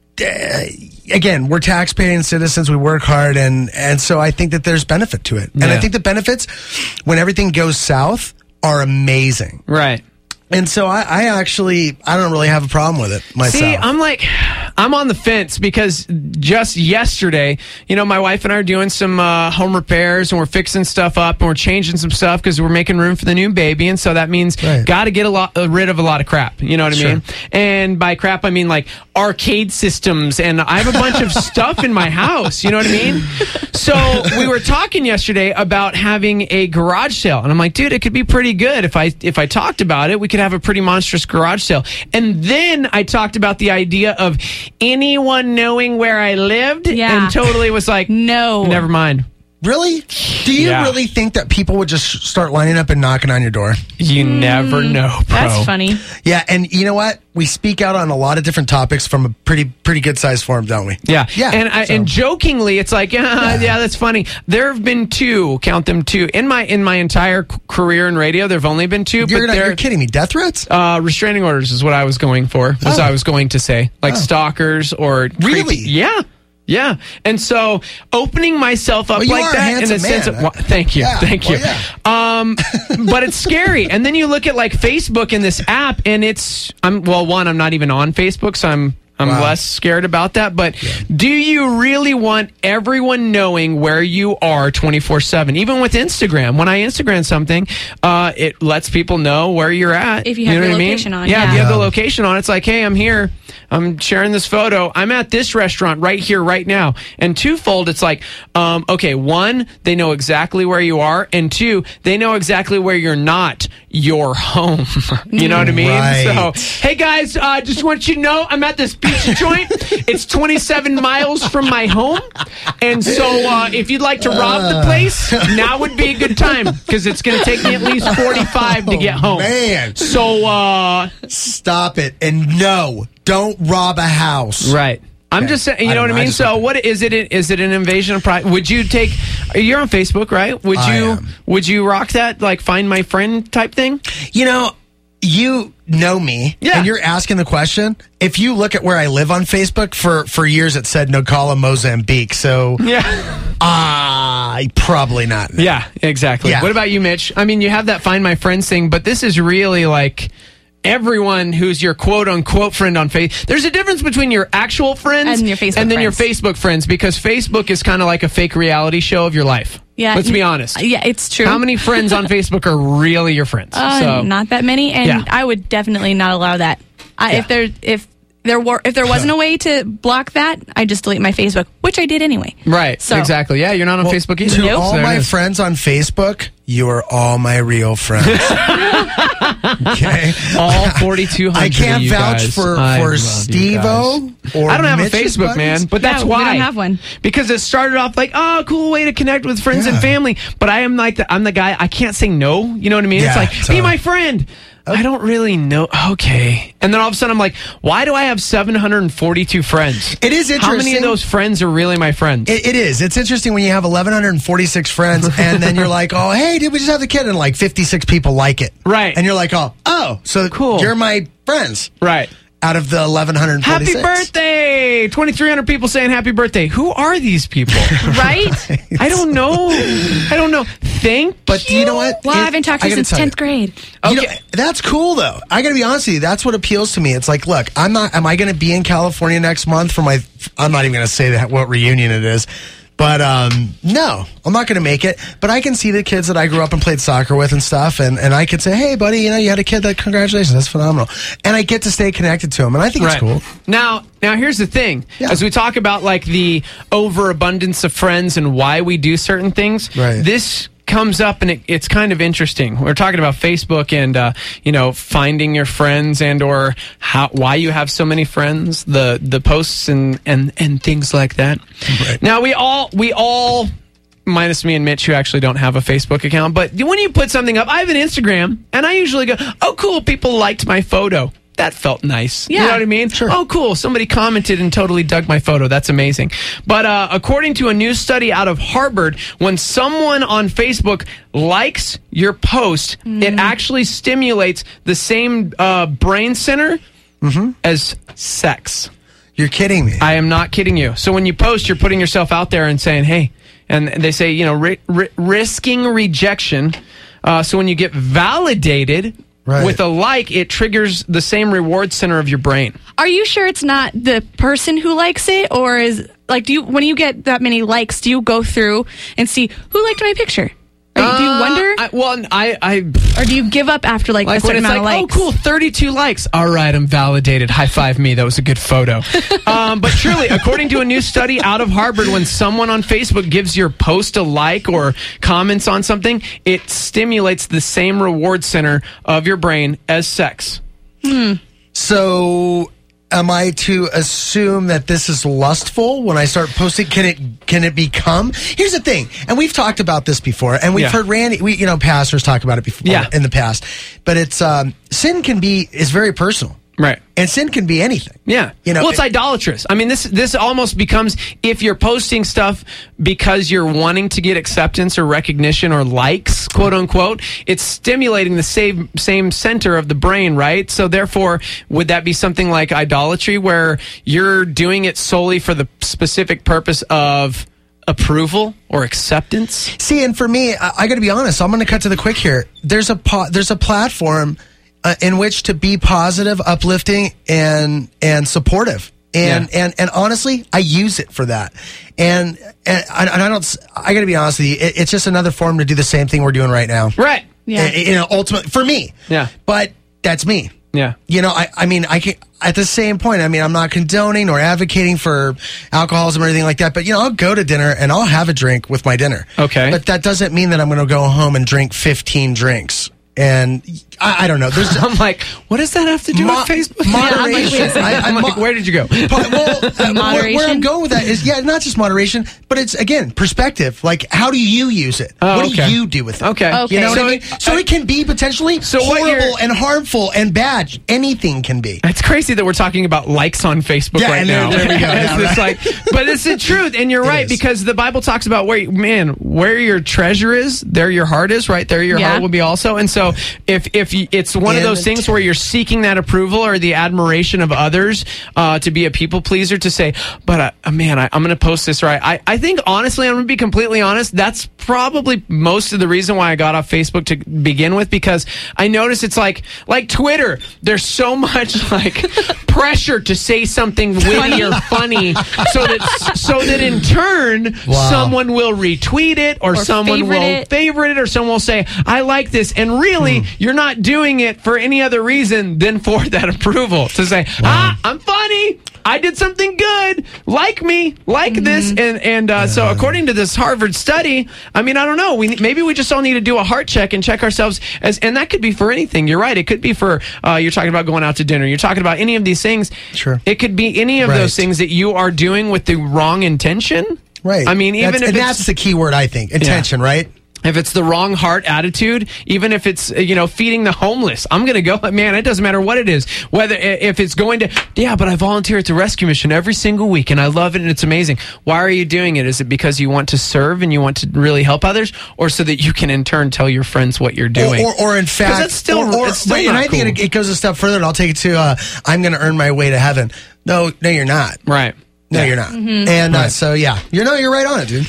again, we're tax-paying citizens. We work hard, and so I think that there's benefit to it. And I think the benefits, when everything goes south, are amazing. Right. And so I don't really have a problem with it myself. See, I'm on the fence because just yesterday, you know, my wife and I are doing some home repairs and we're fixing stuff up and we're changing some stuff because we're making room for the new baby. And so that means got to get rid of a lot of crap. You know what I mean? And by crap, I mean like arcade systems. And I have a bunch of stuff in my house. You know what I mean? So we were talking yesterday about having a garage sale. And I'm like, dude, it could be pretty good if I talked about it. We could have a pretty monstrous garage sale. And then I talked about the idea of anyone knowing where I lived and totally was like, no, never mind. Really? Do you really think that people would just start lining up and knocking on your door? You never know, bro. That's funny. Yeah, and you know what? We speak out on a lot of different topics from a pretty good sized forum, don't we? Yeah. And jokingly, it's like, yeah, that's funny. There have been two, count them two. In my entire career in radio, there have only been two. You're kidding me. Death threats? Restraining orders is what I was going for. I was going to say. Like stalkers or really? Creepy. Yeah. Yeah, and so opening myself up like that in a sense of thank you. But it's scary. And then you look at like Facebook and this app, and I'm not even on Facebook, so I'm I'm less scared about that. But do you really want everyone knowing where you are 24/7? Even with Instagram, when I Instagram something, it lets people know where you're at. If you have your location on. Yeah, if you have the location on, it's like, hey, I'm here. I'm sharing this photo. I'm at this restaurant right here, right now. And twofold, it's like, okay, one, they know exactly where you are. And two, they know exactly where you're not. Your home. You know what I mean? Right. So, hey guys, just want you to know I'm at this pizza joint. It's 27 miles from my home. And so if you'd like to rob the place, now would be a good time because it's going to take me at least 45 to get home. Man. So, stop it. And no, don't rob a house. Right. I'm just saying, you know what I mean? So what is it? Is it an invasion of privacy? Would you take, you're on Facebook, right? Would you rock that, like find my friend type thing? You know, you know me, and you're asking the question. If you look at where I live on Facebook, for years it said Nocala, Mozambique. So, probably not. Yeah, exactly. Yeah. What about you, Mitch? I mean, you have that find my friends thing, but this is really like everyone who's your quote-unquote friend on Facebook. There's a difference between your actual friends and your Facebook and then friends. your Facebook friends, because Facebook is kind of like a fake reality show of your life. Yeah, Let's be honest. Yeah, it's true. How many friends on Facebook are really your friends? Not that many, and I would definitely not allow that. If there wasn't a way to block that, I just delete my Facebook, which I did anyway. Right. So, exactly. Yeah, you're not on Facebook either. To all my friends on Facebook, you are all my real friends. Okay, all 4,200. I can't of you vouch guys. for Steve-O or I don't have Mitch's a Facebook, buddies. man, but that's why. we don't have one. Because it started off like, oh, cool way to connect with friends and family. But I am like, I'm the guy, I can't say no. You know what I mean? Yeah, it's like, totally. be my friend. I don't really know. Okay. And then all of a sudden I'm like, why do I have 742 friends? It is interesting. How many of those friends are really my friends? It is. It's interesting when you have 1,146 friends and then you're like, oh, hey, did we just have the kid? And like 56 people like it. Right. And you're like, oh, so cool. You're my friends. Right. Out of the 1,146. Happy birthday! 2,300 people saying happy birthday. Who are these people? Right? I don't know. But you know what? Well, I haven't talked to you since 10th grade. Okay. You know, that's cool, though. I got to be honest with you. That's what appeals to me. It's like, look, am I going to be in California next month for my, I'm not even going to say that what reunion it is. But no, I'm not going to make it. But I can see the kids that I grew up and played soccer with and stuff. And I could say, hey, buddy, you know, you had a kid that, congratulations, that's phenomenal. And I get to stay connected to them. And I think it's cool. Now, here's the thing. Yeah. As we talk about like the overabundance of friends and why we do certain things, this comes up and it's kind of interesting. We're talking about Facebook and finding your friends and or why you have so many friends, the posts and things like that. Right. Now we all minus me and Mitch, who actually don't have a Facebook account, but when you put something up, I have an Instagram and I usually go, oh cool, people liked my photo. That felt nice. Yeah. You know what I mean? Sure. Oh, cool. Somebody commented and totally dug my photo. That's amazing. But according to a new study out of Harvard, when someone on Facebook likes your post, it actually stimulates the same brain center as sex. You're kidding me. I am not kidding you. So when you post, you're putting yourself out there and saying, hey, and they say, you know, risking rejection. So when you get validated, with a like, it triggers the same reward center of your brain. Are you sure it's not the person who likes it, or is like when you get that many likes, do you go through and see who liked my picture? Or do you wonder? Or do you give up after like a certain amount of likes? Oh, cool, 32 likes. All right, I'm validated. High five me. That was a good photo. But truly, according to a new study out of Harvard, when someone on Facebook gives your post a like or comments on something, it stimulates the same reward center of your brain as sex. So am I to assume that this is lustful when I start posting? Can it become? Here's the thing, and we've talked about this before, and we've heard Randy, pastors talk about it before in the past. But it's sin is very personal. Right. And sin can be anything. Yeah. Well, it's idolatrous. I mean, this almost becomes, if you're posting stuff because you're wanting to get acceptance or recognition or likes, quote unquote, it's stimulating the same center of the brain, right? So therefore, would that be something like idolatry where you're doing it solely for the specific purpose of approval or acceptance? See, and for me, I got to be honest, I'm going to cut to the quick here. There's a platform in which to be positive, uplifting, and supportive. And honestly, I use it for that. And I got to be honest with you, it's just another form to do the same thing we're doing right now. Right. Yeah. Ultimately, for me. Yeah. But that's me. Yeah. I mean, I can, at the same point, I mean, I'm not condoning or advocating for alcoholism or anything like that, but, I'll go to dinner and I'll have a drink with my dinner. Okay. But that doesn't mean that I'm going to go home and drink 15 drinks. And I don't know. I'm like, what does that have to do with Facebook? Moderation. I'm like, where did you go? Moderation. Where I'm going with that is, not just moderation, but it's, again, perspective. Like, how do you use it? What do you do with it? Okay. You know what I mean? So it can be potentially horrible and harmful and bad. Anything can be. It's crazy that we're talking about likes on Facebook right now. There we go. But it's the truth, and you're right, because the Bible talks about where your treasure is, there your heart is, right? There your heart will be also. And so if it's one of those things where you're seeking that approval or the admiration of others to be a people pleaser, to say, but I'm going to post this right. I think, honestly, I'm going to be completely honest, that's probably most of the reason why I got off Facebook to begin with, because I notice it's like Twitter. There's so much pressure to say something witty or funny so that in turn someone will retweet it or someone will favorite it or someone will say, I like this. And really, you're not doing it for any other reason than for that approval. To say, I'm funny. I did something good. Like me. Like this. And so according to this Harvard study, I don't know. Maybe we just all need to do a heart check and check ourselves. And that could be for anything. You're right. It could be for, you're talking about going out to dinner. You're talking about any of these things. Sure. It could be any of those things that you are doing with the wrong intention. Right. That's the key word, I think. Intention, right? If it's the wrong heart attitude, even if it's, feeding the homeless, I'm going to go, man, it doesn't matter what it is. Whether, if it's going to, but I volunteer at the rescue mission every single week and I love it and it's amazing. Why are you doing it? Is it because you want to serve and you want to really help others, or so that you can in turn tell your friends what you're doing? Or in fact, it's still and I think it goes a step further, and I'll take it to, I'm going to earn my way to heaven. No, you're not. Right. No, you're not. And so, you're right on it, dude.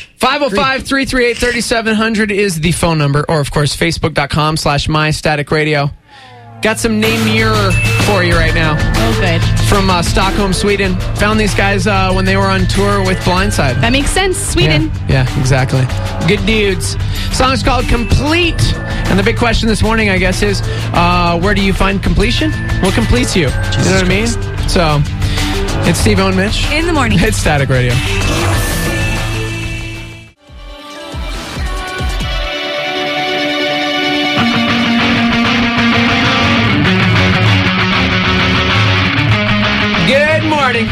505-338-3700 is the phone number, or of course, facebook.com/mystaticradio. Got some name mirror for you right now. Oh, good. From Stockholm, Sweden. Found these guys when they were on tour with Blindside. That makes sense. Sweden. Yeah, exactly. Good dudes. Song's called Complete. And the big question this morning, I guess, is where do you find completion? What completes you? Jesus you know what I mean? So, it's Steve-O and Mitch. In the morning. It's Static Radio. Good morning.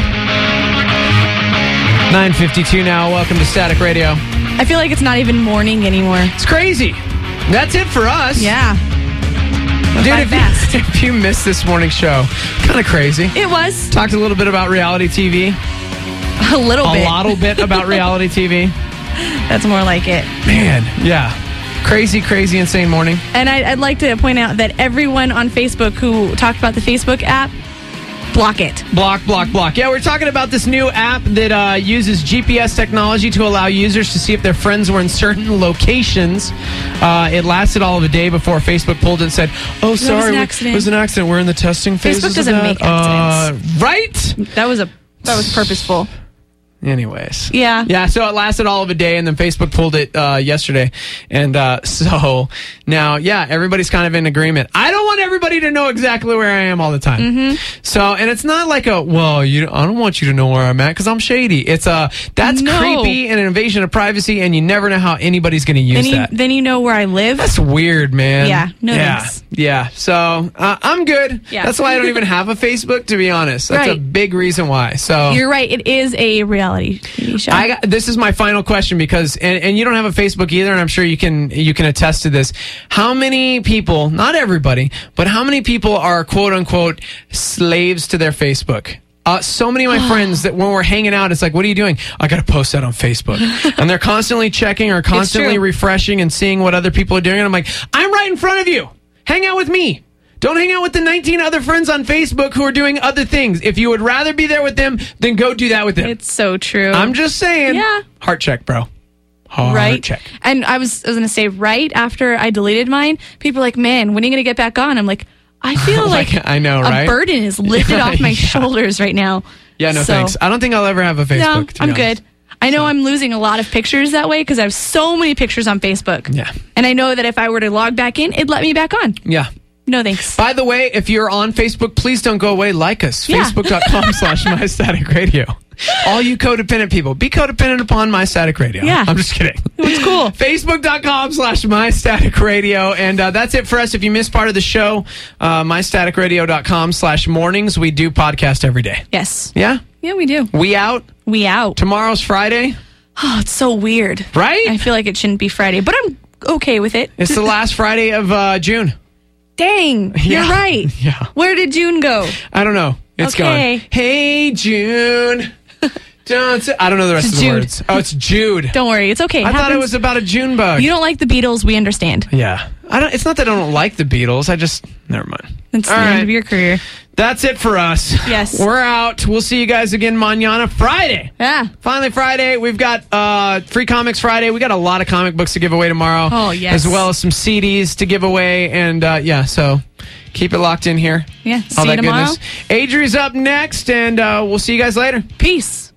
9:52 now. Welcome to Static Radio. I feel like it's not even morning anymore. It's crazy. That's it for us. Yeah. Dude, if you missed this morning's show, kind of crazy. It was. Talked a little bit about reality TV. A little bit about reality TV. That's more like it. Man, yeah. Crazy, insane morning. And I'd like to point out that everyone on Facebook who talked about the Facebook app, block it. Block. Yeah, we're talking about this new app that uses GPS technology to allow users to see if their friends were in certain locations. It lasted all of a day before Facebook pulled it and said, oh, sorry, it was an accident. We're in the testing phases Facebook doesn't make accidents. Right? That was purposeful. Anyways. Yeah. So it lasted all of a day, and then Facebook pulled it yesterday. And so now, everybody's kind of in agreement. I don't want everybody to know exactly where I am all the time. Mm-hmm. So, and it's not like I don't want you to know where I'm at because I'm shady. It's that's creepy and an invasion of privacy, and you never know how anybody's going to use that. Then you know where I live. That's weird, man. Yeah. No thanks. Yeah. So I'm good. Yeah. That's why I don't even have a Facebook, to be honest. That's a big reason why. So you're right. It is a reality TV show. This is my final question because, and you don't have a Facebook either, and I'm sure you can attest to this. How many people, not everybody, but how many people are quote unquote slaves to their Facebook? So many of my friends that when we're hanging out, it's like, what are you doing? I got to post that on Facebook. And they're constantly checking or constantly refreshing and seeing what other people are doing. And I'm like, I'm right in front of you. Hang out with me. Don't hang out with the 19 other friends on Facebook who are doing other things. If you would rather be there with them, then go do that with them. It's so true. I'm just saying. Yeah. Heart check, bro. Heart check. And I was going to say, right after I deleted mine, people are like, man, when are you going to get back on? I'm like, I feel like I know, right? A burden is lifted off my shoulders right now. Yeah, no So- thanks. I don't think I'll ever have a Facebook. No, to be I'm honest. good. I know I'm losing a lot of pictures that way because I have so many pictures on Facebook. Yeah. And I know that if I were to log back in, it'd let me back on. Yeah. No thanks. By the way, if you're on Facebook, please don't go away. Like us. Yeah. Facebook.com/MyStaticRadio. All you codependent people, be codependent upon My Static Radio. Yeah. I'm just kidding. It's cool. Facebook.com/MyStaticRadio. And that's it for us. If you missed part of the show, MyStaticRadio.com/mornings. We do podcast every day. Yes. Yeah? Yeah, we do. We out? We out. Tomorrow's Friday? Oh, it's so weird. Right? I feel like it shouldn't be Friday, but I'm okay with it. It's the last Friday of June. Dang, you're Yeah. right. Yeah. Where did June go? I don't know. It's Okay. gone. Hey, June. I don't know the rest It's of the Jude. words. Oh, it's Jude. Don't worry, it's okay. I thought it was about a June bug. You don't like the Beatles, we understand. Yeah. It's not that I don't like the Beatles. I just, never mind. It's All the right. end of your career. That's it for us. Yes. We're out. We'll see you guys again mañana Friday. Yeah. Finally Friday. We've got Free Comics Friday. We got a lot of comic books to give away tomorrow. Oh, yes. As well as some CDs to give away. And so keep it locked in here. Yeah. All See you that tomorrow. goodness. Adri's up next, and we'll see you guys later. Peace.